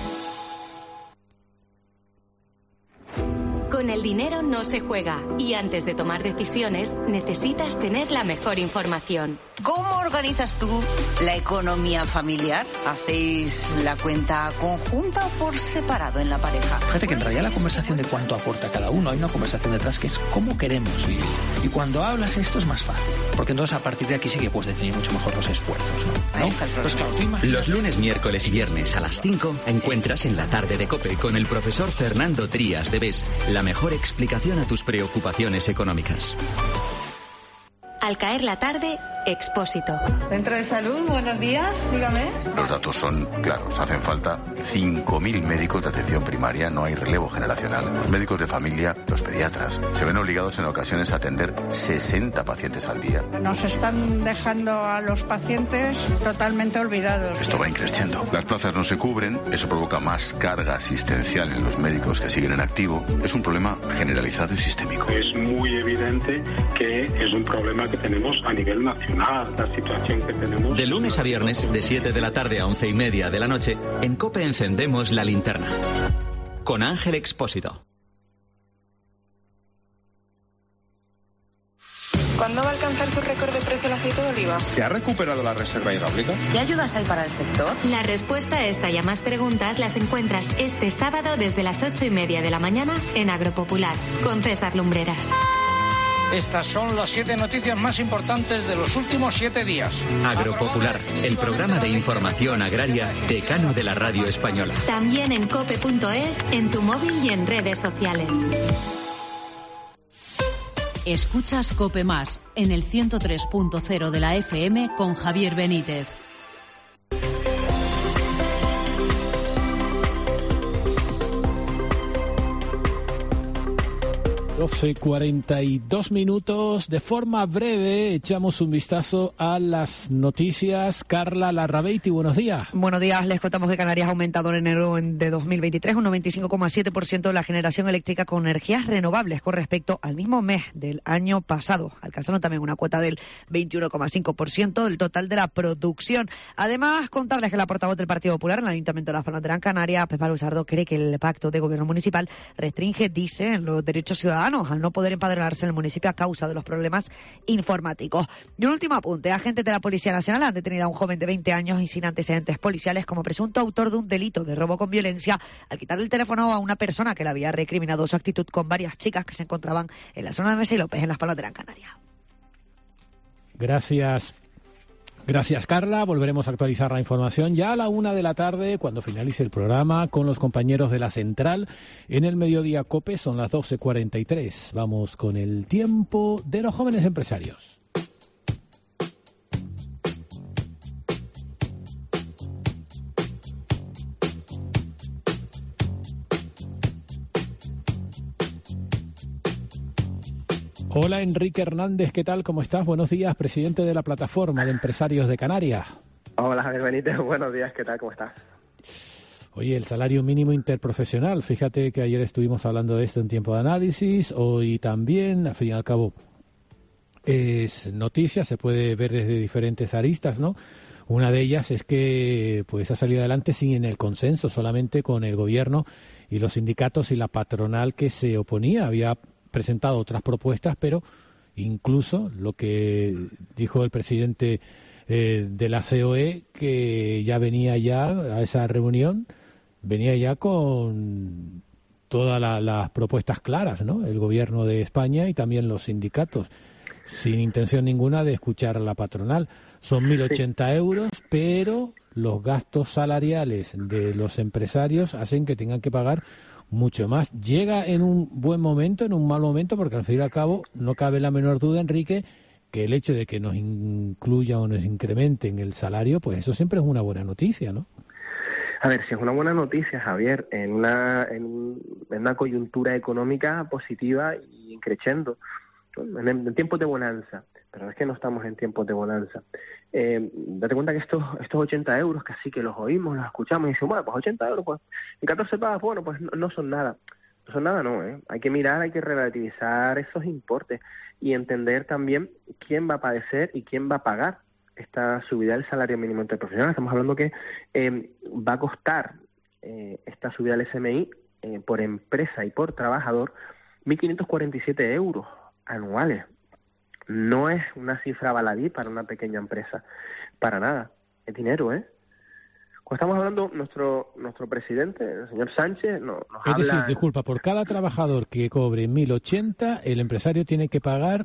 Con el dinero no se juega y antes de tomar decisiones necesitas tener la mejor información. ¿Cómo organizas tú la economía familiar? ¿Hacéis la cuenta conjunta o por separado en la pareja? Fíjate que en realidad la conversación de cuánto aporta cada uno, hay una conversación detrás que es cómo queremos vivir. Y cuando hablas esto es más fácil, porque entonces a partir de aquí sí que puedes definir mucho mejor los esfuerzos, ¿no? Ahí está el problema. Pues claro, los lunes, miércoles y viernes a las 5 encuentras en la tarde de COPE con el profesor Fernando Trías de BES la mejor explicación a tus preocupaciones económicas. Al caer la tarde, Expósito. Centro de Salud, buenos días, dígame. Los datos son claros. Hacen falta 5.000 médicos de atención primaria, no hay relevo generacional. Los médicos de familia, los pediatras, se ven obligados en ocasiones a atender 60 pacientes al día. Nos están dejando a los pacientes totalmente olvidados. Esto va increciendo. Las plazas no se cubren, eso provoca más carga asistencial en los médicos que siguen en activo. Es un problema generalizado y sistémico. Es muy evidente que es un problema que tenemos a nivel nacional, la situación que tenemos. De lunes a viernes, de 7 de la tarde a 11:30 de la noche, en COPE encendemos la linterna. Con Ángel Expósito. ¿Cuándo va a alcanzar su récord de precio el aceite de oliva? ¿Se ha recuperado la reserva hidráulica? ¿Qué ayudas hay para el sector? La respuesta a esta y a más preguntas las encuentras este sábado desde las 8:30 de la mañana en Agropopular con César Lumbreras. Estas son las 7 noticias más importantes de los últimos 7 días. Agropopular, el programa de información agraria decano de la radio española. También en cope.es, en tu móvil y en redes sociales. Escuchas COPE Más en el 103.0 de la FM con Javier Benítez. 12:42 minutos. De forma breve echamos un vistazo a las noticias. Carla Larrabeiti, buenos días. Buenos días. Les contamos que Canarias ha aumentado en enero de 2023 un 95,7% de la generación eléctrica con energías renovables con respecto al mismo mes del año pasado, alcanzando también una cuota del 21,5% del total de la producción. Además, contarles que la portavoz del Partido Popular en el Ayuntamiento de Las Palmas de Gran Canaria, Pepa Luzardo, cree que el pacto de gobierno municipal restringe, dice, los derechos ciudadanos ciudadanos al no poder empadronarse en el municipio a causa de los problemas informáticos. Y un último apunte. Agentes de la Policía Nacional han detenido a un joven de 20 años y sin antecedentes policiales como presunto autor de un delito de robo con violencia al quitarle el teléfono a una persona que le había recriminado su actitud con varias chicas que se encontraban en la zona de Mesa y López, en Las Palmas de Gran Canaria. Gracias, Carla. Volveremos a actualizar la información ya a la 1 de la tarde, cuando finalice el programa, con los compañeros de la Central en el Mediodía COPE. Son las 12:43. Vamos con el tiempo de los jóvenes empresarios. Hola, Enrique Hernández, ¿qué tal? ¿Cómo estás? Buenos días, presidente de la Plataforma de Empresarios de Canarias. Hola, Javier Benítez, buenos días, ¿qué tal? ¿Cómo estás? Oye, el salario mínimo interprofesional, fíjate que ayer estuvimos hablando de esto en Tiempo de Análisis, hoy también, al fin y al cabo es noticia, se puede ver desde diferentes aristas, ¿no? Una de ellas es que pues ha salido adelante sin el consenso, solamente con el gobierno y los sindicatos y la patronal que se oponía. Había presentado otras propuestas, pero incluso lo que dijo el presidente de la COE, que ya venía ya a esa reunión, venía ya con todas las propuestas claras, ¿no? El gobierno de España y también los sindicatos, sin intención ninguna de escuchar a la patronal. Son 1.080 euros, pero los gastos salariales de los empresarios hacen que tengan que pagar mucho más. Llega en un buen momento, en un mal momento, porque al fin y al cabo no cabe la menor duda, Enrique, que el hecho de que nos incluya o nos incrementen el salario, pues eso siempre es una buena noticia, ¿no? A ver, si es una buena noticia, Javier, en una coyuntura económica positiva y creciendo, en tiempos de bonanza, pero es que no estamos en tiempos de bonanza. Date cuenta que estos 80 euros, que así que los oímos, los escuchamos y decimos, bueno, pues 80 euros, pues en 14 pagas, bueno, pues no son nada. No son nada, no, ¿eh? Hay que mirar, hay que relativizar esos importes y entender también quién va a padecer y quién va a pagar esta subida del salario mínimo interprofesional. Estamos hablando que va a costar esta subida del SMI por empresa y por trabajador 1.547 euros anuales. No es una cifra baladí para una pequeña empresa, para nada. Es dinero, ¿eh? Cuando estamos hablando, nuestro presidente, el señor Sánchez, nos habla... Es decir, disculpa, por cada trabajador que cobre 1.080, el empresario tiene que pagar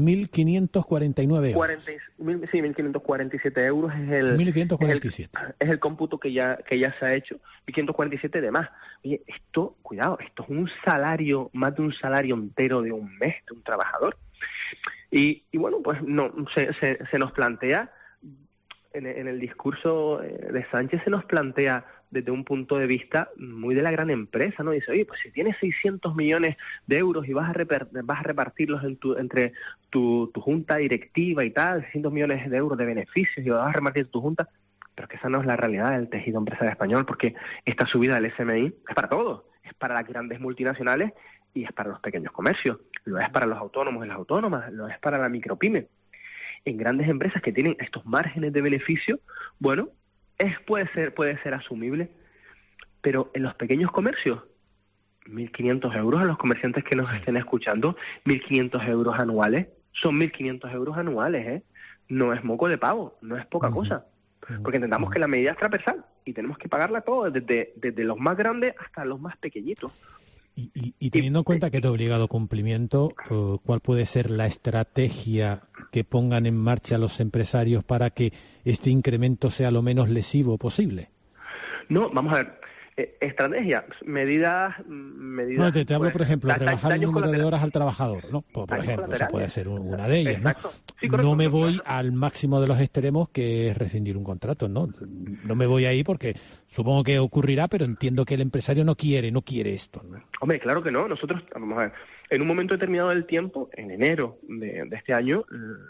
1.549 euros. Sí, 1.547 euros es el... 1.547. Es el cómputo que ya se ha hecho. 1.547 de más. Oye, cuidado, esto es un salario, más de un salario entero de un mes de un trabajador. Y bueno, pues no se nos plantea, en el discurso de Sánchez se nos plantea desde un punto de vista muy de la gran empresa, ¿no? Dice, oye, pues si tienes 600 millones de euros y vas a repartirlos entre tu junta directiva y tal, 600 millones de euros de beneficios y vas a repartir tu junta, pero que esa no es la realidad del tejido empresarial español, porque esta subida del SMI es para todos, es para las grandes multinacionales y es para los pequeños comercios, lo es para los autónomos y las autónomas, lo es para la micropyme. En grandes empresas que tienen estos márgenes de beneficio, bueno, puede ser asumible, pero en los pequeños comercios, 1.500 euros a los comerciantes que nos estén escuchando, 1.500 euros anuales, son 1.500 euros anuales, ¿eh? No es moco de pavo, no es poca cosa, porque entendamos que la medida es transversal y tenemos que pagarla todo, desde los más grandes hasta los más pequeñitos. Y teniendo en cuenta que es de obligado cumplimiento, ¿cuál puede ser la estrategia que pongan en marcha los empresarios para que este incremento sea lo menos lesivo posible? No, vamos a ver. Estrategia, medidas... No, te hablo, por ejemplo, rebajar el número de horas al trabajador, ¿no? Por ejemplo, esa puede ser una de ellas, ¿no? Sí, correcto, no me voy al máximo de los extremos, que es rescindir un contrato, ¿no? No me voy ahí porque supongo que ocurrirá, pero entiendo que el empresario no quiere esto, ¿no? Hombre, claro que no. Nosotros, vamos a ver, en un momento determinado del tiempo, en enero de este año,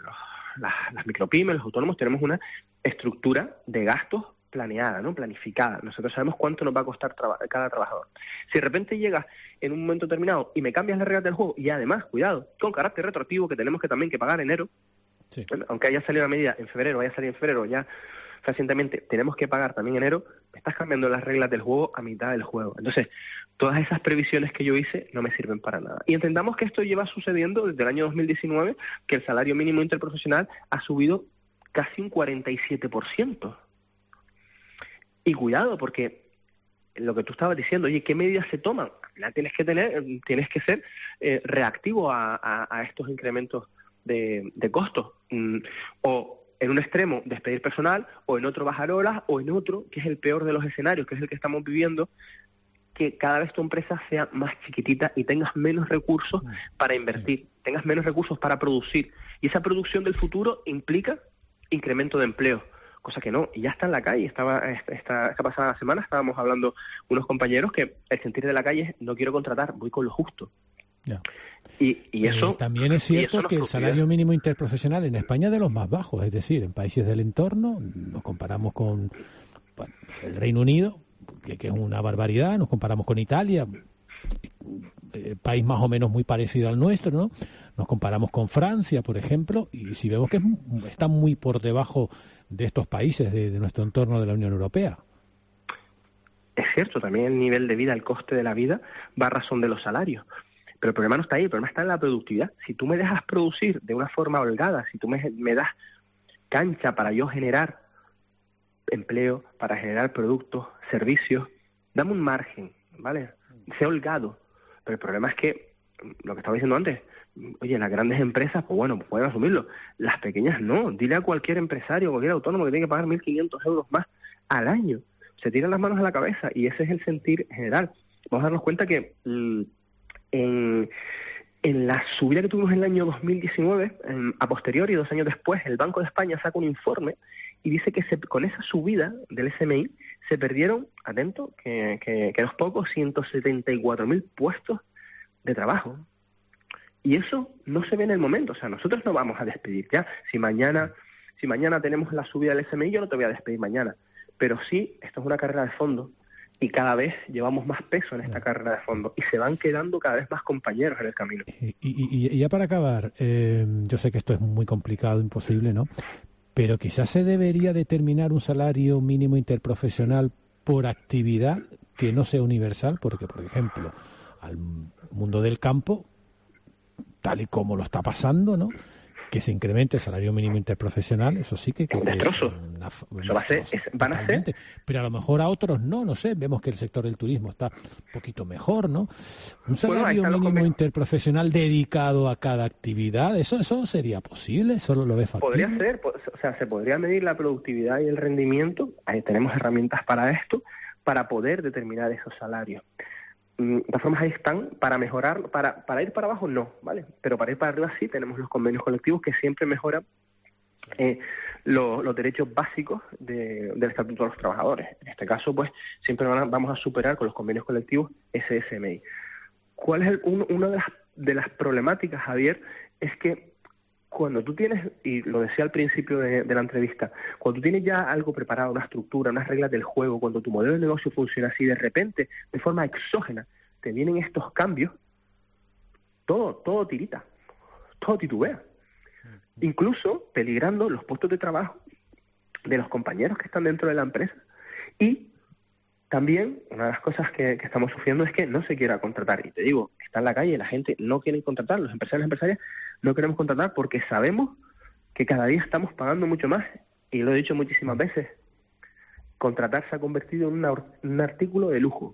las micropymes, los autónomos, tenemos una estructura de gastos planeada, ¿no? Planificada. Nosotros sabemos cuánto nos va a costar cada trabajador. Si de repente llegas en un momento determinado y me cambias las reglas del juego, y además, cuidado, con carácter retroactivo, que tenemos que también que pagar en enero, sí. Aunque haya salido la medida en febrero, ya fehacientemente tenemos que pagar también enero, me estás cambiando las reglas del juego a mitad del juego. Entonces, todas esas previsiones que yo hice no me sirven para nada. Y entendamos que esto lleva sucediendo desde el año 2019, que el salario mínimo interprofesional ha subido casi un 47%. Y cuidado, porque lo que tú estabas diciendo, oye, ¿qué medidas se toman? Al final tienes que ser reactivo a estos incrementos de costos. O en un extremo despedir personal, o en otro bajar horas, o en otro, que es el peor de los escenarios, que es el que estamos viviendo, que cada vez tu empresa sea más chiquitita y tengas menos recursos para invertir, tengas menos recursos para producir. Y esa producción del futuro implica incremento de empleo, cosa que no, y ya está en la calle. Esta pasada semana estábamos hablando unos compañeros que el sentir de la calle es: no quiero contratar, voy con lo justo. Ya. Y eso también es cierto que el salario mínimo interprofesional en España es de los más bajos, es decir, en países del entorno, nos comparamos con el Reino Unido, que es una barbaridad, nos comparamos con Italia, país más o menos muy parecido al nuestro, ¿no? Nos comparamos con Francia, por ejemplo, y si vemos que está muy por debajo de estos países de nuestro entorno de la Unión Europea. Es cierto, también el nivel de vida, el coste de la vida va a razón de los salarios. Pero el problema no está ahí, el problema está en la productividad. Si tú me dejas producir de una forma holgada, si tú me das cancha para yo generar empleo, para generar productos, servicios, dame un margen, ¿vale? Sé holgado. Pero el problema es que, lo que estaba diciendo antes, oye, las grandes empresas, pues bueno, pueden asumirlo. Las pequeñas no. Dile a cualquier empresario, cualquier autónomo que tiene que pagar 1.500 euros más al año. Se tiran las manos a la cabeza y ese es el sentir general. Vamos a darnos cuenta que en la subida que tuvimos en el año 2019, a posteriori, 2 años después, el Banco de España saca un informe y dice que con esa subida del SMI se perdieron, atento, que no es poco, 174.000 puestos de trabajo. Y eso no se ve en el momento. O sea, nosotros no vamos a despedir ya. Si mañana tenemos la subida del SMI, yo no te voy a despedir mañana. Pero sí, esto es una carrera de fondo y cada vez llevamos más peso en esta carrera de fondo y se van quedando cada vez más compañeros en el camino. Y ya para acabar, yo sé que esto es muy complicado, imposible, ¿no? Pero quizás se debería determinar un salario mínimo interprofesional por actividad que no sea universal, porque, por ejemplo, al mundo del campo, tal y como lo está pasando, ¿no?, que se incremente el salario mínimo interprofesional, eso sí que es destrozo. Van a ser. Pero a lo mejor a otros no sé, vemos que el sector del turismo está un poquito mejor, ¿no? Un salario mínimo interprofesional dedicado a cada actividad, ¿eso sería posible? ¿Eso lo ve factible? Podría ser, o sea, se podría medir la productividad y el rendimiento, ahí tenemos herramientas para esto, para poder determinar esos salarios. De todas formas, ahí están para mejorar, para ir para abajo no, ¿vale? Pero para ir para arriba sí tenemos los convenios colectivos que siempre mejoran los derechos básicos del Estatuto de los Trabajadores. En este caso, pues, siempre vamos a superar con los convenios colectivos ese SMI. ¿Cuál es una de las problemáticas, Javier? Es que cuando tú tienes, y lo decía al principio de la entrevista, cuando tú tienes ya algo preparado, una estructura, unas reglas del juego, cuando tu modelo de negocio funciona así, de repente, de forma exógena, te vienen estos cambios, todo tirita, todo titubea. Incluso peligrando los puestos de trabajo de los compañeros que están dentro de la empresa. Y también, una de las cosas que estamos sufriendo es que no se quiera contratar. Y te digo, está en la calle, la gente no quiere contratar, los empresarios y empresarias no queremos contratar porque sabemos que cada día estamos pagando mucho más. Y lo he dicho muchísimas veces, contratar se ha convertido en un artículo de lujo.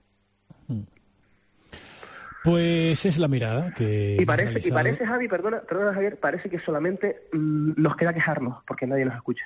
Pues es la mirada que y parece, Javi, perdona Javier, parece que solamente nos queda quejarnos porque nadie nos escucha.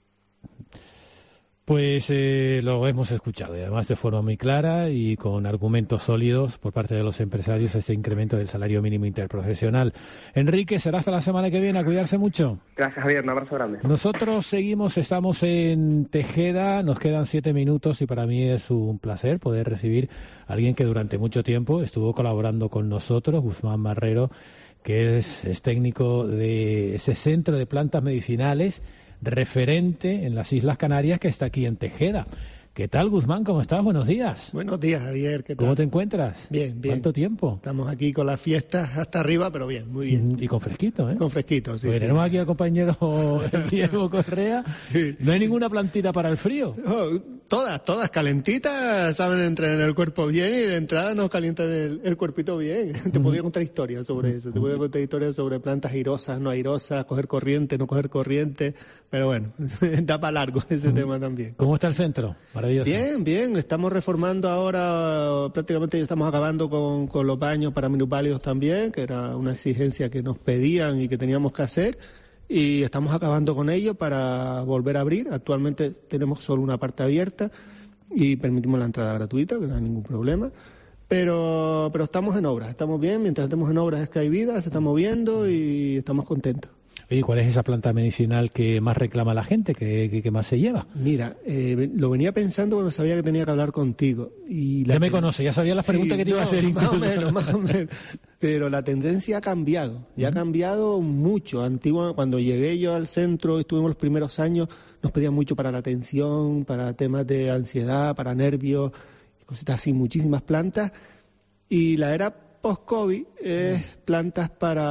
Pues lo hemos escuchado, y además de forma muy clara y con argumentos sólidos por parte de los empresarios, ese incremento del salario mínimo interprofesional. Enrique, será hasta la semana que viene, a cuidarse mucho. Gracias, Javier, un abrazo grande. Nosotros estamos en Tejeda, nos quedan 7 minutos y para mí es un placer poder recibir a alguien que durante mucho tiempo estuvo colaborando con nosotros, Guzmán Marrero, que es técnico de ese centro de plantas medicinales, referente en las Islas Canarias, que está aquí en Tejeda. ¿Qué tal, Guzmán? ¿Cómo estás? Buenos días. Buenos días, Javier. ¿Qué tal? ¿Cómo te encuentras? Bien, bien. ¿Cuánto tiempo? Estamos aquí con las fiestas hasta arriba, pero bien, muy bien. Y con fresquito, ¿eh? Con fresquito, sí. Pues sí. Tenemos aquí al compañero Diego Correa. Sí, ¿no hay ninguna plantita para el frío? Oh, todas calentitas, saben entrar en el cuerpo bien y de entrada nos calientan el cuerpito bien. Te podría contar historias sobre eso. Te podría contar historias sobre plantas airosas, no airosas, coger corriente, no coger corriente. Pero bueno, da para largo ese tema también. ¿Cómo está el centro? Maravilloso. Bien, bien. Estamos reformando ahora, prácticamente ya estamos acabando con los baños para minusválidos también, que era una exigencia que nos pedían y que teníamos que hacer. Y estamos acabando con ello para volver a abrir. Actualmente tenemos solo una parte abierta y permitimos la entrada gratuita, que no hay ningún problema. Pero estamos en obras, estamos bien. Mientras estemos en obras es que hay vida, se está moviendo y estamos contentos. ¿Y cuál es esa planta medicinal que más reclama la gente, que más se lleva? Mira, lo venía pensando cuando sabía que tenía que hablar contigo. Y ya me conoce, ya sabía las preguntas que te iba a hacer. Más o menos. Pero la tendencia ha cambiado, y ha cambiado mucho. Antiguo, cuando llegué yo al centro, estuvimos los primeros años, nos pedían mucho para la atención, para temas de ansiedad, para nervios, cositas así, muchísimas plantas. Y la era post-COVID es plantas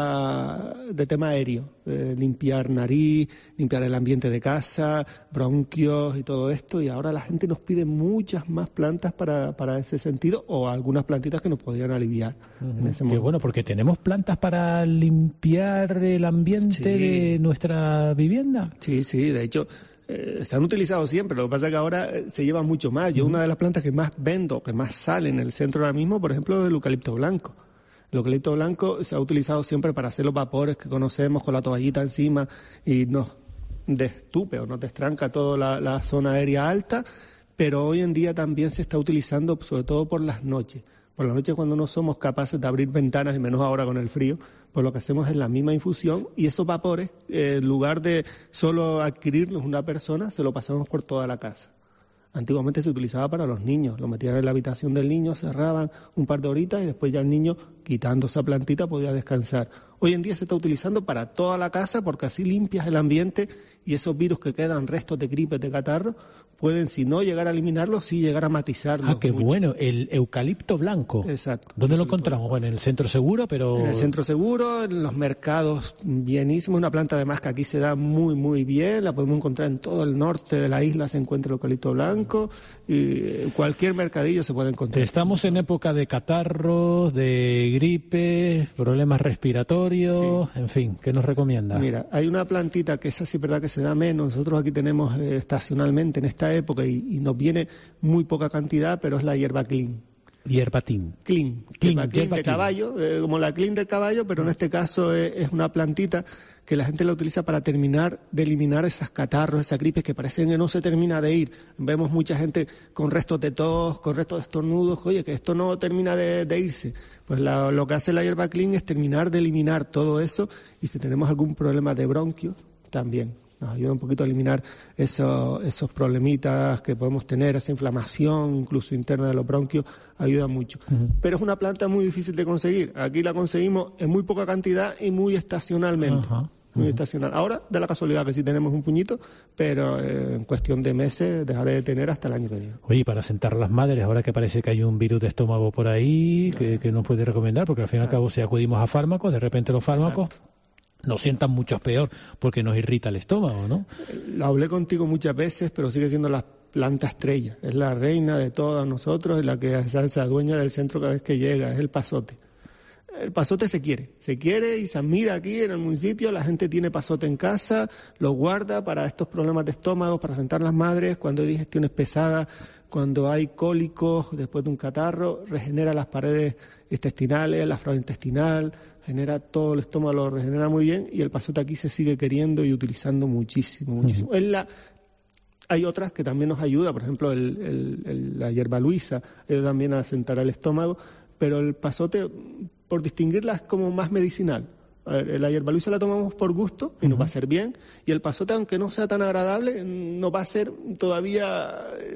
de tema aéreo, limpiar nariz, limpiar el ambiente de casa, bronquios y todo esto, y ahora la gente nos pide muchas más plantas para ese sentido, o algunas plantitas que nos podrían aliviar en ese momento. Qué bueno, porque tenemos plantas para limpiar el ambiente de nuestra vivienda. Sí, de hecho se han utilizado siempre, lo que pasa es que ahora se lleva mucho más. Yo una de las plantas que más vendo, que más sale en el centro ahora mismo, por ejemplo, es el eucalipto blanco. El eucalipto blanco se ha utilizado siempre para hacer los vapores que conocemos con la toallita encima y nos destupe o nos destranca toda la zona aérea alta, pero hoy en día también se está utilizando sobre todo por las noches. Por la noche cuando no somos capaces de abrir ventanas, y menos ahora con el frío, pues lo que hacemos es la misma infusión y esos vapores, en lugar de solo adquirirlos una persona, se lo pasamos por toda la casa. Antiguamente se utilizaba para los niños, lo metían en la habitación del niño, cerraban un par de horitas y después ya el niño, quitando esa plantita, podía descansar. Hoy en día se está utilizando para toda la casa porque así limpias el ambiente y esos virus que quedan, restos de gripe, de catarro, pueden, si no llegar a eliminarlos, sí llegar a matizarlos. Ah, qué mucho. Bueno, el eucalipto blanco. Exacto. ¿Dónde lo encontramos? Bueno, en el centro seguro, pero... En el centro seguro, en los mercados, bienísimo. Una planta además que aquí se da muy, muy bien. La podemos encontrar en todo el norte de la isla, se encuentra el eucalipto blanco. Y cualquier mercadillo se puede encontrar. Estamos en época de catarros, de gripe, problemas respiratorios, en fin, ¿qué nos recomienda? Mira, hay una plantita que esa sí es verdad que se da menos. Nosotros aquí tenemos estacionalmente en esta época y nos viene muy poca cantidad, pero es la hierba clean. Hierbatín. Clean de caballo, como la clean del caballo, pero en este caso es una plantita que la gente la utiliza para terminar de eliminar esas catarros, esas gripes que parecen que no se termina de ir. Vemos mucha gente con restos de tos, con restos de estornudos, oye, que esto no termina de irse. Pues lo que hace la hierba clean es terminar de eliminar todo eso, y si tenemos algún problema de bronquios, también nos ayuda un poquito a eliminar esos problemitas que podemos tener, esa inflamación incluso interna de los bronquios, ayuda mucho. Pero es una planta muy difícil de conseguir. Aquí la conseguimos en muy poca cantidad y muy estacionalmente. Muy estacional. Ahora, da la casualidad que sí tenemos un puñito, pero en cuestión de meses dejaré de tener hasta el año que viene. Oye, para sentar a las madres, ahora que parece que hay un virus de estómago por ahí, que nos puede recomendar, porque al fin y al cabo si acudimos a fármacos, de repente los fármacos... nos sientan mucho peor porque nos irrita el estómago, ¿no? Lo hablé contigo muchas veces, pero sigue siendo la planta estrella. Es la reina de todos nosotros, es la que se adueña del centro cada vez que llega, es el pasote. El pasote se quiere y se admira aquí en el municipio. La gente tiene pasote en casa, lo guarda para estos problemas de estómago, para sentar las madres, cuando hay digestiones pesadas, cuando hay cólicos después de un catarro, regenera las paredes intestinales, la flora intestinal, genera todo el estómago, lo regenera muy bien, y el pasote aquí se sigue queriendo y utilizando muchísimo. Hay otras que también nos ayuda, por ejemplo la hierba luisa, ayuda también a sentar el estómago, pero el pasote, por distinguirla, es como más medicinal. A ver, la hierba luisa la tomamos por gusto y nos va a hacer bien, y el pasote, aunque no sea tan agradable, nos va a hacer todavía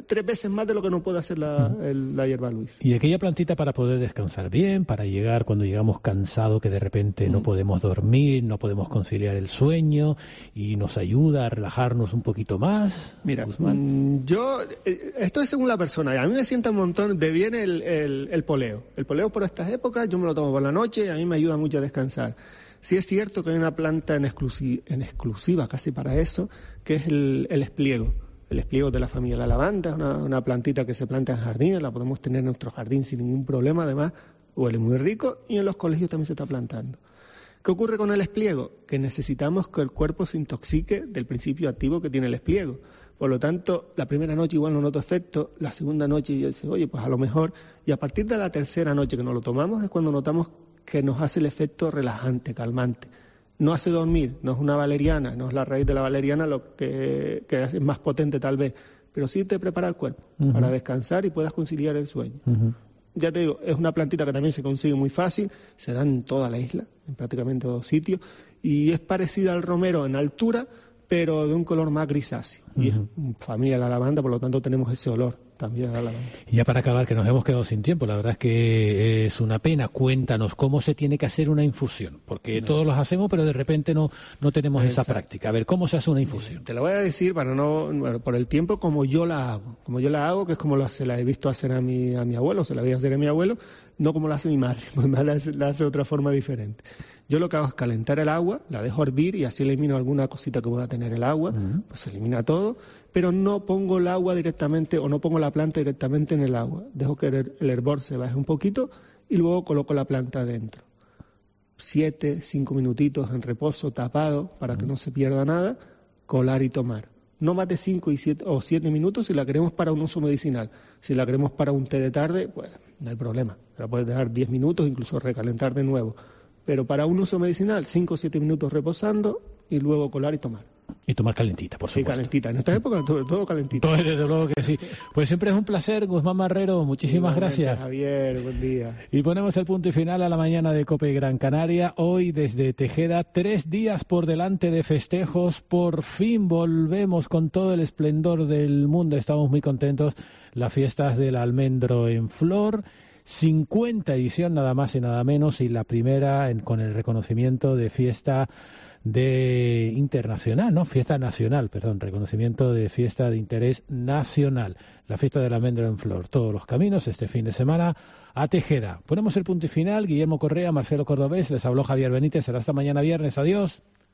3 veces más de lo que no puede hacer la hierba Luis. Y aquella plantita para poder descansar bien, para llegar cuando llegamos cansados, que de repente no podemos dormir, no podemos conciliar el sueño, y nos ayuda a relajarnos un poquito más. Mira, esto es según la persona. A mí me sienta un montón de bien el poleo. El poleo por estas épocas, yo me lo tomo por la noche y a mí me ayuda mucho a descansar. Sí es cierto que hay una planta en exclusiva casi para eso, que es el espliego. El espliego de la familia la lavanda, una plantita que se planta en jardines, la podemos tener en nuestro jardín sin ningún problema, además huele muy rico y en los colegios también se está plantando. ¿Qué ocurre con el espliego? Que necesitamos que el cuerpo se intoxique del principio activo que tiene el espliego. Por lo tanto, la primera noche igual no noto efecto, la segunda noche yo digo, oye, pues a lo mejor, y a partir de la tercera noche que nos lo tomamos es cuando notamos que nos hace el efecto relajante, calmante. No hace dormir, no es una valeriana, no es la raíz de la valeriana lo que es más potente tal vez, pero sí te prepara el cuerpo para descansar y puedas conciliar el sueño. Ya te digo, es una plantita que también se consigue muy fácil, se da en toda la isla, en prácticamente todos sitios, y es parecida al romero en altura, pero de un color más grisáceo. Y es familia de la lavanda, por lo tanto tenemos ese olor también a la lavanda. Y ya para acabar, que nos hemos quedado sin tiempo, la verdad es que es una pena. Cuéntanos cómo se tiene que hacer una infusión, porque todos los hacemos, pero de repente no tenemos esa práctica. A ver, ¿cómo se hace una infusión? Te lo voy a decir por el tiempo como yo la hago. Como yo la hago, que es como se la he visto hacer a mi abuelo, se la voy a hacer a mi abuelo, no como la hace mi madre. Mi madre la hace de otra forma diferente. Yo lo que hago es calentar el agua, la dejo hervir y así elimino alguna cosita que pueda tener el agua, pues se elimina todo, pero no pongo el agua directamente o no pongo la planta directamente en el agua. Dejo que el hervor se baje un poquito y luego coloco la planta dentro. 5 minutitos en reposo, tapado, para que no se pierda nada, colar y tomar. No más de 5 o 7 minutos si la queremos para un uso medicinal. Si la queremos para un té de tarde, pues no hay problema. La puedes dejar 10 minutos, incluso recalentar de nuevo. Pero para un uso medicinal, 5 o 7 minutos reposando y luego colar y tomar. Y tomar calentita, por supuesto. Sí, calentita. En esta época todo calentita. Pues desde luego que sí. Pues siempre es un placer, Guzmán Marrero. Muchísimas gracias. Javier, buen día. Y ponemos el punto y final a la mañana de COPE Gran Canaria. Hoy desde Tejeda, 3 días por delante de festejos. Por fin volvemos con todo el esplendor del mundo. Estamos muy contentos. Las fiestas del almendro en flor. 50 edición nada más y nada menos, y la primera con el reconocimiento de fiesta reconocimiento de fiesta de interés nacional, la fiesta del almendro en flor. Todos los caminos este fin de semana a Tejeda. Ponemos el punto y final. Guillermo Correa, Marcelo Cordobés, les habló Javier Benítez. Será hasta mañana viernes. Adiós.